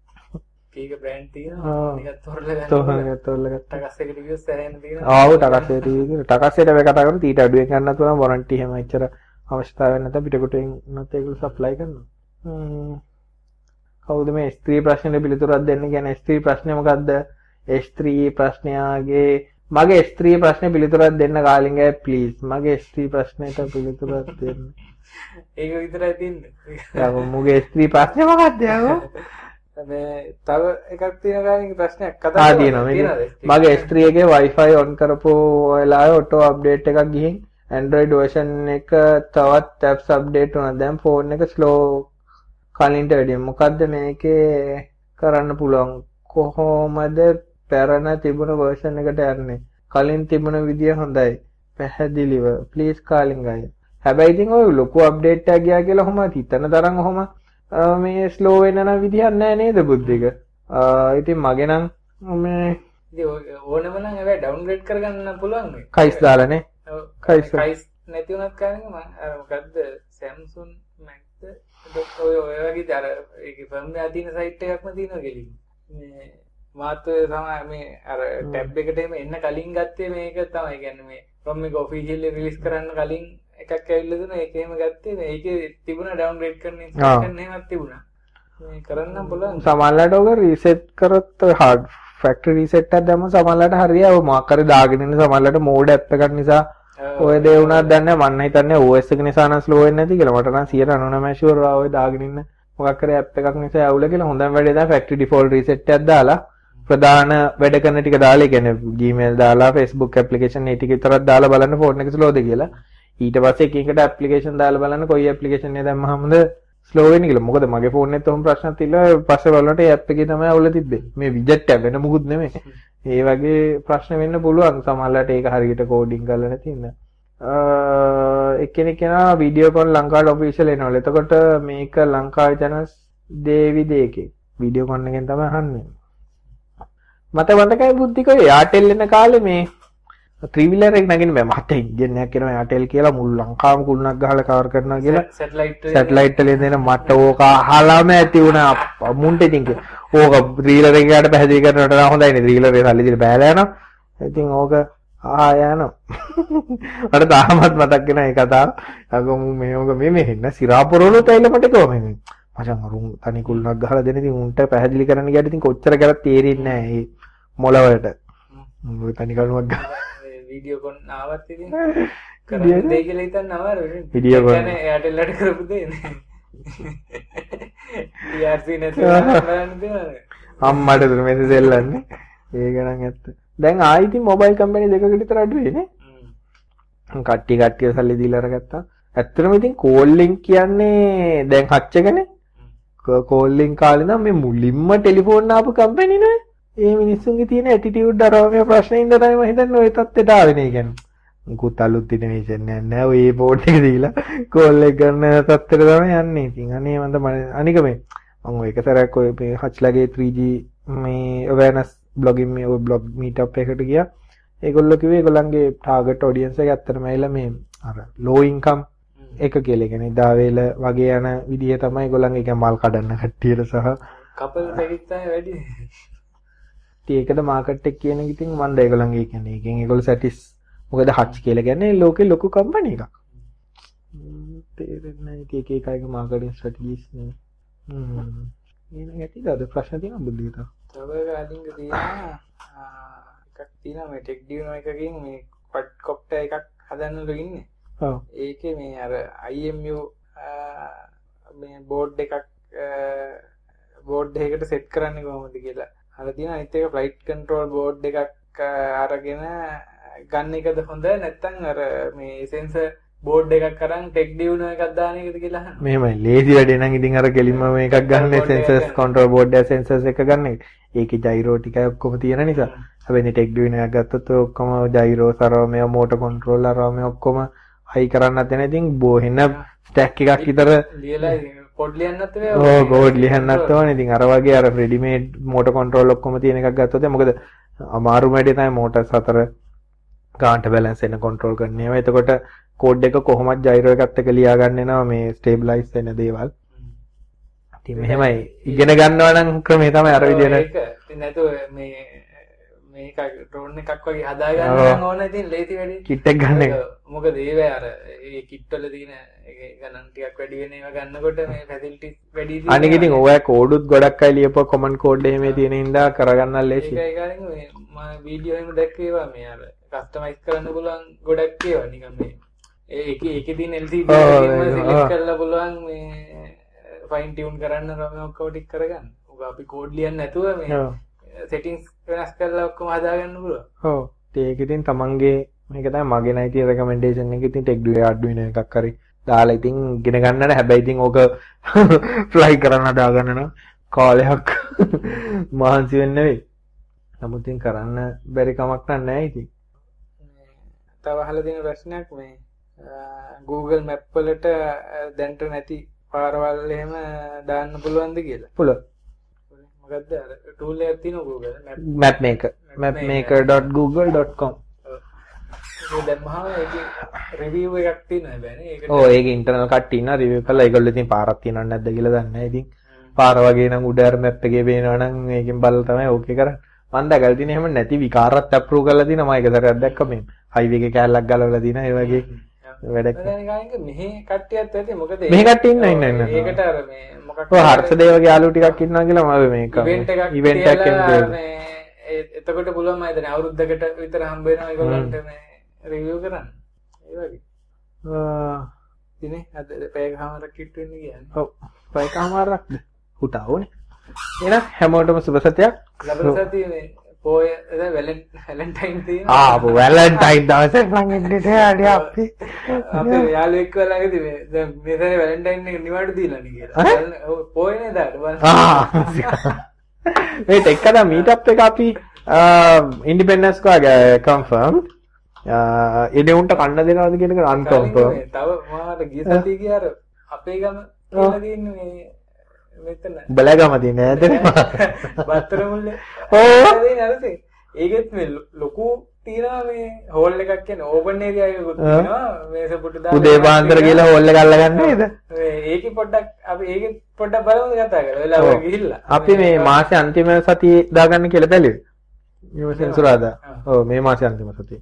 Speaker 2: ඒක බ්‍රෑන්ඩ් තියෙනවා. නිකන් තොරලා ගන්න.
Speaker 1: තොරලා තොරලා ගත්තා.
Speaker 2: ටකස් එකට ගියොත් සෑහෙන තියෙනවා.
Speaker 1: ආව් ටකස් එකට ගියොත් ටකස් එකට අපි කතා කරමු. ඊට අඩුවෙන් ගන්නත් පුළුවන්. වොරන්ටි එහෙම එච්චර අවශ්‍යතාවයක් නැත්නම් පිටකොටෙන් උනත් ඒගොල්ලෝ සප්ලයි කරනවා. හ්ම්. කවුද මේ S three ප්‍රශ්නෙට පිළිතුරක් දෙන්න කියන්නේ? S three ප්‍රශ්නේ මොකද්ද? S three ප්‍රශ්නයාගේ මගේ S three ප්‍රශ්නේ පිළිතුරක් දෙන්න කාලින්ගයි ප්ලීස්. මගේ S three ප්‍රශ්නෙට පිළිතුරක් දෙන්න.
Speaker 2: ඒක විතරයි තින්නේ.
Speaker 1: යා මුගේ S three ප්‍රශ්නේ මොකක්ද යාගෝ?
Speaker 2: මේ තව එකක් තියෙන ගානේ ප්‍රශ්නයක් කතා
Speaker 1: කරනවා. මගේ S three එකේ Wi-Fi on කරපු වෙලාවේ auto update එකක් ගිහින් Android version එක තවත් apps update වුණා. දැන් phone එක slow කලින්ට වැඩිය. මොකද්ද මේකේ කරන්න පුළුවන්? කොහොමද පැරණ තිබුණ version එකට යන්නේ? කලින් තිබුණ විදිය හොඳයි. පැහැදිලිව please calling අය. හැබැයි ඉතින් ඔය ලොකු update එකක් ගියා කියලා ඔහොම හිතන තරම් ඔහොම මේ ස්ලෝ වෙන නම් විදිහක් නැහැ නේද බුද්ධික? ඉතින් මගේ නම් මේ
Speaker 2: ඉතින් ඕනම නම් හැබැයි ඩවුන්ලෝඩ් කරගන්න පුළුවන් මේ.
Speaker 1: කයිස් දාලානේ.
Speaker 2: ඔව් කයිස් කයිස් නැති වුණත් කාරණේ මම අර මොකද්ද Samsung Max ඔය ඔය වගේ අර ඒකේ ෆර්ම්වෙයාර් තියෙන සයිට් එකක්ම තියෙනවා ගෙලින්. මේ මාත් තමයි මේ අර ටැබ් එකට එම එන්න කලින් ගත්තේ මේක තමයි. කියන්නේ මේ ROM එක ඔෆිෂියලි රිලීස් කරන්න කලින් එකක් ඇවිල්ලා දුන්නා. ඒකේම ගත්තේ මේකේ තිබුණා ඩවුන්ලෝඩ් කරන ඉන්ස්ට්‍රක්ෂන් එහෙමත් තිබුණා. මේ කරන්න පුළුවන්.
Speaker 1: සමහරවිට ඔක රීසෙට් කරොත් හાર્ඩ් ෆැක්ටරි රීසෙට් එකක් දැම්මම සමහරවිට හරියව මොකක් හරි දාගෙන ඉන්න සමහරවිට මෝඩ් ඇප් එකක් නිසා ඔය දේ වුණාද දන්නේ නැහැ. මම හිතන්නේ O S එක නිසා නම් ස්ලෝ වෙන්නේ නැති කියලා. මට නම් ninety-nine ෂුවර් ඔය දාගෙන ඉන්න මොකක් හරි ඇප් එකක් නිසා ඇවුල කියලා. හොඳම වැඩේ තමයි ෆැක්ටරි ඩිෆෝල්ට් රීසෙට් එකක් දාලා ප්‍රධාන වැඩ කරන ටික දාලා, කියන්නේ Gmail දාලා, Facebook application ඒ ටික විතරක් දාලා බලන්න ෆෝන් එක ස්ලෝද කියලා. ඊට පස්සේ එක එකට ඇප්ලිකේෂන් දාලා බලන්න කොයි ඇප්ලිකේෂන් එක දැම්මහමද ස්ලෝ වෙන්නේ කියලා. මොකද මගේ ෆෝන් එකෙත් ඔහොම ප්‍රශ්නක් තියලා පස්සේ බලනකොට ඒ ඇප් එකේ තමයි අවුල තිබ්බේ. මේ විජෙට් එක වෙන මොකුත් නෙමෙයි. ඒ වගේ ප්‍රශ්න වෙන්න පුළුවන්. සමහරවිට ඒක හරියට කෝඩින් කරලා නැති ඉන්න. අ එක්කෙනෙක් කෙනා වීඩියෝ කොන් ලංකාවට ඔෆිෂියල් එනවලු. එතකොට මේක ලංකාවේ channels දේවි දෙකේ වීඩියෝ කොන් එකෙන් තමයි අහන්නේ. මට මතකයි බුද්ධිකෝ Airtel එන කාලේ මේ three wheeler එක නැගින්න බෑ. මට ඉන්ජින් එකක් කියනවා Airtel කියලා මුළු ලංකාවම කුළුණක් ගහලා කවර් කරනවා කියලා.
Speaker 2: සැටලයිට්
Speaker 1: සැටලයිට් වලින් දෙන මට ඕක අහලාම ඇති වුණා. මුන්ට ඉතින් ඕක three wheeler එකකට පැහැදිලි කරනවට නම් හොඳයි නේ. three wheeler එක සල්ලි දීලා බෑලා යනවා. ඉතින් ඕක ආ යනවා. අර තාමත් මතක් වෙන ඒ කතාව. අගොම මේක මේ මේ ඉන්න සිරාපොරොළු තැයිල මට කිව්වා මේ. මචං අරුන් තනි කුල්ලක් ගහලා දෙන ඉතින් උන්ට පැහැදිලි කරන්න ගියාට ඉතින් කොච්චර කරත් තේරෙන්නේ නැහැ මේ මොළ වලට. මොකද තනි කණුවක් ගහලා
Speaker 2: වීඩියෝ කොන් ආවත් ඉතින් කරන්නේ දෙය කියලා හිතන්න අමාරුයි.
Speaker 1: වීඩියෝ කොන්
Speaker 2: කියන්නේ එයාටෙල් වලට කරපු දෙය නේ. ටී ආර් සී නැතුව බලන්න දෙනවා.
Speaker 1: අම්මට දුර මෙතන දෙල්ලන්නේ. ඒක නම් ඇත්ත. දැන් ආයි ඉතින් මොබයිල් කම්පැනි දෙකකට විතර අඩු වෙන්නේ. කට්ටිය කට්ටිය සල්ලි දීලා අරගත්තා. ඇත්තටම ඉතින් කෝල් ලින්ක් කියන්නේ දැන් හච්චකනේ. කෝල් ලින්ක් කාලේ නම් මේ මුලින්ම ටෙලිෆෝන් ආපු කම්පැනි නේ. ඒ මිනිස්සුන්ගේ තියෙන ඇටිටියුඩ් අරව මේ ප්‍රශ්නේ ඉඳලා තමයි මම හිතන්නේ ওই තත්ත්වයට ආවේ නේ කියන්නේ. මුකුත් අලුත් ඉන්ෆර්මේෂන් නෑ නෑ ඔය බෝඩ් එක දීලා කෝල් එක ගන්න තත්ත්වයට තමයි යන්නේ. ඉතින් අනේ මන්ද අනික මේ මම ඔය එක සැරයක් ඔය මේ හච්ලගේ three G මේ awareness blogging මේ ඔය blog meetup එකට ගියා. ඒගොල්ලෝ කිව්වේ ඒගොල්ලන්ගේ target audience එක ඇත්තටම ඇවිල්ලා මේ අර low income එක කියලා කියන්නේ දා වේල වගේ යන විදිය තමයි ඒගොල්ලන්ගේ කියන්නේ මල් කඩන්න කට්ටියට සහ
Speaker 2: couple credit තමයි වැඩි.
Speaker 1: ඉතින් ඒකද මාකට් එක කියන එක ඉතින් මන්ද ඒගොල්ලන්ගේ කියන්නේ ඒකෙන් ඒගොල්ලෝ සැටිස් මොකද හච් කියලා කියන්නේ ලෝකේ ලොකු කම්පැනි එකක්. තේරෙන්නේ නැහැ ඉතින් එක එක අයගේ මාකටිං ස්ට්‍රැටජිස් නේ. හ්ම්. එන ගැටිද ප්‍රශ්න තියෙනවා බුද්ධියට.
Speaker 2: තව ගාලින්ග තියෙනවා එකක් තියෙනවා මේ ටෙක් ඩියුනෝ එකකින් මේ ක්වඩ් කොප්ටර් එකක් හදන්නලු ඉන්නේ.
Speaker 1: ඔව්.
Speaker 2: ඒකේ මේ අර I M U මේ බෝඩ් එකක් බෝඩ් එකකට සෙට් කරන්නේ කොහොමද කියලා. අර තියෙන අනිත් එක ෆ්ලයිට් කන්ට්‍රෝල් බෝඩ් එකක් අරගෙන ගන්න එකද හොඳ නැත්නම් අර මේ සෙන්සර් බෝඩ් එකක් අරන් ටෙක් ඩියුනෝ එකක් දාන එකද කියලා අහනවා.
Speaker 1: මෙහෙමයි ලේසි වැඩේ නම් ඉතින් අර කෙලින්ම මේකක් ගන්න සෙන්සර්ස් කන්ට්‍රෝල් බෝඩ් එක සෙන්සර්ස් එක ගන්න එක. ඒකේ ජයිරෝ ටික ඔක්කොම තියෙන නිසා. හැබැයි ටෙක් ඩියුනෝ එකක් ගත්තොත් ඔය ඔක්කොම ජයිරෝ සරව මේ මෝටර් කන්ට්‍රෝල් අරව මේ ඔක්කොම හයි කරන්නත් වෙන ඉතින් බොහෙන ස්ටැක් එකක් විතර
Speaker 2: ලියලා පොඩ් ලියන්නත් වෙයි.
Speaker 1: ඔව් කෝඩ් ලියන්නත් ඕනේ. ඉතින් අර වගේ අර රෙඩිමේඩ් මෝටර් කන්ට්‍රෝල් ඔක්කොම තියෙන එකක් ගත්තොත් මොකද අමාරු වැඩේ තමයි මෝටර්ස් හතර කාන්ට බැලන්ස් වෙන කන්ට්‍රෝල් කරන්න ඒවා. එතකොට කෝඩ් එක කොහොමද ජයිරෝ එකත් එක්ක ලියා ගන්න එනවා මේ ස්ටේබිලයිස් වෙන දේවල්. ඉතින් මෙහෙමයි ඉගෙන ගන්නවා නම් ක්‍රමේ තමයි අර විදියට.
Speaker 2: ඒක ඉතින් නැතුව මේ මේක ඩ්‍රෝන් එකක් වගේ හදා ගන්න ඕන ඉතින් ලේසි වැඩි.
Speaker 1: කිට් එක ගන්න එක.
Speaker 2: මොකද ඒවැ අර ඒ කිට් වල තියෙන ඒ ගණන් ටිකක් වැඩි වෙන ඒවා ගන්නකොට මේ ෆැසිලිටිස් වැඩි තියෙනවා.
Speaker 1: අනික ඉතින් ඔය කෝඩුත් ගොඩක් අය ලියපුවා කොමන් කෝඩ් එහෙම තියෙන හින්දා කරගන්න ලේසි.
Speaker 2: ඒකයි ගාලින් මේ මම වීඩියෝ එකම දැක්කේවා මේ අර කස්ටමයිස් කරන්න පුළුවන් ගොඩක් ඒවා නිකන් මේ ඒක ඒකේ තියෙන L C D එකම සිලෙක්ට් කරලා පුළුවන් මේ ෆයින් ටියුන් කරන්න රම ඔක්කොම ටික කරගන්න. උග අපි කෝඩ් ලියන්න නැතුව මේ සෙටින්ග්ස් වෙනස් කරලා ඔක්කොම හදාගන්න පුළුවන්.
Speaker 1: ඔව්. ඒක ඉතින් තමන්ගේ මේක තමයි මගේ නයිති රෙකමෙන්ඩේෂන් එක ඉතින් ටෙක් ඩියුනෝ අඩ්විනෝ එකක් හරි දාලා ඉතින් ඉගෙන ගන්නට හැබැයි ඉතින් ඕක ෆ්ලයි කරන්න හදාගන්න නම් කාලයක් මහන්සි වෙන්න වෙයි. නමුත් ඉතින් කරන්න බැරි කමක් නැහැ ඉතින්.
Speaker 2: තව අහලා තියෙන ප්‍රශ්නයක් මේ Google Map වලට දැන්ට නැති පාරවල් එහෙම දාන්න පුළුවන්ද කියලා.
Speaker 1: පුළුවන්.
Speaker 2: මොකද්ද අර ටූල් එකක් තියෙනවා Google
Speaker 1: Map Maker. mapmaker dot google dot com.
Speaker 2: ඒක දැම්මහම ඒකේ රිවිව් එකක් තියෙනවා හැබැයි නේ. ඒකට
Speaker 1: ඔව් ඒකේ ඉන්ටර්නල් කට්ටිය ඉන්නවා රිවිව් කරලා ඒගොල්ලෝ ඉතින් පාරක් තියෙනවද නැද්ද කියලා දන්නේ නැහැ. ඉතින් පාර වගේ නම් උඩ අර මැප් එකේ පේනවා නම් මේකෙන් බලලා තමයි ඕකේ කරන්නේ. මම දැකලා තියෙන එහෙම නැති විකාරات අප්‍රූව් කරලා තියෙනවා. මම ඒක සැරයක් දැක්කම මේ හයිවේ එකේ කෑල්ලක් ගලවලා තියෙනවා. ඒ වගේ වැඩක්.
Speaker 2: දැන් ගානික මෙහි කට්ටියත් ඇති මොකද
Speaker 1: මෙහි කට්ටිය ඉන්න ඉන්න ඉන්න.
Speaker 2: ඒකට අර මේ මොකක්
Speaker 1: ඔය හර්ෂදේවගේ යාළුවෝ ටිකක් ඉන්නවා කියලා මම මේක
Speaker 2: ඉවෙන්ට් එකක්
Speaker 1: ඉවෙන්ට් එකක්
Speaker 2: කියලා මේ එතකොට පුළුවන් මම හිතන්නේ අවුරුද්දකට විතර හම්බ වෙනවා ඒගොල්ලන්ට මේ රිවිව් කරන්න. ඒ වගේ.
Speaker 1: ආ
Speaker 2: ඉතින් අද පැයකමාරක් කිට් වෙන්න කියන්නේ.
Speaker 1: ඔව් පැයකමාරක්ද? හුටා ඕනේ. එහෙනම් හැමෝටම සුබ සතියක්.
Speaker 2: ලබන සතියේ මේ පොය වැලන්ටයින් තියෙනවා.
Speaker 1: ආ අපෝ වැලන්ටයින් දවසේ ළඟින්ද ඇඩි අපි
Speaker 2: අපේ යාළුවෙක් ළඟදී මේ දැන් මේ සැරේ වැලන්ටයින් එක නිවාඩු දීලා නේ කියලා. ඔව් පොයනේ දාට බලන්න.
Speaker 1: ආ මේ ටෙක්කද මීටප් එක අපි ඉන්ඩිපෙන්ඩන්ස් කෝගේ කන්ෆර්ම් එනේ උන්ට කන්න දෙනවද කියන එක අන්කන්ෆර්ම්.
Speaker 2: තව මාට ගිය සතියේ ගියාර අපේ ගම කියලා තියෙන්නේ මේ මෙතන
Speaker 1: බලගම තියෙන නේද?
Speaker 2: බත්තර මුල්ලේ.
Speaker 1: ඕ
Speaker 2: ඒකෙත් මේ ලොකු තියෙනවා මේ හෝල් එකක් කියන්නේ ඕපන් ඒරියා එකකුත් තියෙනවා මේස පුටු දාලා
Speaker 1: උදේ පාන්දර කියලා හෝල් එක අල්ලගන්න නේද?
Speaker 2: ඒකේ පොඩ්ඩක් අපි ඒකේ පොඩ්ඩක් බලමු කතා කරලා වෙලාව ගිහිල්ලා
Speaker 1: අපි මේ මාසේ අන්තිම සතියේ දාගන්න කියලා බැලුවේ. මේ සෙන්සුරාදා. ඔව් මේ මාසේ අන්තිම සතියේ.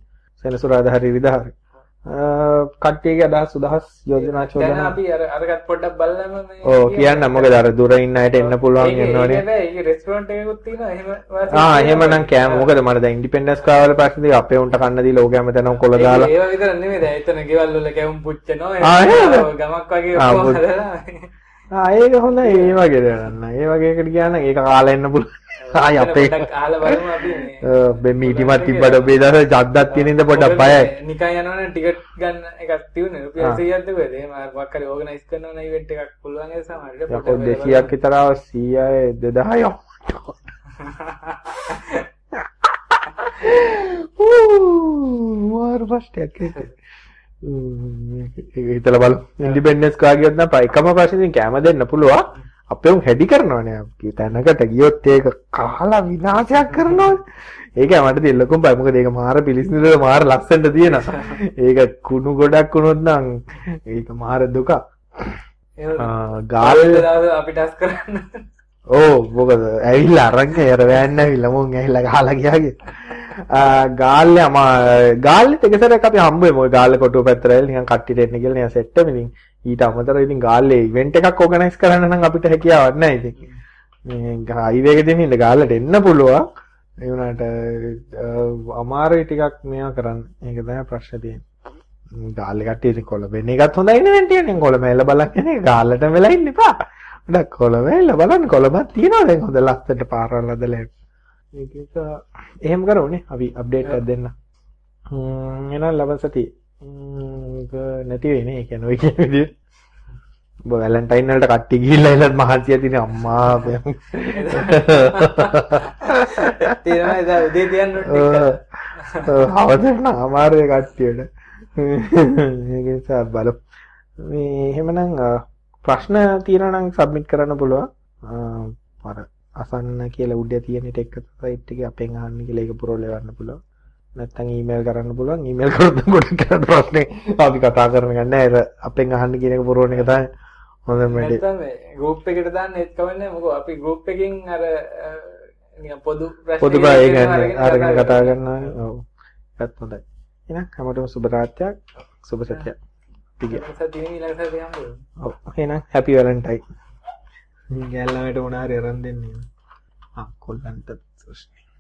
Speaker 1: සෙනසුරාදා හරි ඉරිදා හරි. කට්ටියගේ අදහස් උදහස් යෝජනා චෝදනා.
Speaker 2: දැන් අපි අර අරකට පොඩ්ඩක් බලලම මේ.
Speaker 1: ඔව් කියන්න මොකද අර දුර ඉන්න අයට එන්න පුළුවන් වෙනවනේ.
Speaker 2: ඒක නෑ. ඒක රෙස්ටොරන්ට් එකකුත් තියෙනවා. එහෙම
Speaker 1: ආ එහෙමනම් කෑම මොකද මට දැන් ඉන්ඩිපෙන්ඩන්ස් කාවල ප්‍රශ්නේ අපේ උන්ට කන්න දීලා ඕක හැමතැනම කොළ දාලා.
Speaker 2: ඒව විතර නෙමෙයි. දැන් එතන ගෙවල් වල කැවුම් පුච්චනවා. ගමක් වගේ ඔක්කොම හදලා.
Speaker 1: ආ ඒක හොඳයි. ඒ වගේ දෙයක් නෑ. ඒ වගේ එකට ගියා නම් ඒක කාලා එන්න පුළුවන්. ආයි අපේ
Speaker 2: කාලා බලමු අපි මේ.
Speaker 1: ඔව් මීටිමත් තිබ්බට ඔබේ දවස් ජද්දක් තියෙන ඉඳ පොඩ්ඩක් බයයි.
Speaker 2: නිකන් යනවනේ ටිකට් ගන්න එකක් තියුනේ. රුපියල් සීයක් දෙකද? එහෙම මොකක් හරි ඕගනයිස් කරනවා නම් ඉවෙන්ට් එකක් පුළුවන් ඒ සමහරට
Speaker 1: පොඩ්ඩක් දෙසීයක් විතර ආව සීයයි දෙදාහයි. ඌ මාර බස්ටයක් ඒක. ඒක හිතලා බලමු. ඉන්ඩිපෙන්ඩන්ස් කා ගියොත් නම් එකම ප්‍රශ්නේ කැම දෙන්න පුළුවන්. අපේ උන් හැඩි කරනවනේ අපි තැනකට ගියොත් ඒක කහලා විනාශයක් කරනවා. ඒක මට දෙල්ලකොම් බයි. මොකද ඒක මාර පිලිසිනල මාර ලස්සනට තියෙනවා. ඒක කුණු ගොඩක් වුණොත් නම් ඒක මාර දුක. ආ ගාල්
Speaker 2: අපිට අස් කරන්න.
Speaker 1: ඕ මොකද ඇවිල්ලා අරන් යර වෑන් ඇවිල්ලා මොන් ඇවිල්ලා ගහලා ගියාගේ. ආ ගාල්ලේ අම ගාල්ලේ එක සැරයක් අපි හම්බ වෙමු. ගාල්ලේ කොටුව පැත්තට ඇවිල්ලා නිකන් කට්ටියට එන්න කියලා නිකන් සෙට් වෙමින් ඉතින් ඊට අමතරව ඉතින් ගාල්ලේ ඉවෙන්ට් එකක් ඕගනයිස් කරන්න නම් අපිට හැකියාවක් නැහැ ඉතින්. මේ හයිවේ එකේ දෙමින් ගාල්ලට එන්න පුළුවන්. ඒ වුණාට අමාරුයි ටිකක් මේවා කරන්න. ඒක තමයි ප්‍රශ්නේ තියෙන්නේ. ගාල්ලේ කට්ටිය ඉතින් කොළඹ එන එකත් හොඳයි නේ තියෙන්නේ. කොළඹ එල්ල බලන්න යන්නේ ගාල්ලට වෙලා ඉන්න එපා. ගොඩක් කොළඹ එල්ල බලන්න කොළඹක් තියෙනවා දැන් හොඳ ලස්සනට පාරවල් හදලා. මේක එහෙම කරෝනේ අපි අප්ඩේට් එකක් දෙන්න. හ්ම් එහෙනම් ලබන සතියේ ඒක නැති වෙන්නේ. ඒ කියන්නේ ඔය කියන විදිහට. ඔබ වැලන්ටයින් වලට කට්ටිය ගිහිල්ලා ඉලත් මහන්සිය තියෙන අම්මා අපේ.
Speaker 2: තියෙනවා ඉතින් උදේ තියන්න ටික.
Speaker 1: හවදට අමාරුයි කට්ටියට. ඒක නිසා බලමු. මේ එහෙමනම් ප්‍රශ්න තියෙනවා නම් සබ්මිට් කරන්න පුළුවන්. අර අසන්න කියලා උඩ තියෙන ටෙක් සයිට් එකේ අපෙන් අහන්න කියලා ඒක පුරවල යවන්න පුළුවන්. නැත්නම් ඊමේල් කරන්න පුළුවන්. ඊමේල් කරොත් ගොඩක් කරලා ප්‍රශ්නේ අපි කතා කරන ගන්න නෑ. අපෙන් අහන්න කියන එක පුරවන එක තමයි හොඳම වැඩේ.
Speaker 2: නැත්නම් මේ ගෲප් එකට දාන්න ඒත් කවන්නේ මොකෝ අපි ගෲප් එකකින් අර නිකන් පොදු ප්‍රශ්න
Speaker 1: පොදු ප්‍රශ්න අරගෙන කතා කරනවා. ඔව්. ඒත් හොඳයි. එහෙනම් හැමෝටම සුබ රාත්‍රියක් සුබ සතියක්.
Speaker 2: ටික සතියේ ඊළඟ සතියේ හම්බෙමු.
Speaker 1: ඔව්. එහෙනම් හැපි වැලන්ටයින්. ගෑල්ලාමට මොනාරි අරන් දෙන්නේ. ආ කොල්ලන්ට ප්‍රශ්නේ